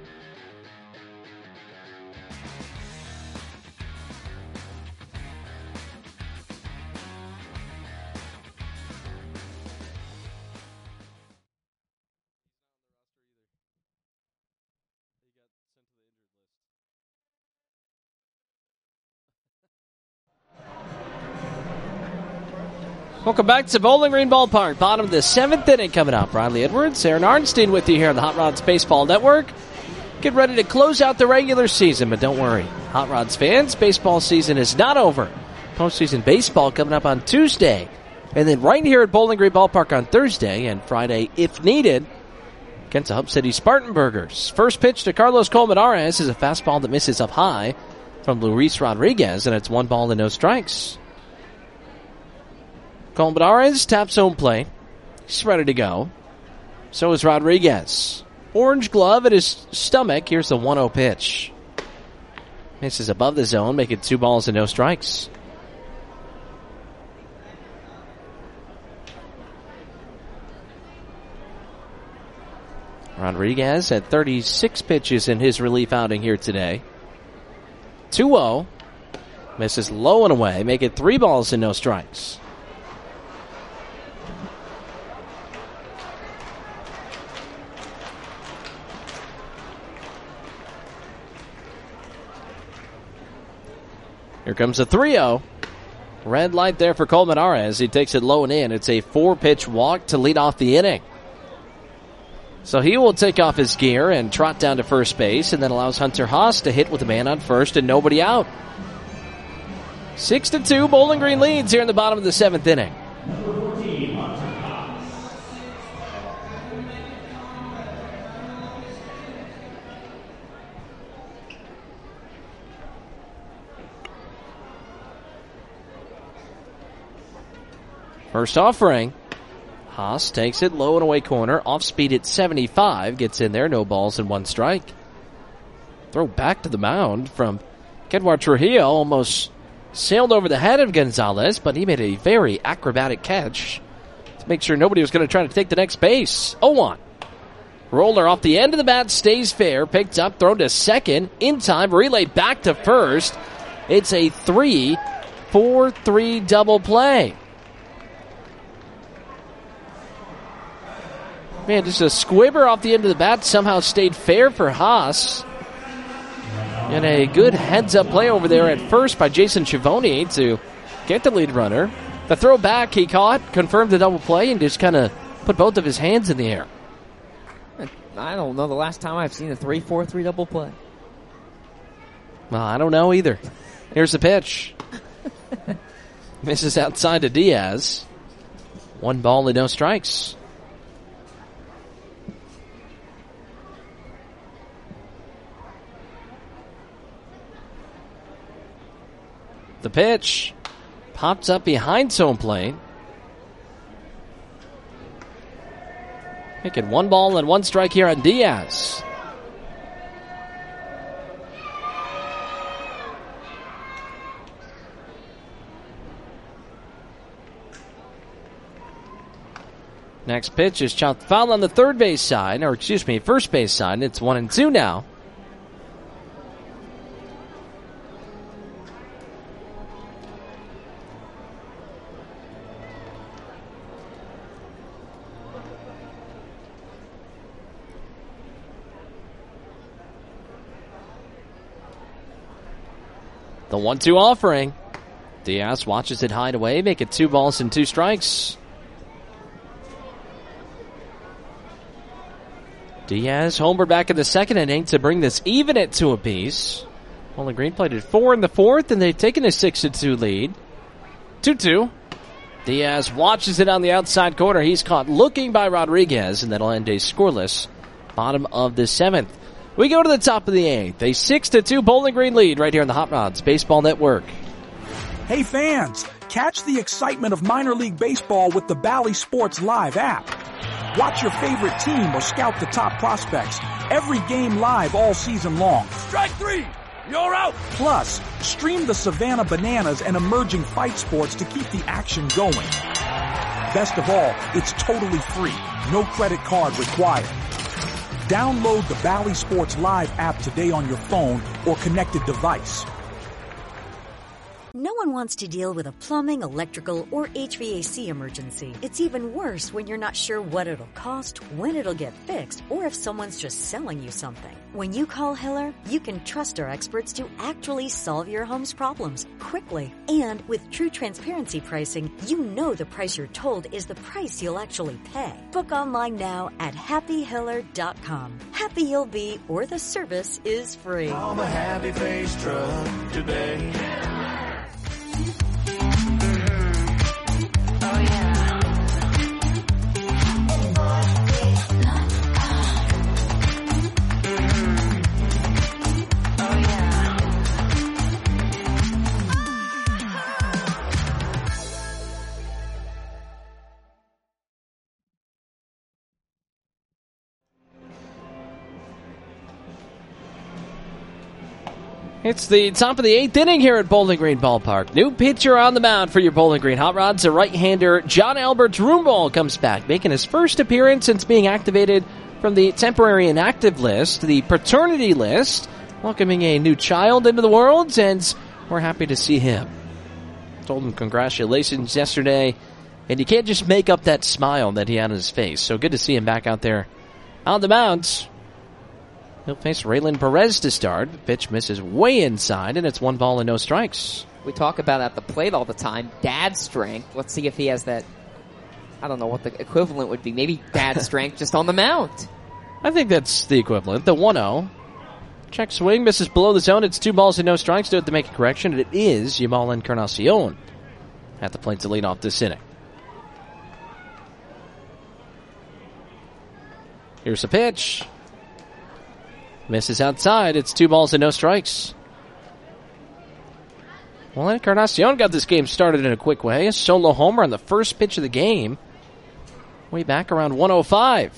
Welcome back to Bowling Green Ballpark. Bottom of the 7th inning coming up. Riley Edwards, Aaron Arnstein with you here on the Hot Rods Baseball Network. Get ready to close out the regular season, but don't worry. Hot Rods fans, baseball season is not over. Postseason baseball coming up on Tuesday. And then right here at Bowling Green Ballpark on Thursday and Friday, if needed, against the Hub City Spartanburgers. First pitch to Carlos Colmenares is a fastball that misses up high from Luis Rodriguez, and it's 1 ball and no strikes. Colmenares taps home plate. strikes, ready to go. So is Rodriguez. Orange glove at his stomach. Here's the 1-0 pitch. Misses above the zone, making 2 balls and no strikes. Rodriguez had 36 pitches in his relief outing here today. 2-0. Misses low and away, make it 3 balls and no strikes. Here comes a 3-0. Red light there for Colmenares. He takes it low and in. It's a 4-pitch walk to lead off the inning. So he will take off his gear and trot down to first base, and then allows Hunter Haas to hit with a man on first and nobody out. 6-2, Bowling Green leads here in the bottom of the 7th inning. First offering. Haas takes it low and away corner. Off speed at 75. Gets in there. No balls and 1 strike. Throw back to the mound from Kedwar Trujillo. Almost sailed over the head of Gonzalez, but he made a very acrobatic catch to make sure nobody was going to try to take the next base. 0-1. Roller off the end of the bat. Stays fair. Picked up. Thrown to second. In time. Relay back to first. It's a 3-4-3 double play. Man, just a squibber off the end of the bat. Somehow stayed fair for Haas. And a good heads-up play over there at first by Jason Schiavone to get the lead runner. The throw back he caught, confirmed the double play, and just kind of put both of his hands in the air. I don't know the last time I've seen a 3-4-3 double play. Well, I don't know either. Here's the pitch. Misses outside to Diaz. 1 ball and no strikes. The pitch pops up behind home plate. Making 1 ball and 1 strike here on Diaz. Next pitch is chopped foul on the first base side. It's 1-2 now. The 1-2 offering. Diaz watches it hide away, make it 2 balls and 2 strikes. Diaz homered back in the 2nd inning to bring this even at 2 apiece. Bowling Green played at 4 in the 4th, and they've taken a 6-2 lead. 2-2. Diaz watches it on the outside corner. He's caught looking by Rodriguez, and that'll end a scoreless bottom of the 7th. We go to the top of the 8th. A 6-2 Bowling Green lead right here on the Hot Rods Baseball Network. Hey fans, catch the excitement of minor league baseball with the Bally Sports Live app. Watch your favorite team or scout the top prospects. Every game live all season long. Strike 3! You're out! Plus, stream the Savannah Bananas and emerging fight sports to keep the action going. Best of all, it's totally free. No credit card required. Download the Bally Sports Live app today on your phone or connected device. No one wants to deal with a plumbing, electrical, or HVAC emergency. It's even worse when you're not sure what it'll cost, when it'll get fixed, or if someone's just selling you something. When you call Hiller, you can trust our experts to actually solve your home's problems quickly. And with true transparency pricing, you know the price you're told is the price you'll actually pay. Book online now at happyhiller.com. Happy you'll be, or the service is free. Call the Happy Face Truck today. It's the top of the 8th inning here at Bowling Green Ballpark. New pitcher on the mound for your Bowling Green Hot Rods. The right-hander John Albert Rumball comes back, making his first appearance since being activated from the temporary inactive list, the paternity list, welcoming a new child into the world, and we're happy to see him. Told him congratulations yesterday, and you can't just make up that smile that he had on his face. So good to see him back out there on the mound. He'll face Raylan Perez to start. The pitch misses way inside, and it's 1 ball and no strikes. We talk about at the plate all the time, dad strength. Let's see if he has that. I don't know what the equivalent would be. Maybe dad strength just on the mound. I think that's the equivalent. The 1-0. Check swing, misses below the zone. It's 2 balls and no strikes. Do it to make a correction, and it is Yamal Encarnacion at the plate to lead off this inning. Here's a pitch. Misses outside. It's 2 balls and no strikes. Well, Encarnacion got this game started in a quick way. A solo homer on the first pitch of the game. Way back around 105.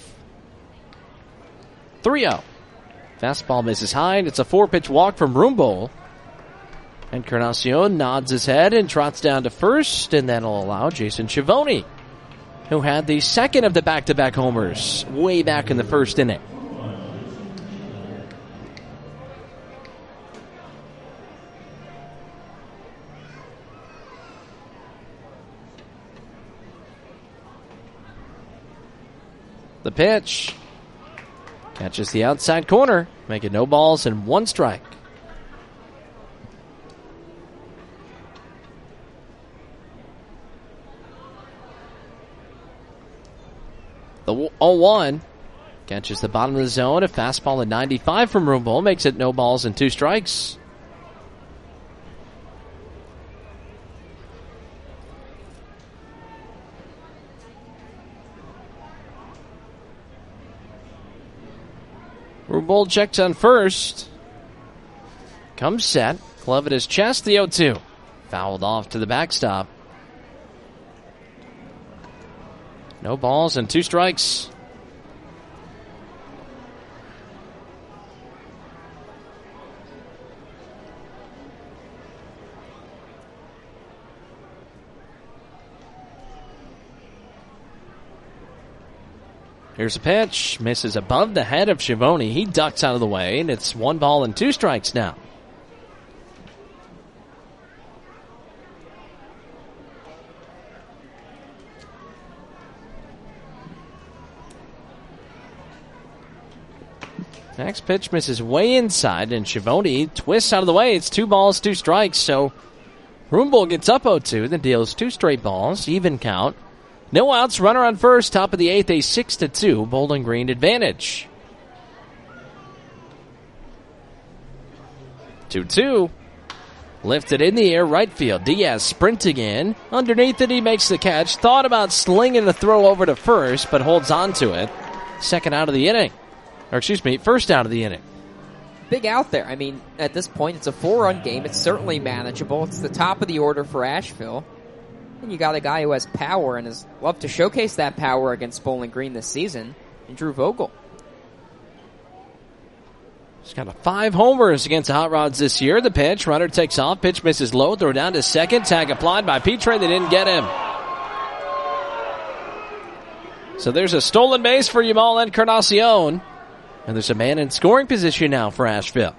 3-0. Fastball misses high, and it's a 4-pitch walk from Rumball. Encarnacion nods his head and trots down to first, and that'll allow Jason Schiavone, who had the second of the back-to-back homers way back in the first inning. The pitch catches the outside corner, making no balls and 1 strike. The 0-1 catches the bottom of the zone. A fastball at 95 from Rumball makes it no balls and 2 strikes. Rumball checks on first. Comes set. Glove at his chest. The 0-2. Fouled off to the backstop. No balls and 2 strikes. Here's a pitch. Misses above the head of Schiavone. He ducks out of the way, and it's 1 ball and 2 strikes now. Next pitch misses way inside, and Schiavone twists out of the way. It's 2 balls, 2 strikes, so Rumball gets up 0-2, then deals 2 straight balls, even count. No outs, runner on first, top of the 8th, a 6-2 Bowling Green advantage. 2-2. Lifted in the air, right field. Diaz sprinting in. Underneath it, he makes the catch. Thought about slinging a throw over to first, but holds on to it. Second out of the inning. Or excuse me, first out of the inning. Big out there. I mean, at this point, it's a 4-run game. It's certainly manageable. It's the top of the order for Asheville. And you got a guy who has power and has loved to showcase that power against Bowling Green this season, and Drew Vogel. He's got 5 homers against the Hot Rods this year. The pitch, runner takes off, pitch misses low, throw down to second, tag applied by Petre. They didn't get him. So there's a stolen base for Yamal Encarnacion, and there's a man in scoring position now for Asheville.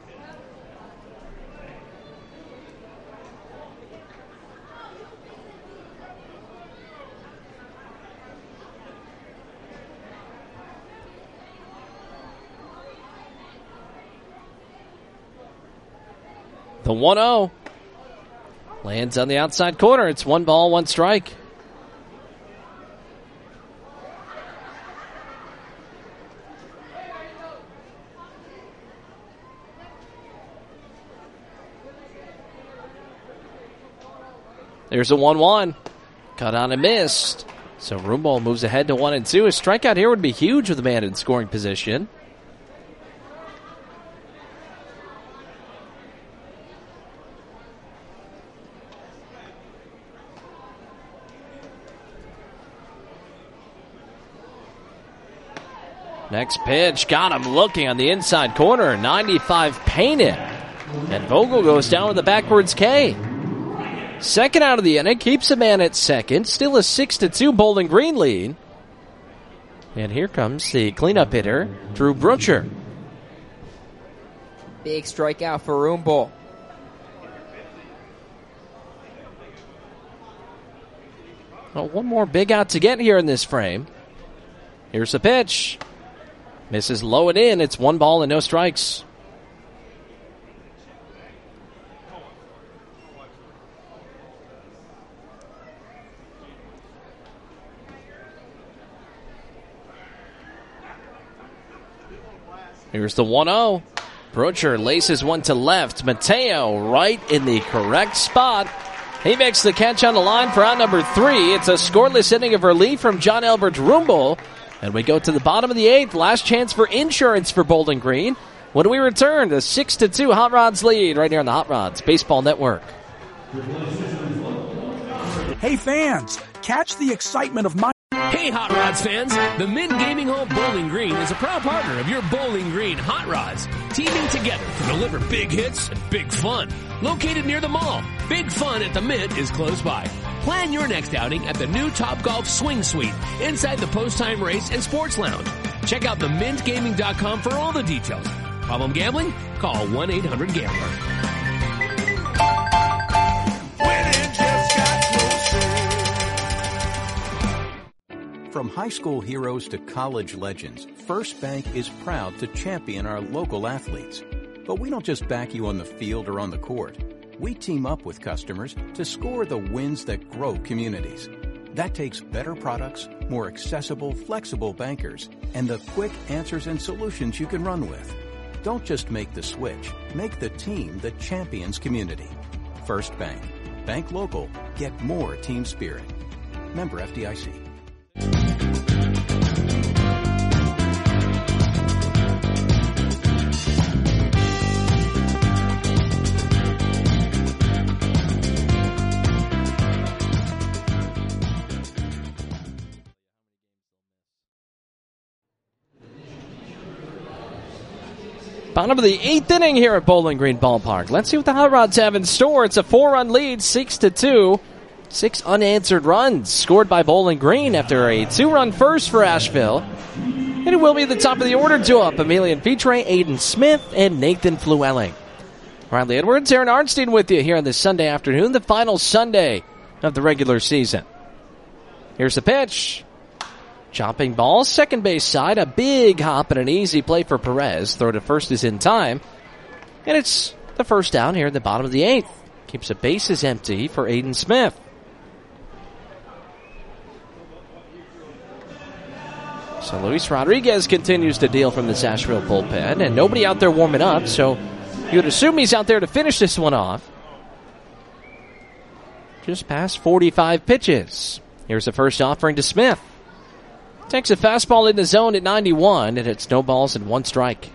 The 1-0 lands on the outside corner. It's 1 ball, 1 strike. There's a 1-1. Cut on and missed. So Rumball moves ahead to 1-2. A strikeout here would be huge with a man in scoring position. Next pitch, got him looking on the inside corner. 95 painted. And Vogel goes down with a backwards K. Second out of the inning, keeps a man at second. Still a 6-2 Bowling Green lead. And here comes the cleanup hitter, Drew Broocher. Big strikeout for Rumble. Well, one more big out to get here in this frame. Here's the pitch. Misses low and in. It's 1 ball and no strikes. Here's the 1-0. Brocher laces one to left. Mateo right in the correct spot. He makes the catch on the line for out number 3. It's a scoreless inning of relief from John Albert Rumble. And we go to the bottom of the 8th. Last chance for insurance for Bowling Green. When we return, the 6-2 Hot Rods lead right here on the Hot Rods Baseball Network. Hey fans, catch the excitement of my... Hey Hot Rods fans, the Mint Gaming Hall Bowling Green is a proud partner of your Bowling Green Hot Rods, teaming together to deliver big hits and big fun. Located near the mall, Big Fun at the Mint is close by. Plan your next outing at the new Topgolf Swing Suite inside the Post Time Race and Sports Lounge. Check out themintgaming.com for all the details. Problem gambling? Call 1-800-GAMBLER. From high school heroes to college legends, First Bank is proud to champion our local athletes. But we don't just back you on the field or on the court. We team up with customers to score the wins that grow communities. That takes better products, more accessible, flexible bankers, and the quick answers and solutions you can run with. Don't just make the switch. Make the team that champions community. First Bank. Bank local. Get more team spirit. Member FDIC. Bottom of the 8th inning here at Bowling Green Ballpark. Let's see what the Hot Rods have in store. It's a 4-run lead, 6-2. 6 unanswered runs scored by Bowling Green after a 2-run first for Asheville. And it will be the top of the order to up. Emilian Vitre, Aiden Smith, and Nathan Flewelling. Riley Edwards, Aaron Arnstein with you here on this Sunday afternoon, the final Sunday of the regular season. Here's the pitch. Chopping ball, second base side, a big hop and an easy play for Perez. Throw to first is in time. And it's the first down here at the bottom of the 8th. Keeps the bases empty for Aiden Smith. So Luis Rodriguez continues to deal from this Asheville bullpen, and nobody out there warming up, so you would assume he's out there to finish this one off. Just past 45 pitches. Here's the first offering to Smith. Takes a fastball in the zone at 91, and it's no balls and 1 strike.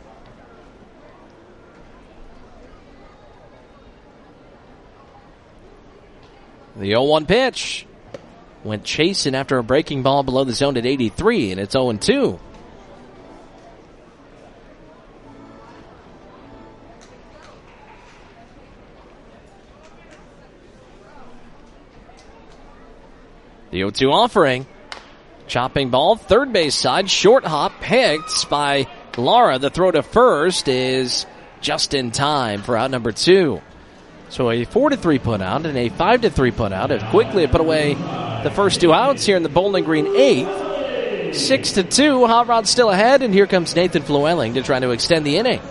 The 0-1 pitch. Went chasing after a breaking ball below the zone at 83, and it's 0-2. The 0-2 offering. Chopping ball, third base side, short hop, picked by Lara. The throw to first is just in time for out number 2. So a 4-3 put out and a 5-3 put out. It quickly put away the first 2 outs here in the Bowling Green 8th. 6-2, Hot Rod still ahead, and here comes Nathan Flewelling to try to extend the inning.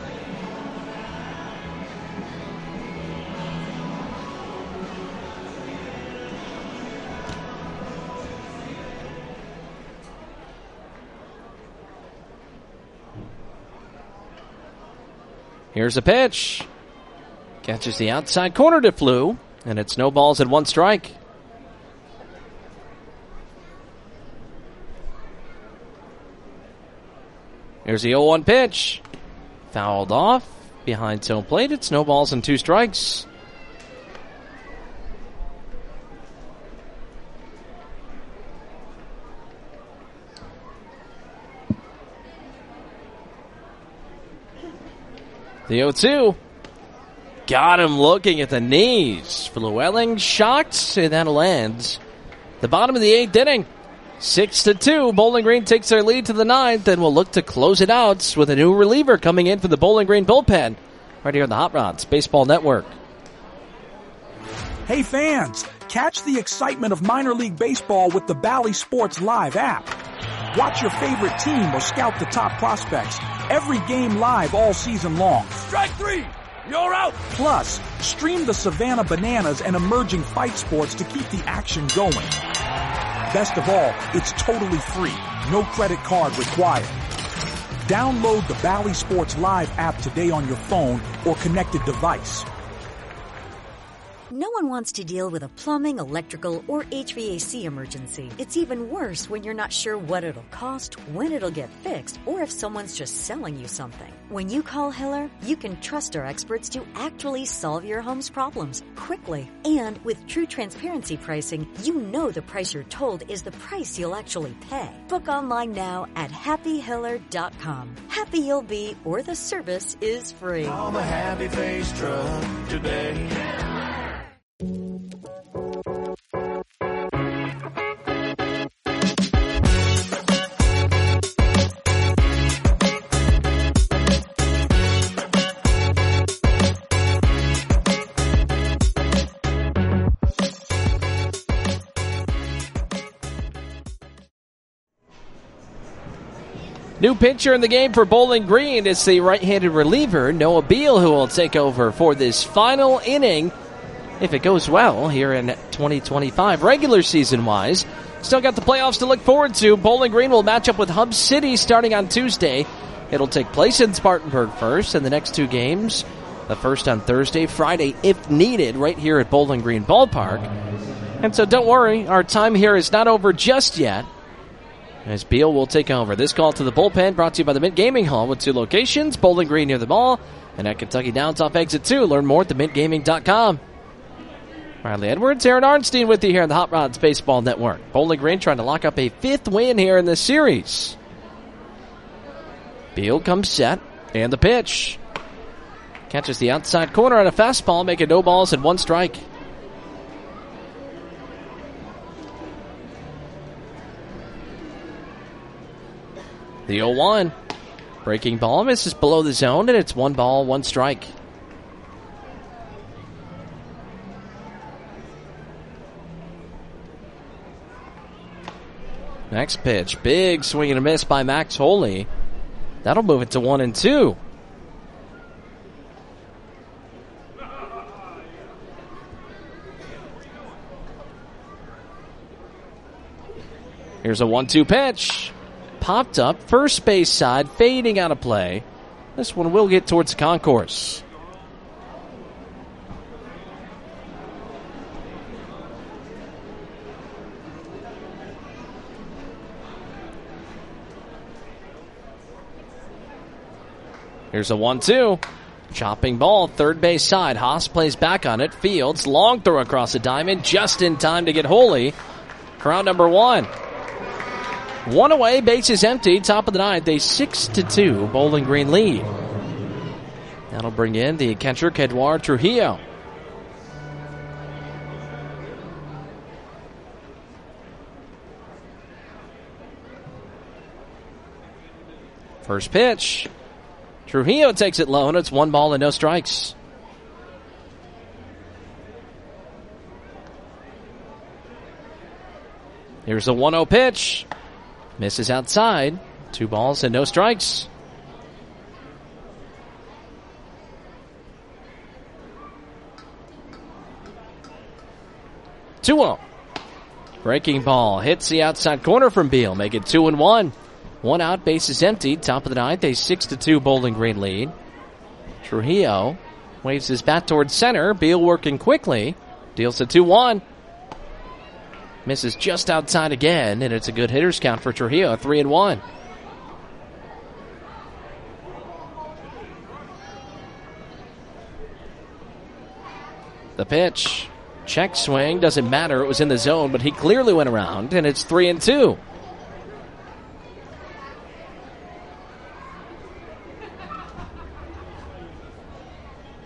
Here's a pitch. Catches the outside corner to Flew, and it's no balls and 1 strike. Here's the 0-1 pitch. Fouled off. Behind home plate, it's no balls and 2 strikes. The 0-2. got him looking at the knees. Llewellyn shocked, and that'll end the bottom of the 8th inning. 6-2. Bowling Green takes their lead to the 9th, and will look to close it out with a new reliever coming in for the Bowling Green bullpen right here on the Hot Rods Baseball Network. Hey fans, catch the excitement of minor league baseball with the Bally Sports Live app. Watch your favorite team or scout the top prospects. Every game live all season long. Strike 3! You're out! Plus, stream the Savannah Bananas and emerging fight sports to keep the action going. Best of all, it's totally free. No credit card required. Download the Bally Sports Live app today on your phone or connected device. No one wants to deal with a plumbing, electrical, or HVAC emergency. It's even worse when you're not sure what it'll cost, when it'll get fixed, or if someone's just selling you something. When you call Hiller, you can trust our experts to actually solve your home's problems quickly. And with true transparency pricing, you know the price you're told is the price you'll actually pay. Book online now at happyhiller.com. Happy you'll be, or the service is free. Call the Happy Face Truck today. New pitcher in the game for Bowling Green is the right-handed reliever, Noah Beal, who will take over for this final inning, if it goes well, here in 2025. Regular season-wise, still got the playoffs to look forward to. Bowling Green will match up with Hub City starting on Tuesday. It'll take place in Spartanburg first, and the next 2 games, the first on Thursday, Friday, if needed, right here at Bowling Green Ballpark. And so don't worry, our time here is not over just yet, as Beal will take over. This call to the bullpen brought to you by the Mint Gaming Hall with 2 locations, Bowling Green near the mall, and at Kentucky Downs off exit 2. Learn more at themintgaming.com. Riley Edwards, Aaron Arnstein with you here on the Hot Rods Baseball Network. Bowling Green trying to lock up a 5th win here in this series. Beal comes set, and the pitch. Catches the outside corner on a fastball, making no balls and 1 strike. The 0-1. Breaking ball misses below the zone, and it's 1 ball, 1 strike. Next pitch. Big swing and a miss by Max Holy. That'll move it to 1-2. Here's a 1-2 pitch. Popped up, first base side, fading out of play. This one will get towards the concourse. Here's a 1-2. Chopping ball, third base side. Haas plays back on it. Fields, long throw across the diamond, just in time to get Holy. Crowd number 1. 1 away, bases empty, top of the 9th, a 6-2 Bowling Green lead. That'll bring in the catcher, Edouard Trujillo. First pitch. Trujillo takes it low, and it's 1 ball and no strikes. Here's a 1-0 pitch. Misses outside. 2 balls and no strikes. Two-0. Breaking ball hits the outside corner from Beal. Make it 2-1. 1 out, bases empty. Top of the 9th, a 6-2 Bowling Green lead. Trujillo waves his bat towards center. Beal working quickly. Deals a 2-1. Misses just outside again, and it's a good hitter's count for Trujillo, 3-1. The pitch. Check swing, doesn't matter. It was in the zone, but he clearly went around, and it's 3-2.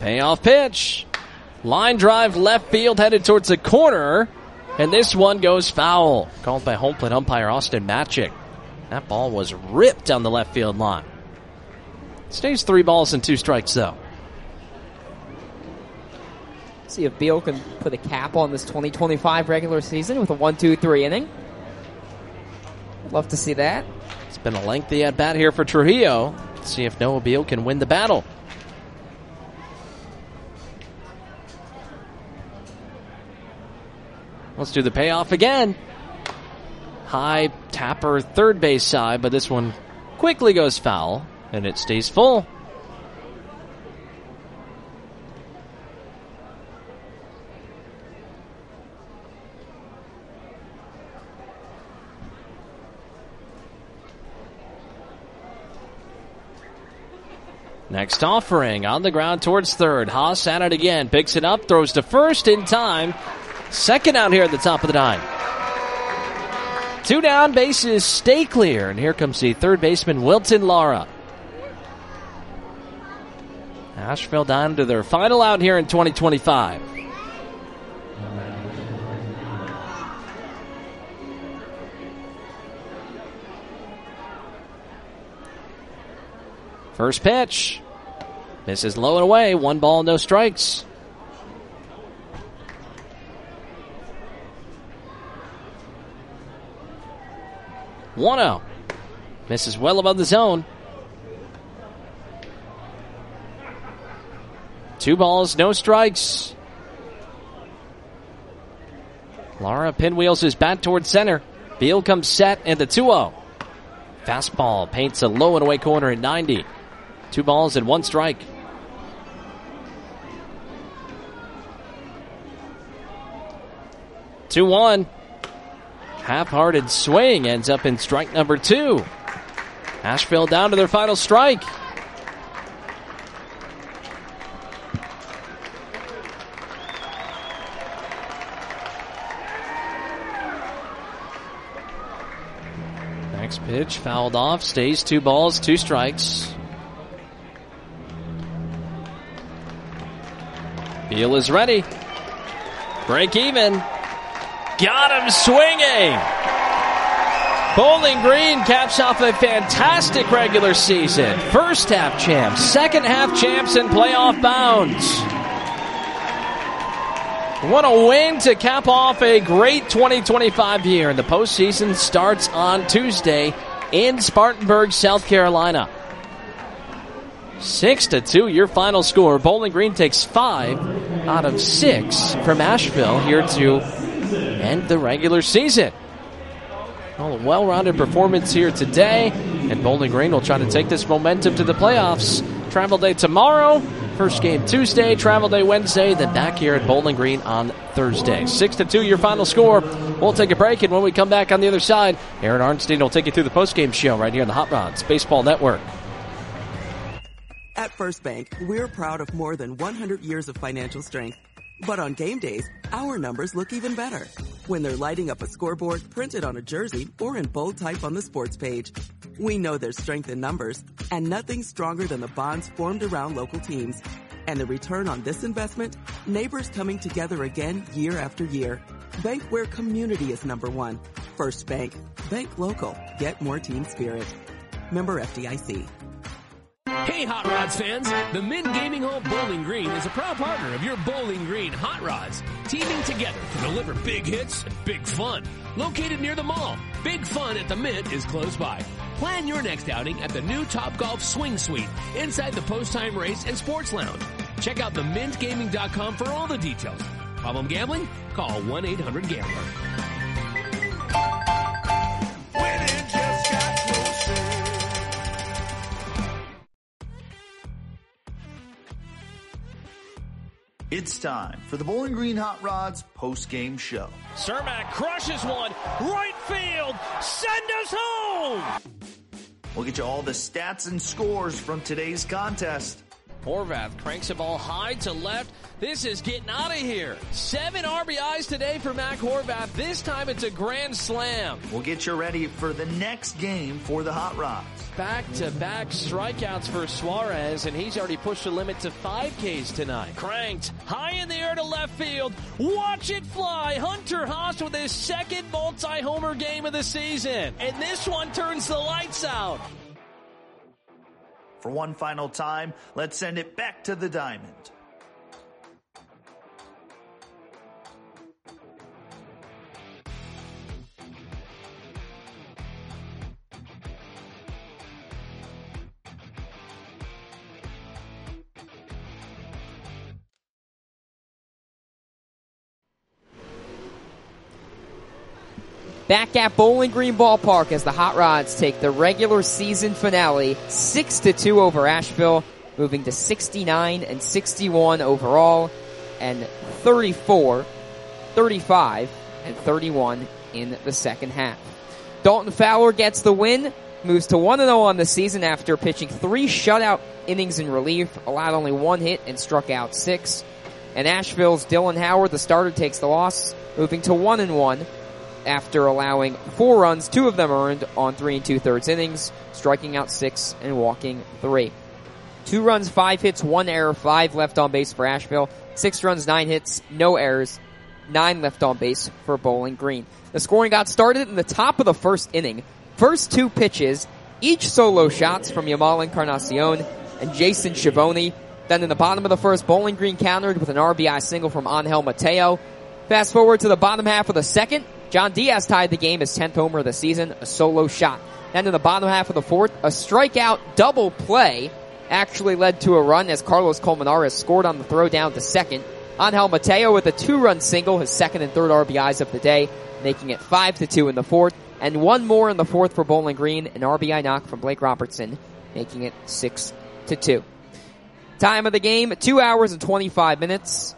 Payoff pitch. Line drive left field headed towards the corner. And this one goes foul. Called by home plate umpire Austin Matchik. That ball was ripped down the left field line. Stays 3 balls and 2 strikes though. See if Beal can put a cap on this 2025 regular season with a 1-2-3 inning. Love to see that. It's been a lengthy at bat here for Trujillo. Let's see if Noah Beal can win the battle. Let's do the payoff again. High tapper third base side, but this one quickly goes foul, and it stays full. Next offering on the ground towards third. Haas at it again. Picks it up, throws to first in time. Second out here at the top of the 9. 2 down, bases stay clear. And here comes the third baseman, Wilton Lara. Asheville down to their final out here in 2025. First pitch. Misses low and away. 1 ball, no strikes. One out. Misses well above the zone. 2 balls, no strikes. Lara pinwheels his bat towards center. Beal comes set and the 2-0. Fastball paints a low and away corner at 90. 2 balls and 1 strike. Two-1. Half-hearted swing ends up in strike number 2. Asheville down to their final strike. Next pitch fouled off, stays 2 balls, 2 strikes. Beal is ready. Break even. Got him swinging. Bowling Green caps off a fantastic regular season. First half champs, second half champs, and playoff bounds. What a win to cap off a great 2025 year. And the postseason starts on Tuesday in Spartanburg, South Carolina. 6-2 your final score. Bowling Green takes 5 out of 6 from Asheville here to end the regular season. Well, a well-rounded performance here today, and Bowling Green will try to take this momentum to the playoffs. Travel day tomorrow, first game Tuesday, travel day Wednesday, then back here at Bowling Green on Thursday. 6-2 your final score. We'll take a break, and when we come back on the other side, Aaron Arnstein will take you through the postgame show right here on the Hot Rods Baseball Network. At First Bank, we're proud of more than 100 years of financial strength. But on game days, our numbers look even better when they're lighting up a scoreboard printed on a jersey or in bold type on the sports page. We know there's strength in numbers, and nothing stronger than the bonds formed around local teams. And the return on this investment? Neighbors coming together again year after year. Bank where community is number 1. First Bank. Bank local. Get more team spirit. Member FDIC. Hey Hot Rods fans, the Mint Gaming Hall Bowling Green is a proud partner of your Bowling Green Hot Rods, teaming together to deliver big hits and big fun. Located near the mall, Big Fun at the Mint is close by. Plan your next outing at the new Topgolf Swing Suite inside the Post Time Race and Sports Lounge. Check out themintgaming.com for all the details. Problem gambling? Call 1-800-GAMBLER. It's time for the Bowling Green Hot Rods post-game show. Cermak crushes one, right field, send us home! We'll get you all the stats and scores from today's contest. Horvath cranks the ball high to left. This is getting out of here. 7 RBIs today for Mac Horvath. This time it's a grand slam. We'll get you ready for the next game for the Hot Rods. Back-to-back strikeouts for Suarez, and he's already pushed the limit to 5 Ks tonight. Cranked high in the air to left field. Watch it fly. Hunter Haas with his second multi-homer game of the season. And this one turns the lights out. For one final time, let's send it back to the diamond. Back at Bowling Green Ballpark as the Hot Rods take the regular season finale 6-2 over Asheville, moving to 69 and 61 overall and 34, 35, and 31 in the second half. Dalton Fowler gets the win, moves to 1-0 on the season after pitching 3 shutout innings in relief, allowed only 1 hit and struck out 6. And Asheville's Dylan Howard, the starter, takes the loss, moving to 1-1. After allowing 4 runs, 2 of them earned on 3 2/3 innings, striking out 6 and walking 3. 2 runs, 5 hits, 1 error, 5 left on base for Asheville. 6 runs, 9 hits, no errors, 9 left on base for Bowling Green. The scoring got started in the top of the first inning. First 2 pitches, each solo shots from Yamal Encarnacion and Jason Schiavone. Then in the bottom of the first, Bowling Green countered with an RBI single from Angel Mateo. Fast forward to the bottom half of the second, John Diaz tied the game, his 10th homer of the season, a solo shot. Then in the bottom half of the fourth, a strikeout double play actually led to a run as Carlos Colmenares scored on the throw down to second. Angel Mateo with a 2-run single, his second and third RBIs of the day, making it 5-2 in the fourth. And 1 more in the fourth for Bowling Green, an RBI knock from Blake Robertson, making it 6-2. Time of the game, 2 hours and 25 minutes.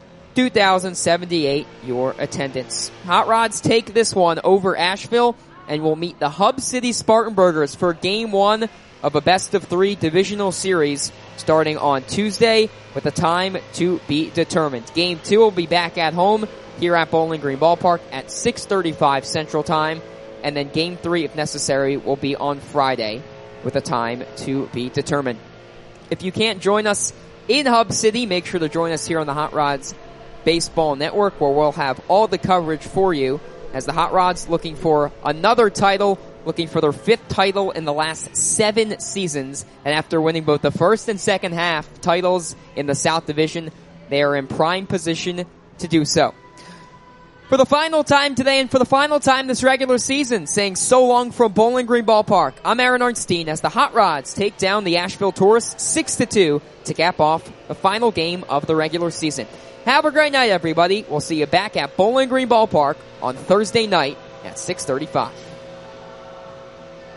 2,078 your attendance. Hot Rods take this one over Asheville and will meet the Hub City Spartanburgers for Game 1 of a best-of-3 divisional series starting on Tuesday with a time to be determined. Game 2 will be back at home here at Bowling Green Ballpark at 6:35 Central Time, and then Game 3, if necessary, will be on Friday with a time to be determined. If you can't join us in Hub City, make sure to join us here on the Hot Rods Baseball Network, where we'll have all the coverage for you as the Hot Rods looking for another title, looking for their 5th title in the last 7 seasons. And after winning both the first and second half titles in the South Division, they are in prime position to do so. For the final time today and for the final time this regular season, saying so long from Bowling Green Ballpark, I'm Aaron Arnstein as the Hot Rods take down the Asheville Tourists 6-2 to cap off the final game of the regular season. Have a great night, everybody. We'll see you back at Bowling Green Ballpark on Thursday night at 6:35.